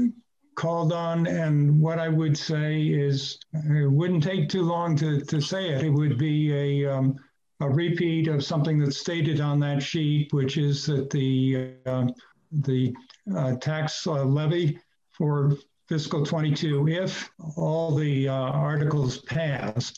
Speaker 6: called on, and what I would say is it wouldn't take too long to, to say it. It would be a, um, a repeat of something that's stated on that sheet, which is that the, uh, the uh, tax uh, levy for fiscal twenty-two, if all the uh, articles pass,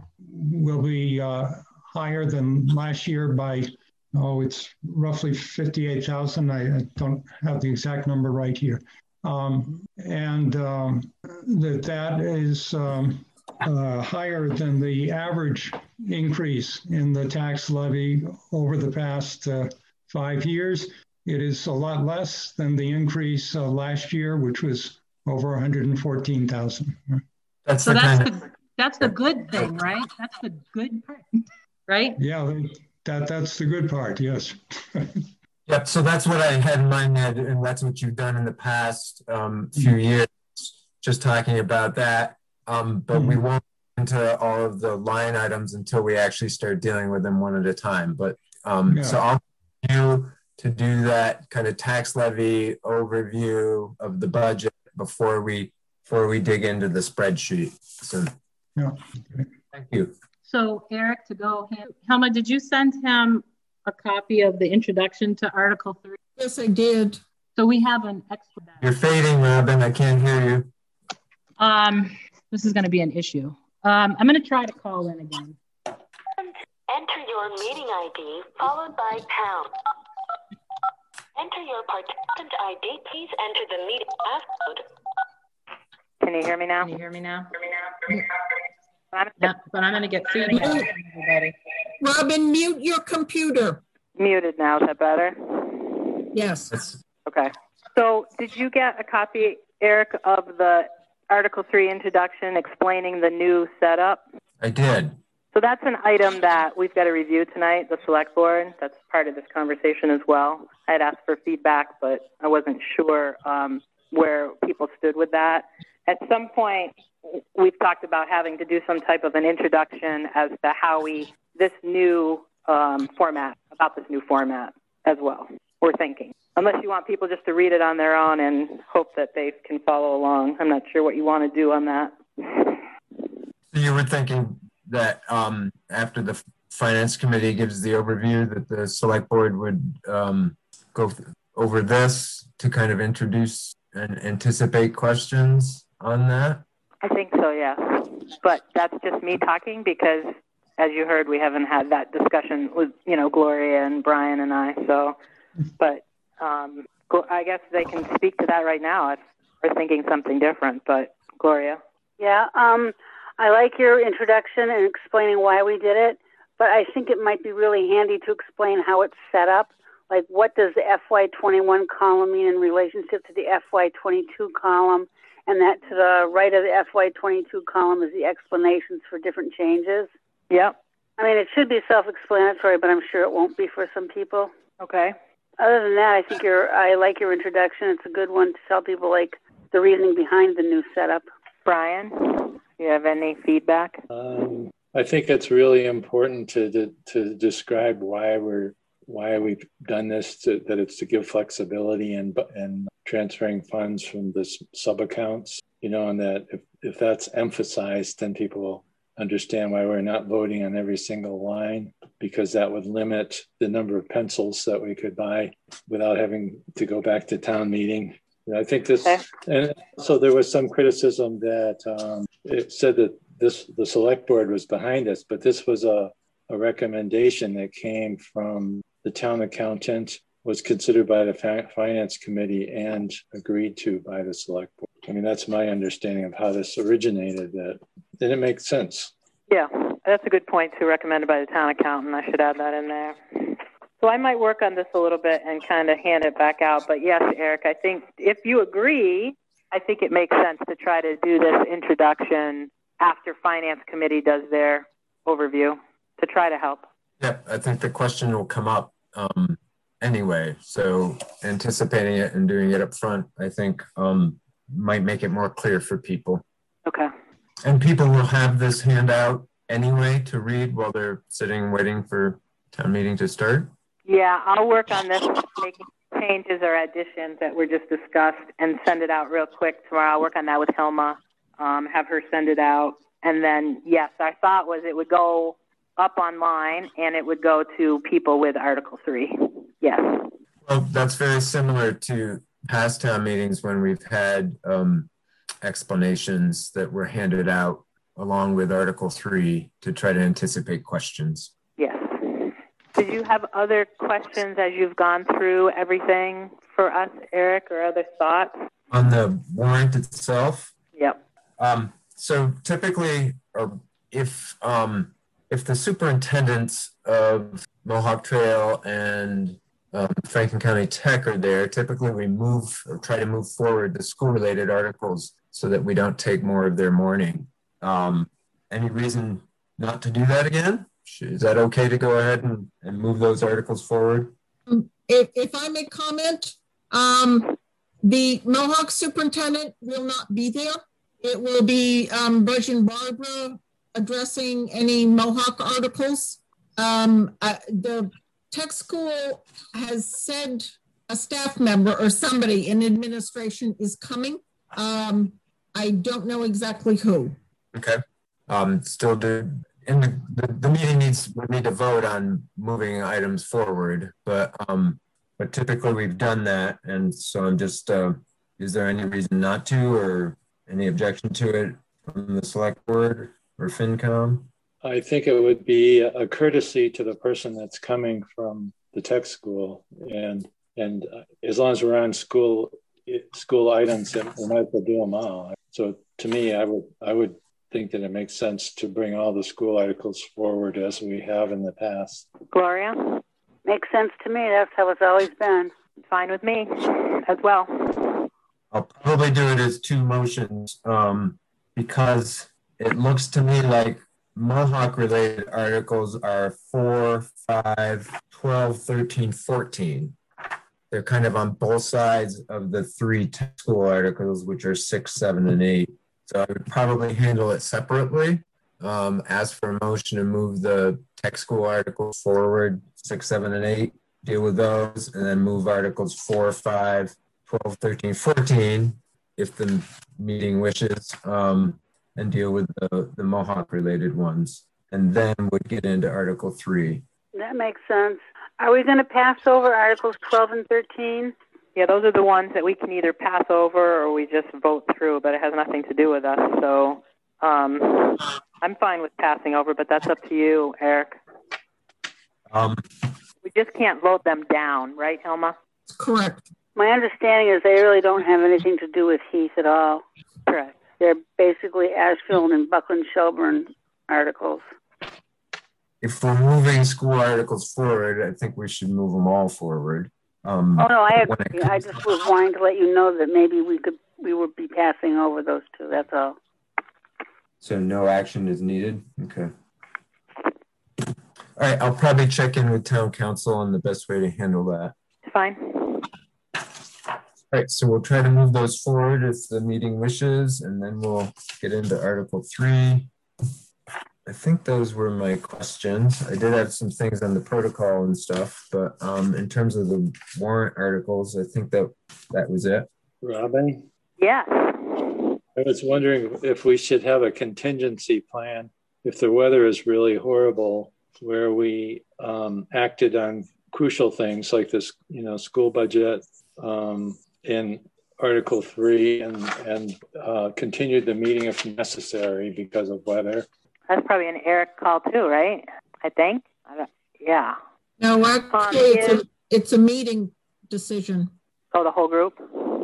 Speaker 6: will be uh, higher than last year by Oh, it's roughly fifty-eight thousand. I, I don't have the exact number right here. Um, and um, that that is um, uh, higher than the average increase in the tax levy over the past uh, five years. It is a lot less than the increase uh, last year, which was over one hundred fourteen thousand.
Speaker 1: That's so the that's, the, that's the good thing, right? That's the good part, right?
Speaker 6: Yeah. They, That that's the good part, yes.
Speaker 10: Yep. So that's what I had in mind, Ned, and that's what you've done in the past um, few years. Just talking about that, um, but mm-hmm. we won't get into all of the line items until we actually start dealing with them one at a time. But um, yeah. so I'll you to do that kind of tax levy overview of the budget before we before we dig into the spreadsheet. So
Speaker 6: yeah. Okay.
Speaker 10: Thank you.
Speaker 1: So Eric, to go, Helma, did you send him a copy of the introduction to Article three?
Speaker 4: Yes, I did.
Speaker 1: So we have an extra.
Speaker 10: You're fading, Robin. I can't hear you.
Speaker 1: Um, this is going to be an issue. Um, I'm going to try to call in again.
Speaker 12: Enter your meeting I D followed by pound. Enter your participant I D. Please enter the meeting passcode
Speaker 9: Can you hear me now?
Speaker 1: Can you hear me now?
Speaker 9: I'm
Speaker 1: No, but I'm going to get feedback from everybody.
Speaker 4: Robin, mute your computer.
Speaker 9: muted now. Is that better?
Speaker 4: Yes.
Speaker 9: Okay. So did you get a copy, Eric, of the Article three introduction explaining the new setup?
Speaker 10: I did.
Speaker 9: So that's an item that we've got to review tonight, the select board. That's part of this conversation as well. I had asked for feedback, but I wasn't sure um, where people stood with that. At some point, we've talked about having to do some type of an introduction as to how we, this new um, format, about this new format as well, we're thinking. Unless you want people just to read it on their own and hope that they can follow along. I'm not sure what you want to do on that.
Speaker 10: You were thinking that um, after the finance committee gives the overview that the select board would um, go over this to kind of introduce and anticipate questions on that?
Speaker 9: I think so, yeah. But that's just me talking because, as you heard, we haven't had that discussion with, you know, Gloria and Brian and I. So, but um, I guess they can speak to that right now if we're thinking something different. But Gloria?
Speaker 3: Yeah, um, I like your introduction and explaining why we did it, but I think it might be really handy to explain how it's set up. Like, what does the F Y twenty-one column mean in relationship to the F Y twenty-two column? And that to the right of the F Y twenty-two column is the explanations for different changes.
Speaker 9: Yep.
Speaker 3: I mean, it should be self-explanatory, but I'm sure it won't be for some people.
Speaker 9: Okay.
Speaker 3: Other than that, I think you're, I like your introduction. It's a good one to tell people, like, the reasoning behind the new setup.
Speaker 9: Brian, you have any feedback?
Speaker 2: Um, I think it's really important to, to to describe why we're why we've done this. To, that it's to give flexibility and and transferring funds from the sub accounts. You know, and that if if that's emphasized, then people will understand why we're not voting on every single line, because that would limit the number of pencils that we could buy without having to go back to town meeting. And I think this, okay. And so there was some criticism that um, it said that this the select board was behind us, but this was a, a recommendation that came from the town accountant, was considered by the fa- finance committee and agreed to by the select board. I mean, that's my understanding of how this originated. That didn't make sense.
Speaker 9: Yeah, that's a good point too, recommended by the town accountant. I should add that in there. So I might work on this a little bit and kind of hand it back out. But yes, Eric, I think if you agree, I think it makes sense to try to do this introduction after finance committee does their overview to try to help.
Speaker 10: Yeah, I think the question will come up um, anyway. So anticipating it and doing it up front, I think um, might make it more clear for people.
Speaker 9: Okay.
Speaker 10: And people will have this handout anyway to read while they're sitting waiting for town meeting to start.
Speaker 9: Yeah, I'll work on this, making changes or additions that were just discussed and send it out real quick tomorrow. I'll work on that with Hilma, um, have her send it out. And then, yes, our thought was it would go up online and it would go to people with Article three. Yes.
Speaker 10: Well, that's very similar to past town meetings when we've had um, explanations that were handed out along with Article three to try to anticipate questions.
Speaker 9: Yes. Did you have other questions as you've gone through everything for us, Eric, or other thoughts?
Speaker 10: On the warrant itself?
Speaker 9: Yep.
Speaker 10: Um, so typically, or if um, if the superintendents of Mohawk Trail and um, Franklin County Tech are there, typically we move or try to move forward the school-related articles so that we don't take more of their morning. Um, any reason not to do that again? Is that okay to go ahead and, and move those articles forward?
Speaker 4: If, if I may comment, um, the Mohawk superintendent will not be there. It will be um, Virgin Barbara addressing any Mohawk articles. Um, uh, the tech school has said a staff member or somebody in administration is coming. Um, I don't know exactly who.
Speaker 10: Okay. Um, still do. And the, the, the meeting needs we need to vote on moving items forward, but um, but typically we've done that, and so I'm just uh, is there any reason not to, or any objection to it from the select board or FinCom?
Speaker 2: I think it would be a courtesy to the person that's coming from the tech school, and and as long as we're on school school items, we might as well do them all. So to me, I would I would think that it makes sense to bring all the school articles forward as we have in the past.
Speaker 9: Gloria?
Speaker 3: Makes sense to me. That's how it's always been.
Speaker 9: Fine with me as well.
Speaker 10: I'll probably do it as two motions um, because it looks to me like Mohawk related articles are four, five, twelve, thirteen, fourteen. They're kind of on both sides of the three tech school articles, which are six, seven, and eight. So I would probably handle it separately. Um, ask for a motion to move the tech school articles forward, six, seven, and eight, deal with those, and then move articles four, five, twelve, thirteen, fourteen, if the meeting wishes, um, and deal with the, the Mohawk related ones. And then would get into Article three.
Speaker 3: That makes sense. Are we going to pass over Articles twelve and thirteen?
Speaker 9: Yeah, those are the ones that we can either pass over or we just vote through, but it has nothing to do with us. So um, I'm fine with passing over, but that's up to you, Eric.
Speaker 10: Um,
Speaker 9: we just can't vote them down, right, Hilma?
Speaker 4: Correct.
Speaker 3: My understanding is they really don't have anything to do with Heath at all.
Speaker 9: Correct.
Speaker 3: They're basically Ashfield and Buckland Shelburne articles.
Speaker 10: If we're moving school articles forward, I think we should move them all forward. Um,
Speaker 3: oh no, I agree. I just was wanting to let you know that maybe we could, we would be passing over those two. That's all.
Speaker 10: So no action is needed. Okay. All right, I'll probably check in with town council on the best way to handle that.
Speaker 9: Fine.
Speaker 10: All right, so we'll try to move those forward if the meeting wishes, and then we'll get into Article three. I think those were my questions. I did have some things on the protocol and stuff, but um, in terms of the warrant articles, I think that that was it.
Speaker 2: Robin?
Speaker 9: Yeah.
Speaker 2: I was wondering if we should have a contingency plan if the weather is really horrible, where we um, acted on crucial things like this, you know, school budget um, in Article three and, and uh, continued the meeting if necessary because of weather.
Speaker 9: That's probably an Eric call too, right? I think. I don't, yeah.
Speaker 4: No, actually, it's a, it's a meeting decision.
Speaker 9: Oh, the whole group?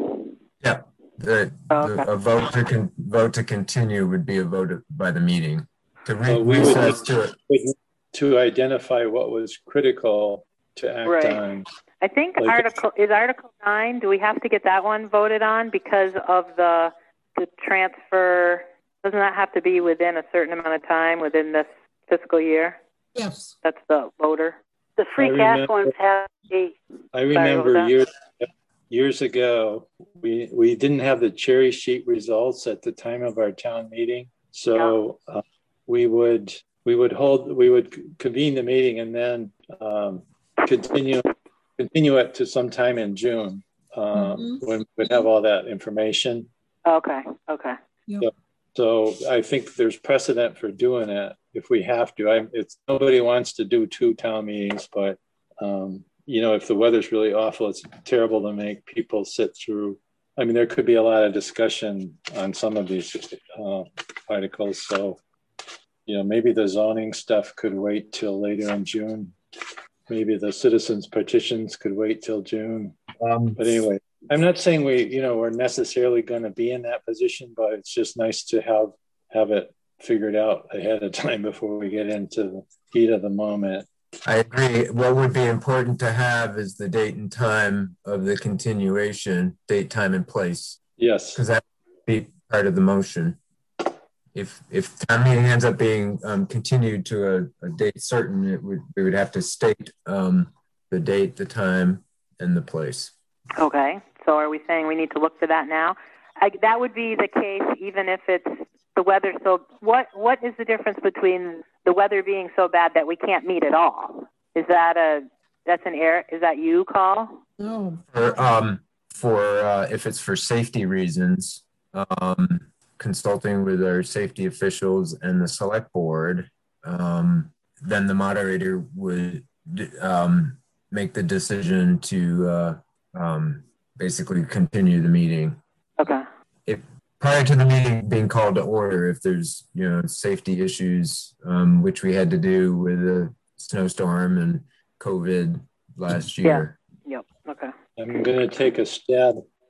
Speaker 10: Yeah. The,
Speaker 9: oh, okay.
Speaker 10: the a vote to con, vote to continue would be a vote by the meeting. To re
Speaker 2: uh, we
Speaker 10: recess
Speaker 2: would,
Speaker 10: to it.
Speaker 2: To identify what was critical to act
Speaker 9: right.
Speaker 2: on.
Speaker 9: I think
Speaker 2: like
Speaker 9: Article is Article nine. Do we have to get that one voted on because of the the transfer? Doesn't that have to be within a certain amount of time within this fiscal year?
Speaker 4: Yes.
Speaker 9: That's the voter.
Speaker 3: The free
Speaker 2: I
Speaker 3: cash
Speaker 2: remember,
Speaker 3: ones have to be.
Speaker 2: I remember years, years ago, we, we didn't have the cherry sheet results at the time of our town meeting. So yeah. uh, we would we would hold, we would convene the meeting and then um, continue continue it to sometime in June um, mm-hmm. when we'd have all that information.
Speaker 9: Okay, okay.
Speaker 4: Yep.
Speaker 2: So, So I think there's precedent for doing it if we have to. I, it's nobody wants to do two town meetings, but um, you know, if the weather's really awful, it's terrible to make people sit through. I mean, there could be a lot of discussion on some of these uh, articles. So, you know, maybe the zoning stuff could wait till later in June. Maybe the citizens petitions could wait till June. Um, but anyway. I'm not saying we, you know, we're necessarily going to be in that position, but it's just nice to have have it figured out ahead of time before we get into the heat of the moment.
Speaker 10: I agree. What would be important to have is the date and time of the continuation, date, time, and place.
Speaker 2: Yes,
Speaker 10: because that would be part of the motion. If if town meeting ends up being um, continued to a, a date certain, it would we would have to state um, the date, the time, and the place.
Speaker 9: Okay. So are we saying we need to look for that now? I, that would be the case even if it's the weather. So what what is the difference between the weather being so bad that we can't meet at all? Is that a that's an error? Is that you call?
Speaker 4: No.
Speaker 10: For, um, for uh, if it's for safety reasons, um, consulting with our safety officials and the select board, um, then the moderator would um, make the decision to uh, um, basically continue the meeting.
Speaker 9: Okay.
Speaker 10: If prior to the meeting being called to order, if there's, you know, safety issues, um, which we had to do with the snowstorm and COVID last year.
Speaker 9: Yeah. Yep. Okay.
Speaker 2: I'm going to take a stab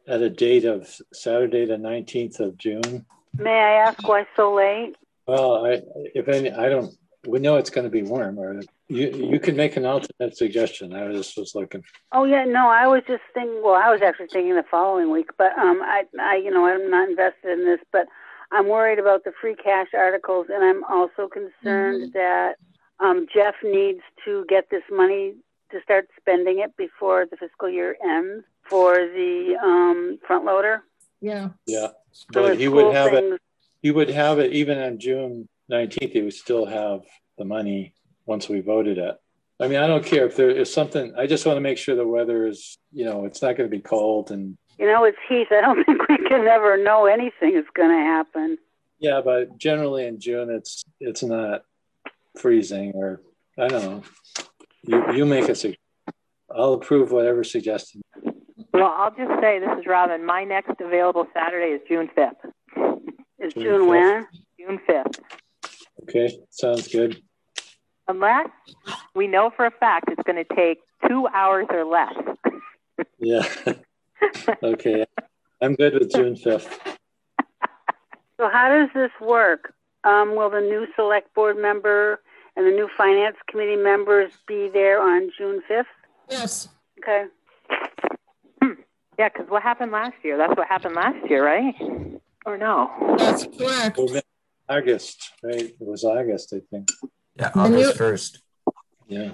Speaker 2: at a date of Saturday, the nineteenth of June.
Speaker 3: May I ask why so late?
Speaker 2: Well, I, if any, I don't, we know it's going to be warm, or you, you can make an alternate suggestion. I just was looking.
Speaker 3: Oh yeah, no, I was just thinking, well, I was actually thinking the following week, but um, I, I, you know, I'm not invested in this, but I'm worried about the free cash articles, and I'm also concerned mm-hmm. that um, Jeff needs to get this money to start spending it before the fiscal year ends for the um, front loader.
Speaker 4: Yeah.
Speaker 2: Yeah.
Speaker 3: So
Speaker 2: but he
Speaker 3: cool
Speaker 2: would have
Speaker 3: things.
Speaker 2: it. He would have it even on June nineteenth. He would still have the money once we voted it. I mean, I don't care if there is something. I just want to make sure the weather is, you know, it's not going to be cold and.
Speaker 3: You know, it's heat. I don't think we can ever know anything is going to happen.
Speaker 2: Yeah, but generally in June, it's it's not freezing, or I don't know. You you make a suggestion. I'll approve whatever suggestion.
Speaker 9: Well, I'll just say, this is Robin. My next available Saturday is June fifth.
Speaker 3: Is June, June when?
Speaker 9: June fifth.
Speaker 2: Okay, sounds good.
Speaker 9: Unless we know for a fact it's going to take two hours or less.
Speaker 2: Yeah. Okay. I'm good with June fifth.
Speaker 3: So how does this work? Um, will the new select board member and the new finance committee members be there on June fifth?
Speaker 4: Yes.
Speaker 3: Okay.
Speaker 9: Hmm. Yeah, because what happened last year? That's what happened last year, right? Or no?
Speaker 4: That's correct.
Speaker 2: August, right? It was August, I think.
Speaker 10: Yeah, August first.
Speaker 2: Yeah.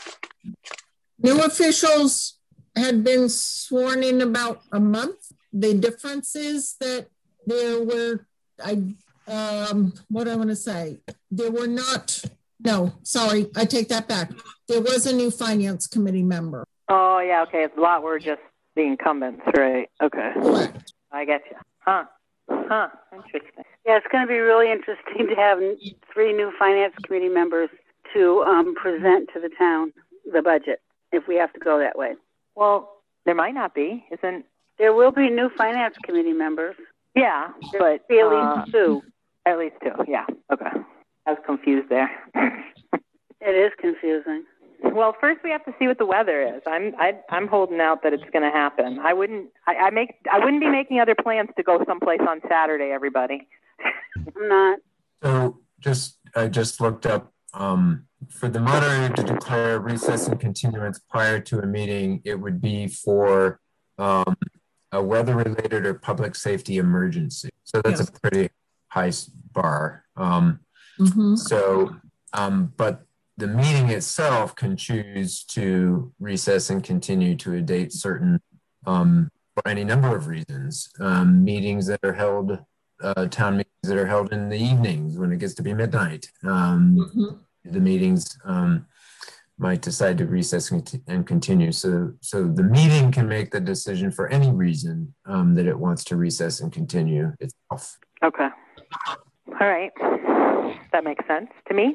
Speaker 4: New officials had been sworn in about a month. The difference is that there were, I, um, what do I want to say? There were not, no, sorry, I take that back. There was a new finance committee member.
Speaker 9: Oh, yeah, okay. A lot were just the incumbents, right? Okay.
Speaker 4: Correct.
Speaker 9: I get you. Huh. Huh. Interesting.
Speaker 3: Yeah, it's going to be really interesting to have three new finance committee members to um, present to the town the budget, if we have to go that way.
Speaker 9: Well, there might not be, isn't?
Speaker 3: There will be new finance committee members.
Speaker 9: Yeah,
Speaker 3: there
Speaker 9: but
Speaker 3: be at
Speaker 9: uh,
Speaker 3: least two.
Speaker 9: At least two. Yeah. Okay. I was confused there.
Speaker 3: It is confusing.
Speaker 9: Well, first we have to see what the weather is. I'm I, I'm holding out that it's going to happen. I wouldn't I, I make I wouldn't be making other plans to go someplace on Saturday. Everybody.
Speaker 3: I'm not.
Speaker 10: So just I just looked up. Um, for the moderator to declare recess and continuance prior to a meeting, it would be for um, a weather-related or public safety emergency. So that's yes. a pretty high bar. Um, mm-hmm. So, um, but the meeting itself can choose to recess and continue to a date certain um, for any number of reasons. Um, meetings that are held Uh, town meetings that are held in the evenings when it gets to be midnight. Um, mm-hmm. The meetings um, might decide to recess and continue. So, so the meeting can make the decision for any reason um, that it wants to recess and continue itself.
Speaker 9: Okay. All right. That makes sense to me.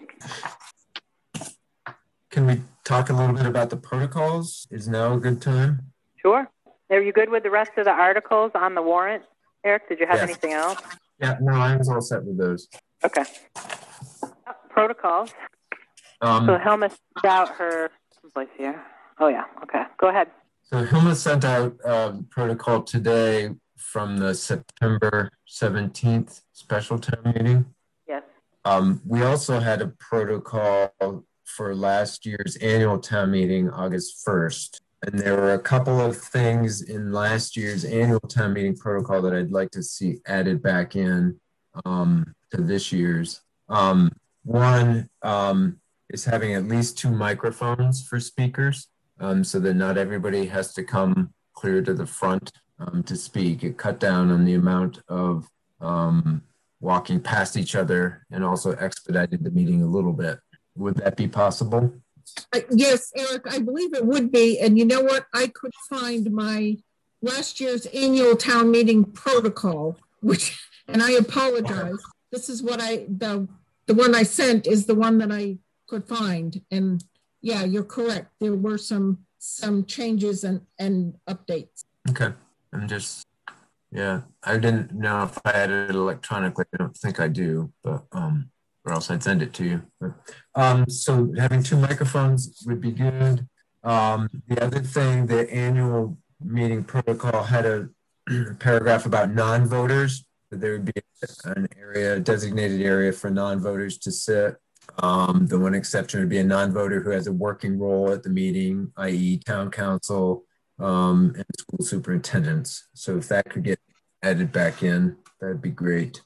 Speaker 10: Can we talk a little bit about the protocols? Is now a good time?
Speaker 9: Sure. Are you good with the rest of the articles on the warrant? Eric, did you have yes. anything else?
Speaker 10: Yeah, no, I was all set with those.
Speaker 9: Okay. Uh, protocols.
Speaker 10: Um,
Speaker 9: so Hilma sent out her someplace here. Oh, yeah. Okay. Go ahead.
Speaker 10: So Hilma sent out a protocol today from the September seventeenth special town meeting.
Speaker 9: Yes.
Speaker 10: Um, we also had a protocol for last year's annual town meeting, August first. And there were a couple of things in last year's annual town meeting protocol that I'd like to see added back in um, to this year's. Um, one um, is having at least two microphones for speakers um, so that not everybody has to come clear to the front um, to speak. It cut down on the amount of um, walking past each other and also expedited the meeting a little bit. Would that be possible?
Speaker 4: Uh, yes, Eric, I believe it would be. And you know what? I could find my last year's annual town meeting protocol, which, and I apologize. This is what I, the, the one I sent is the one that I could find. And yeah, you're correct. There were some, some changes and, and updates.
Speaker 10: Okay. I'm just, yeah, I didn't know if I had it electronically. I don't think I do, but, um, or else I'd send it to you. But, um, so having two microphones would be good. Um, the other thing, the annual meeting protocol had a paragraph about non-voters. There would be an area, designated area for non-voters to sit. Um, the one exception would be a non-voter who has a working role at the meeting, that is town council um, and school superintendents. So if that could get added back in, that'd be great.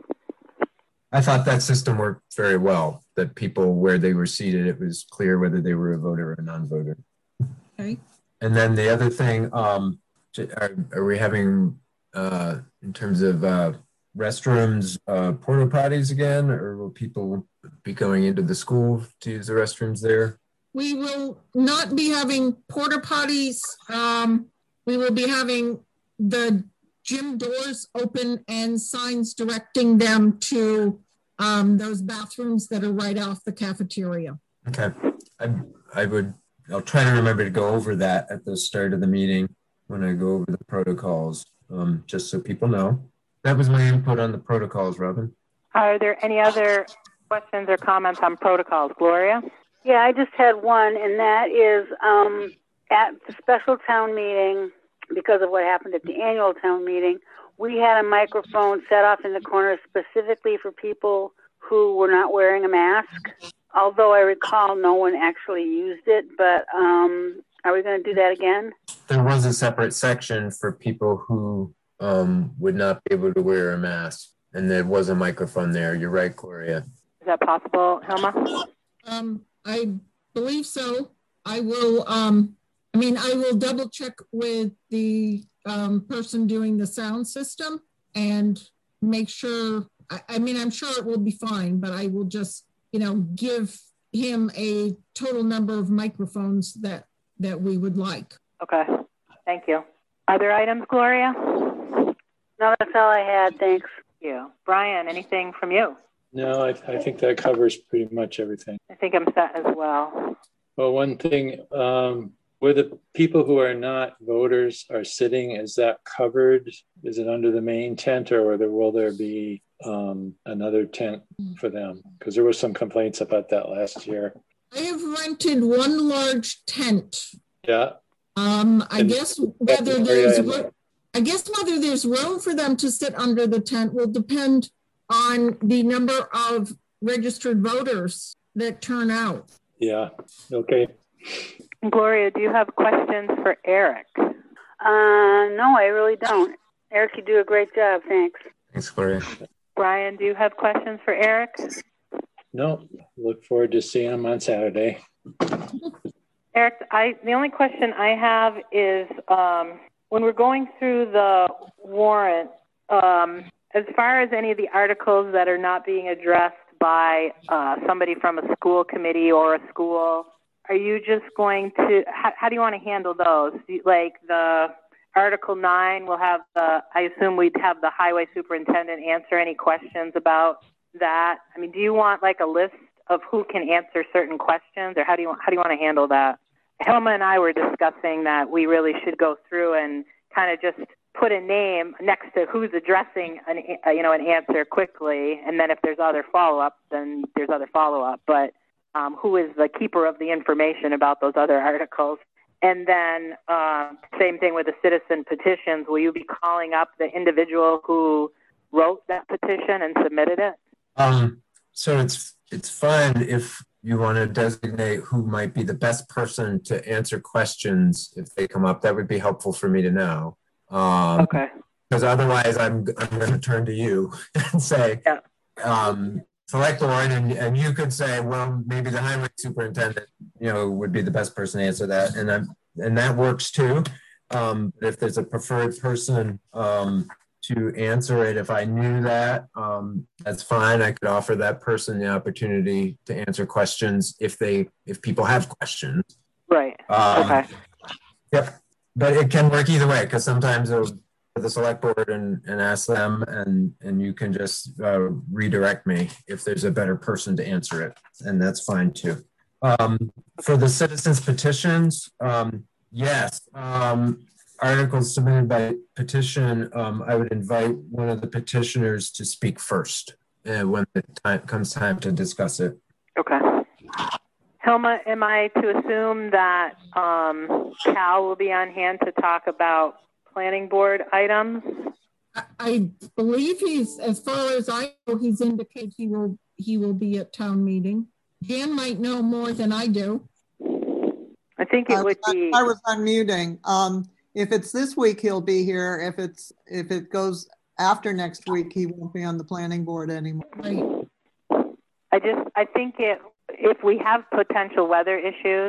Speaker 10: I thought that system worked very well, that people where they were seated, it was clear whether they were a voter or a non-voter.
Speaker 4: Okay.
Speaker 10: And then the other thing, um, are, are we having, uh, in terms of uh, restrooms, uh, porta potties again, or will people be going into the school to use the restrooms there?
Speaker 4: We will not be having porta potties. Um, we will be having the gym doors open and signs directing them to um, those bathrooms that are right off the cafeteria.
Speaker 10: Okay, I, I would, I'll try to remember to go over that at the start of the meeting when I go over the protocols, um, just so people know. That was my input on the protocols, Robin.
Speaker 9: Are there any other questions or comments on protocols? Gloria?
Speaker 3: Yeah, I just had one, and that is um, at the special town meeting, because of what happened at the annual town meeting, we had a microphone set off in the corner specifically for people who were not wearing a mask. Although I recall no one actually used it, but um, are we going to do that again?
Speaker 10: There was a separate section for people who um, would not be able to wear a mask, and there was a microphone there. You're right, Gloria.
Speaker 9: Is that possible, Hilma?
Speaker 4: Um, I believe so. I will, um, I mean, I will double check with the um, person doing the sound system and make sure, I, I mean, I'm sure it will be fine, but I will just, you know, give him a total number of microphones that, that we would like.
Speaker 9: Okay, thank you. Other items, Gloria?
Speaker 3: No, that's all I had, thanks.
Speaker 9: Thank you. Brian, anything from you?
Speaker 2: No, I, I think that covers pretty much everything.
Speaker 9: I think I'm set as well.
Speaker 2: Well, one thing, um, where the people who are not voters are sitting, is that covered? Is it under the main tent, or will there, will there be um, another tent for them? Because there were some complaints about that last year.
Speaker 4: I have rented one large tent.
Speaker 2: Yeah.
Speaker 4: Um, I
Speaker 2: And
Speaker 4: guess whether there's,
Speaker 2: area.
Speaker 4: I guess whether there's room for them to sit under the tent will depend on the number of registered voters that turn out.
Speaker 2: Yeah, okay.
Speaker 9: Gloria, do you have questions for Eric?
Speaker 3: Uh, no, I really don't. Eric, you do a great job, thanks.
Speaker 10: Thanks, Gloria.
Speaker 9: Brian, do you have questions for Eric?
Speaker 2: No, look forward to seeing him on Saturday.
Speaker 9: Eric, I, the only question I have is um, when we're going through the warrant, um, as far as any of the articles that are not being addressed by uh, somebody from a school committee or a school, are you just going to, how, how do you want to handle those? Like the Article nine will have the, I assume we'd have the highway superintendent answer any questions about that. I mean, do you want like a list of who can answer certain questions, or how do you, how do you want to handle that? Hilma and I were discussing that we really should go through and kind of just put a name next to who's addressing an, uh, you know, an answer quickly. And then if there's other follow-up, then there's other follow-up. But um, who is the keeper of the information about those other articles? And then uh, same thing with the citizen petitions. Will you be calling up the individual who wrote that petition and submitted it?
Speaker 10: Um, so it's it's fine if you want to designate who might be the best person to answer questions if they come up. That would be helpful for me to know. Um,
Speaker 9: okay.
Speaker 10: Because otherwise, I'm I'm going to turn to you and say,
Speaker 9: yeah.
Speaker 10: um, select one, and and you could say, well, maybe the highway superintendent, you know, would be the best person to answer that, and I'm and that works too. Um, if there's a preferred person um, to answer it, if I knew that, um, that's fine. I could offer that person the opportunity to answer questions if they if people have questions.
Speaker 9: Right.
Speaker 10: Um,
Speaker 9: okay.
Speaker 10: Yep. But it can work either way, because sometimes it'll go to the select board and, and ask them, and, and you can just uh, redirect me if there's a better person to answer it, and that's fine too. Um, for the citizens petitions, um, yes, um, articles submitted by petition, um, I would invite one of the petitioners to speak first uh, when the time comes time to discuss it.
Speaker 9: Okay. Hilma, am I to assume that um, Cal will be on hand to talk about planning board items?
Speaker 4: I, I believe he's, as far as I know, he's indicated he will he will be at town meeting. Jan might know more than I do.
Speaker 9: I think it
Speaker 8: I
Speaker 9: would
Speaker 8: was,
Speaker 9: be.
Speaker 8: I was unmuting. Um, if it's this week, he'll be here. If it's if it goes after next week, he won't be on the planning board anymore.
Speaker 4: Right.
Speaker 9: I just, I think it, if we have potential weather issues,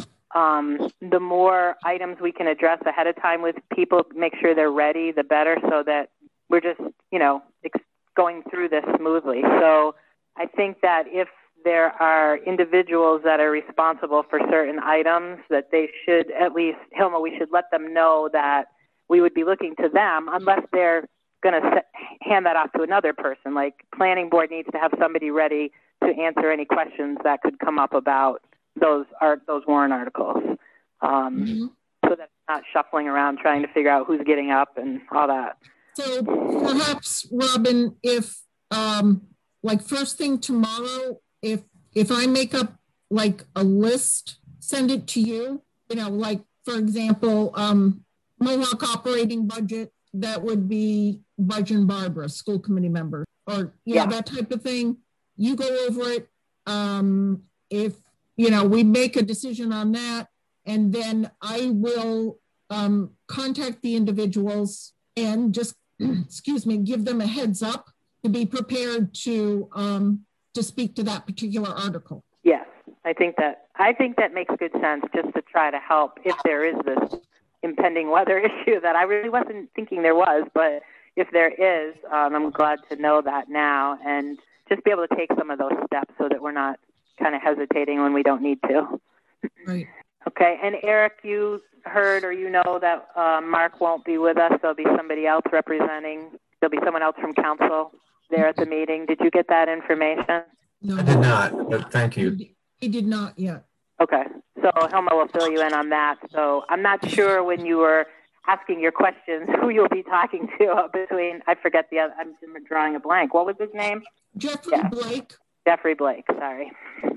Speaker 9: um, the more items we can address ahead of time with people, make sure they're ready, the better, so that we're just, you know, ex- going through this smoothly. So I think that if there are individuals that are responsible for certain items, that they should at least, Hilma, we should let them know that we would be looking to them, unless they're going to hand that off to another person. Like planning board needs to have somebody ready to answer any questions that could come up about those art, those warrant articles. Um, mm-hmm. So that it's not shuffling around trying to figure out who's getting up and all that.
Speaker 4: So perhaps, Robin, if um, like first thing tomorrow, if if I make up like a list, send it to you, you know, like for example, um, Mohawk operating budget, that would be Budge and Barbara, school committee member, or you yeah. know, that type of thing. You go over it. Um, if, you know, we make a decision on that, and then I will um, contact the individuals and just, excuse me, give them a heads up to be prepared to um, to speak to that particular article.
Speaker 9: Yes, I think that I think that makes good sense, just to try to help if there is this impending weather issue that I really wasn't thinking there was, but if there is, um, I'm glad to know that now, and just be able to take some of those steps so that we're not kind of hesitating when we don't need to.
Speaker 4: Right.
Speaker 9: Okay, and Eric, you heard or you know that uh, Mark won't be with us. There'll be somebody else representing. There'll be someone else from council there at the meeting. Did you get that information?
Speaker 4: No,
Speaker 10: I did not, but thank you.
Speaker 4: He, he did not yet.
Speaker 9: Okay, so Helma will fill you in on that. So I'm not sure when you were asking your questions who you'll be talking to between, I forget the other, I'm drawing a blank. What was his name?
Speaker 4: Jeffrey
Speaker 9: yeah.
Speaker 4: Blake.
Speaker 9: Jeffrey Blake, sorry.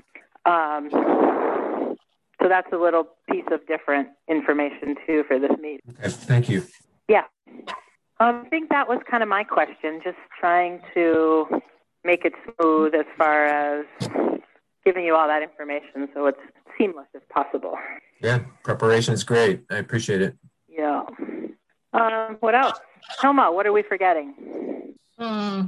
Speaker 9: Um, so that's a little piece of different information too for this meeting.
Speaker 10: Okay, thank you.
Speaker 9: Yeah. Um, I think that was kind of my question, just trying to make it smooth as far as giving you all that information so it's seamless as possible.
Speaker 10: Yeah, preparation is great. I appreciate it.
Speaker 9: Yeah. Um, what else? Helma, what are we forgetting?
Speaker 4: Uh,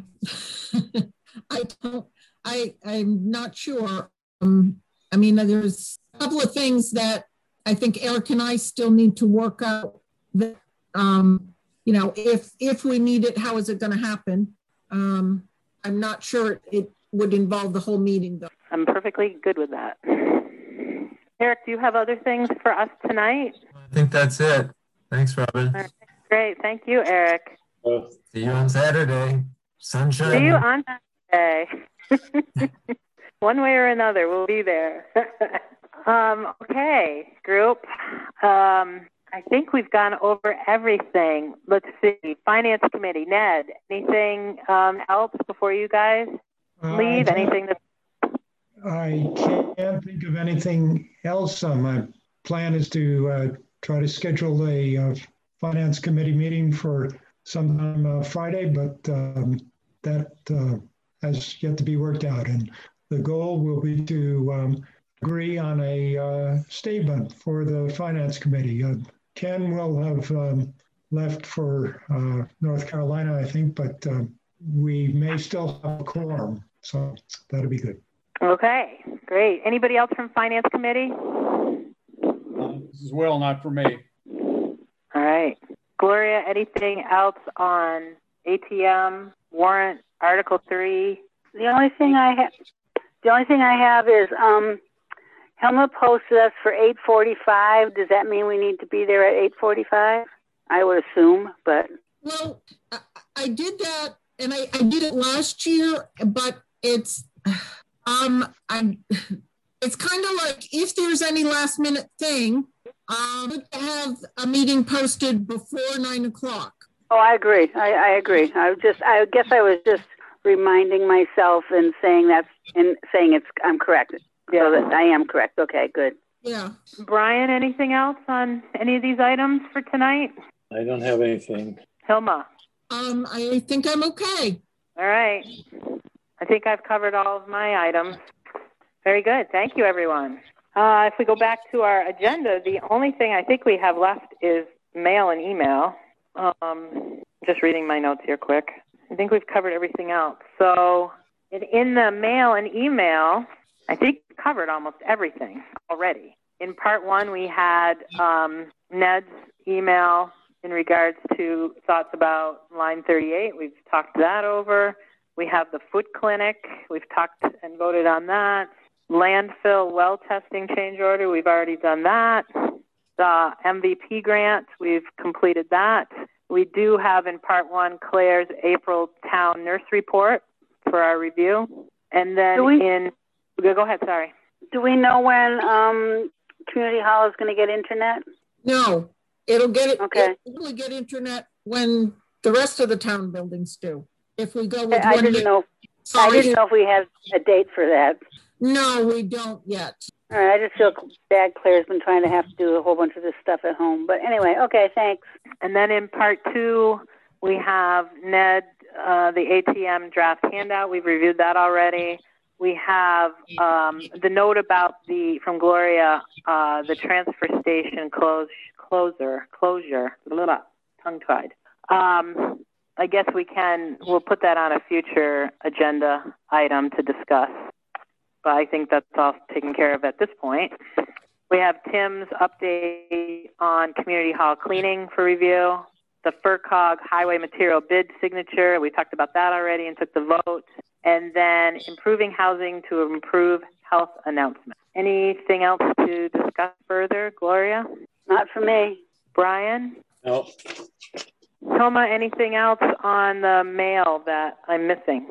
Speaker 4: I don't, I, I'm not sure. Um, I mean, there's a couple of things that I think Eric and I still need to work out that, um, you know, if, if we need it, how is it going to happen? Um, I'm not sure it would involve the whole meeting though.
Speaker 9: I'm perfectly good with that. Eric, do you have other things for us tonight?
Speaker 10: I think that's it. Thanks, Robin.
Speaker 9: All right. Great. Thank you, Eric.
Speaker 10: See you on Saturday. Sunshine.
Speaker 9: See you on Saturday. One way or another, we'll be there. um, okay, group. Um, I think we've gone over everything. Let's see. Finance Committee, Ned, anything um, else before you guys leave? Uh, anything that
Speaker 6: I can't think of anything else. Uh, my plan is to uh, try to schedule a uh, Finance Committee meeting for sometime uh, Friday, but um, that uh, has yet to be worked out. And the goal will be to um, agree on a uh, statement for the Finance Committee. Uh, Ken will have um, left for uh, North Carolina, I think, but uh, we may still have a quorum, so that'll be good.
Speaker 9: Okay, great. Anybody else from Finance Committee?
Speaker 7: Uh, this is Will, not for me.
Speaker 9: All right. Gloria, anything else on A T M, warrant, Article three?
Speaker 3: The only thing I have, the only thing I have is um, Helma posted us for eight forty-five. Does that mean we need to be there at eight forty-five? I would assume, but.
Speaker 4: Well, I, I did that, and I, I did it last year, but it's, um, I, it's kind of like if there's any last minute thing, um, to have a meeting posted before nine o'clock.
Speaker 3: Oh, I agree. I, I agree. I just, I guess I was just reminding myself and saying that's, and saying it's, I'm correct. Yeah. So that I am correct. Okay, good.
Speaker 4: Yeah.
Speaker 9: Brian, anything else on any of these items for tonight?
Speaker 2: I don't have anything.
Speaker 9: Hilma?
Speaker 4: Um, I think I'm okay.
Speaker 9: All right. I think I've covered all of my items. Very good. Thank you, everyone. Uh, if we go back to our agenda, the only thing I think we have left is mail and email. Um, just reading my notes here quick. I think we've covered everything else. So in, in the mail and email, I think we covered almost everything already. In part one, we had um, Ned's email in regards to thoughts about line thirty-eight. We've talked that over. We have the foot clinic. We've talked and voted on that. Landfill well testing change order. We've already done that. The M V P grant. We've completed that. We do have in part one Claire's April town nurse report for our review. And then
Speaker 3: we,
Speaker 9: in, go ahead, sorry.
Speaker 3: Do we know when um, Community Hall is going to get internet?
Speaker 4: No, it'll get it.
Speaker 3: Okay.
Speaker 4: It'll get internet when the rest of the town buildings do. If we go with
Speaker 3: I
Speaker 4: one
Speaker 3: didn't know.
Speaker 4: Sorry.
Speaker 3: I didn't know if we had a date for that.
Speaker 4: No, we don't yet.
Speaker 3: All right, I just feel bad. Claire's been trying to have to do a whole bunch of this stuff at home. But anyway, okay, thanks.
Speaker 9: And then in part two, we have Ned, uh, the A T M draft handout. We've reviewed that already. We have um, the note about the, from Gloria, uh, the transfer station close, closer, closure, blah, blah, tongue-tied. Um, I guess we can, we'll put that on a future agenda item to discuss. But I think that's all taken care of at this point. We have Tim's update on Community Hall cleaning for review. The FERCog highway material bid signature. We talked about that already and took the vote. And then improving housing to improve health announcement. Anything else to discuss further, Gloria?
Speaker 3: Not for me.
Speaker 9: Brian?
Speaker 2: No.
Speaker 9: Hilma, anything else on the mail that I'm missing?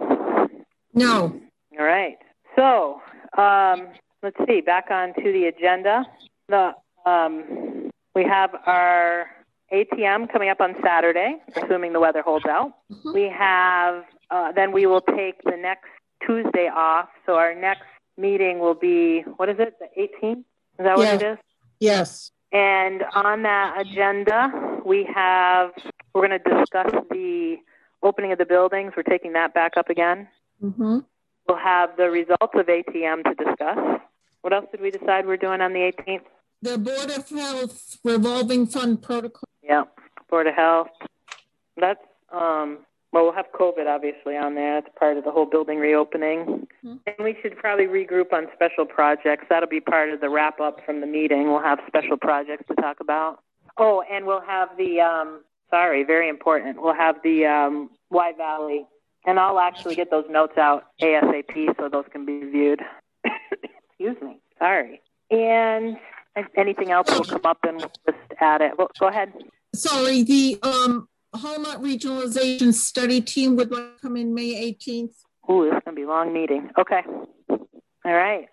Speaker 4: No.
Speaker 9: All right. So, um, let's see, back onto the agenda. The, um, we have our A T M coming up on Saturday, assuming the weather holds out. Mm-hmm. We have, uh, then we will take the next Tuesday off. So our next meeting will be, what is it, the eighteenth? Is that
Speaker 4: yeah.
Speaker 9: what it is?
Speaker 4: Yes.
Speaker 9: And on that agenda, we have, we're going to discuss the opening of the buildings. We're taking that back up again.
Speaker 4: Mm-hmm.
Speaker 9: We'll have the results of A T M to discuss. What else did we decide we're doing on the eighteenth?
Speaker 4: The Board of Health revolving fund protocol.
Speaker 9: Yeah, Board of Health. That's, um, well, we'll have COVID obviously on there. That's part of the whole building reopening. Mm-hmm. And we should probably regroup on special projects. That'll be part of the wrap up from the meeting. We'll have special projects to talk about. Oh, and we'll have the, um, sorry, very important. We'll have the um, Y Valley. And I'll actually get those notes out ASAP so those can be viewed. Excuse me. Sorry. And anything else will come up and we'll just add it. Well, go ahead.
Speaker 4: Sorry, the um, Hallmark Regionalization Study Team would like to come in May eighteenth.
Speaker 9: Ooh, this is going to be a long meeting. Okay. All right.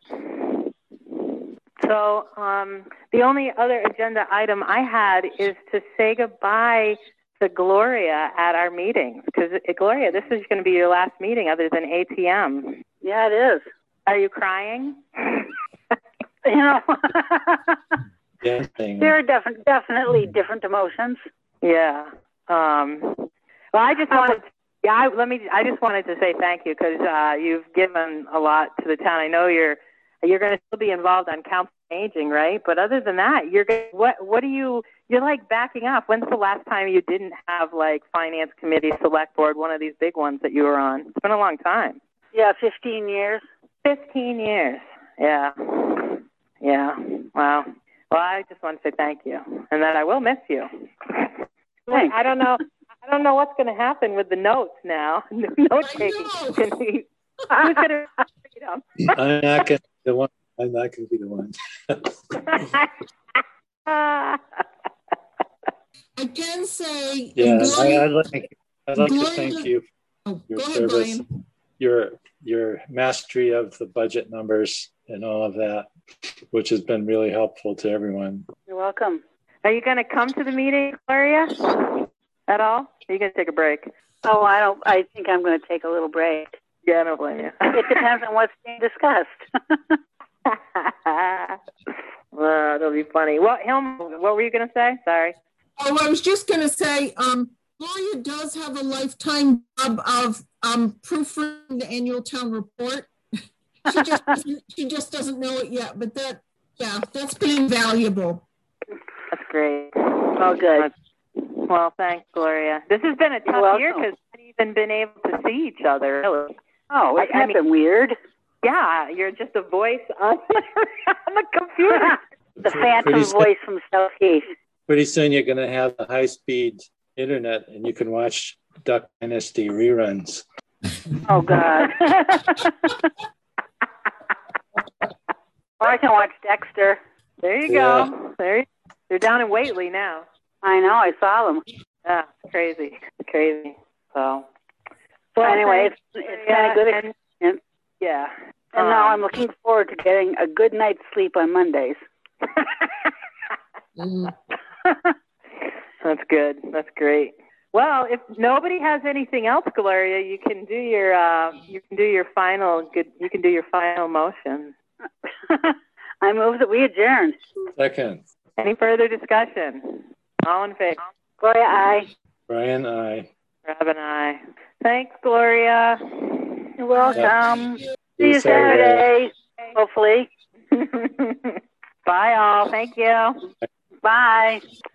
Speaker 9: So um, the only other agenda item I had is to say goodbye to Gloria at our meetings. Because, Gloria, this is going to be your last meeting other than A T M.
Speaker 3: Yeah, it is.
Speaker 9: Are you crying?
Speaker 3: You know,
Speaker 2: yeah,
Speaker 3: there are defi- definitely different emotions.
Speaker 9: Yeah. Um, well, I just wanted, to, yeah, I, let me. I just wanted to say thank you because uh, you've given a lot to the town. I know you're you're going to still be involved on council aging, right? But other than that, you're gonna, what what do you? You're like backing up. When's the last time you didn't have like finance committee, select board, one of these big ones that you were on? It's been a long time.
Speaker 3: Yeah, fifteen years.
Speaker 9: Fifteen years. Yeah. Yeah. Wow. Well, I just want to say thank you, and that I will miss you.
Speaker 3: Thanks.
Speaker 9: I don't know. I don't know what's going to happen with the notes now. Note taking. Who's going to read them?
Speaker 2: I'm not going to be the one. I'm not going to be the one.
Speaker 4: I can say.
Speaker 2: Yeah,
Speaker 4: Gloria,
Speaker 2: I, I'd like. I'd like
Speaker 4: Gloria,
Speaker 2: to thank you for
Speaker 4: oh,
Speaker 2: your
Speaker 4: go
Speaker 2: service,
Speaker 4: ahead, Brian.
Speaker 2: your your mastery of the budget numbers and all of that, which has been really helpful to everyone.
Speaker 3: You're welcome.
Speaker 9: Are you going to come to the meeting, Gloria, at all? Are you going to take a break?
Speaker 3: Oh, I don't. I think I'm going to take a little break.
Speaker 9: Yeah, I don't blame you.
Speaker 3: It depends on what's being discussed.
Speaker 9: Well, that'll be funny. Well, Hilma, what were you going to say? Sorry.
Speaker 4: Oh, I was just going to say, um, Gloria does have a lifetime job of um, proofreading the annual town report. She just, she just doesn't know it yet, but that, yeah, that's been invaluable.
Speaker 9: That's great.
Speaker 3: Oh, good.
Speaker 9: Well, thanks, Gloria. This has been a tough year because we haven't even been able to see each other, really.
Speaker 3: Oh, it's
Speaker 9: I, I
Speaker 3: been
Speaker 9: mean,
Speaker 3: weird.
Speaker 9: Yeah, you're just a voice on, on the computer.
Speaker 3: The phantom
Speaker 2: Pretty
Speaker 3: voice from South Heath.
Speaker 2: Pretty soon you're going to have the high-speed internet and you can watch Duck Dynasty reruns.
Speaker 3: Oh, God. Or I can watch Dexter.
Speaker 9: There you
Speaker 2: Yeah.
Speaker 9: go. There you, they're down in Whately now.
Speaker 3: I know, I saw them.
Speaker 9: Yeah, it's crazy. It's crazy. So,
Speaker 3: Well, anyway, it's,
Speaker 9: thanks,
Speaker 3: it's kind of good
Speaker 9: Gloria,
Speaker 3: experience.
Speaker 9: Yeah.
Speaker 3: And now
Speaker 9: Um,
Speaker 3: I'm looking forward to getting a good night's sleep on Mondays.
Speaker 9: That's good. That's great. Well, if nobody has anything else, Gloria, you can do your uh, you can do your final good. You can do your final motion.
Speaker 3: I move that we adjourn.
Speaker 2: Second.
Speaker 9: Any further discussion? All in favor?
Speaker 3: Gloria, aye.
Speaker 2: Brian, I.
Speaker 9: Rob and I. Thanks, Gloria.
Speaker 3: You're welcome.
Speaker 2: See
Speaker 3: See you Saturday, hopefully.
Speaker 9: Bye, all. Thank you.
Speaker 3: Bye.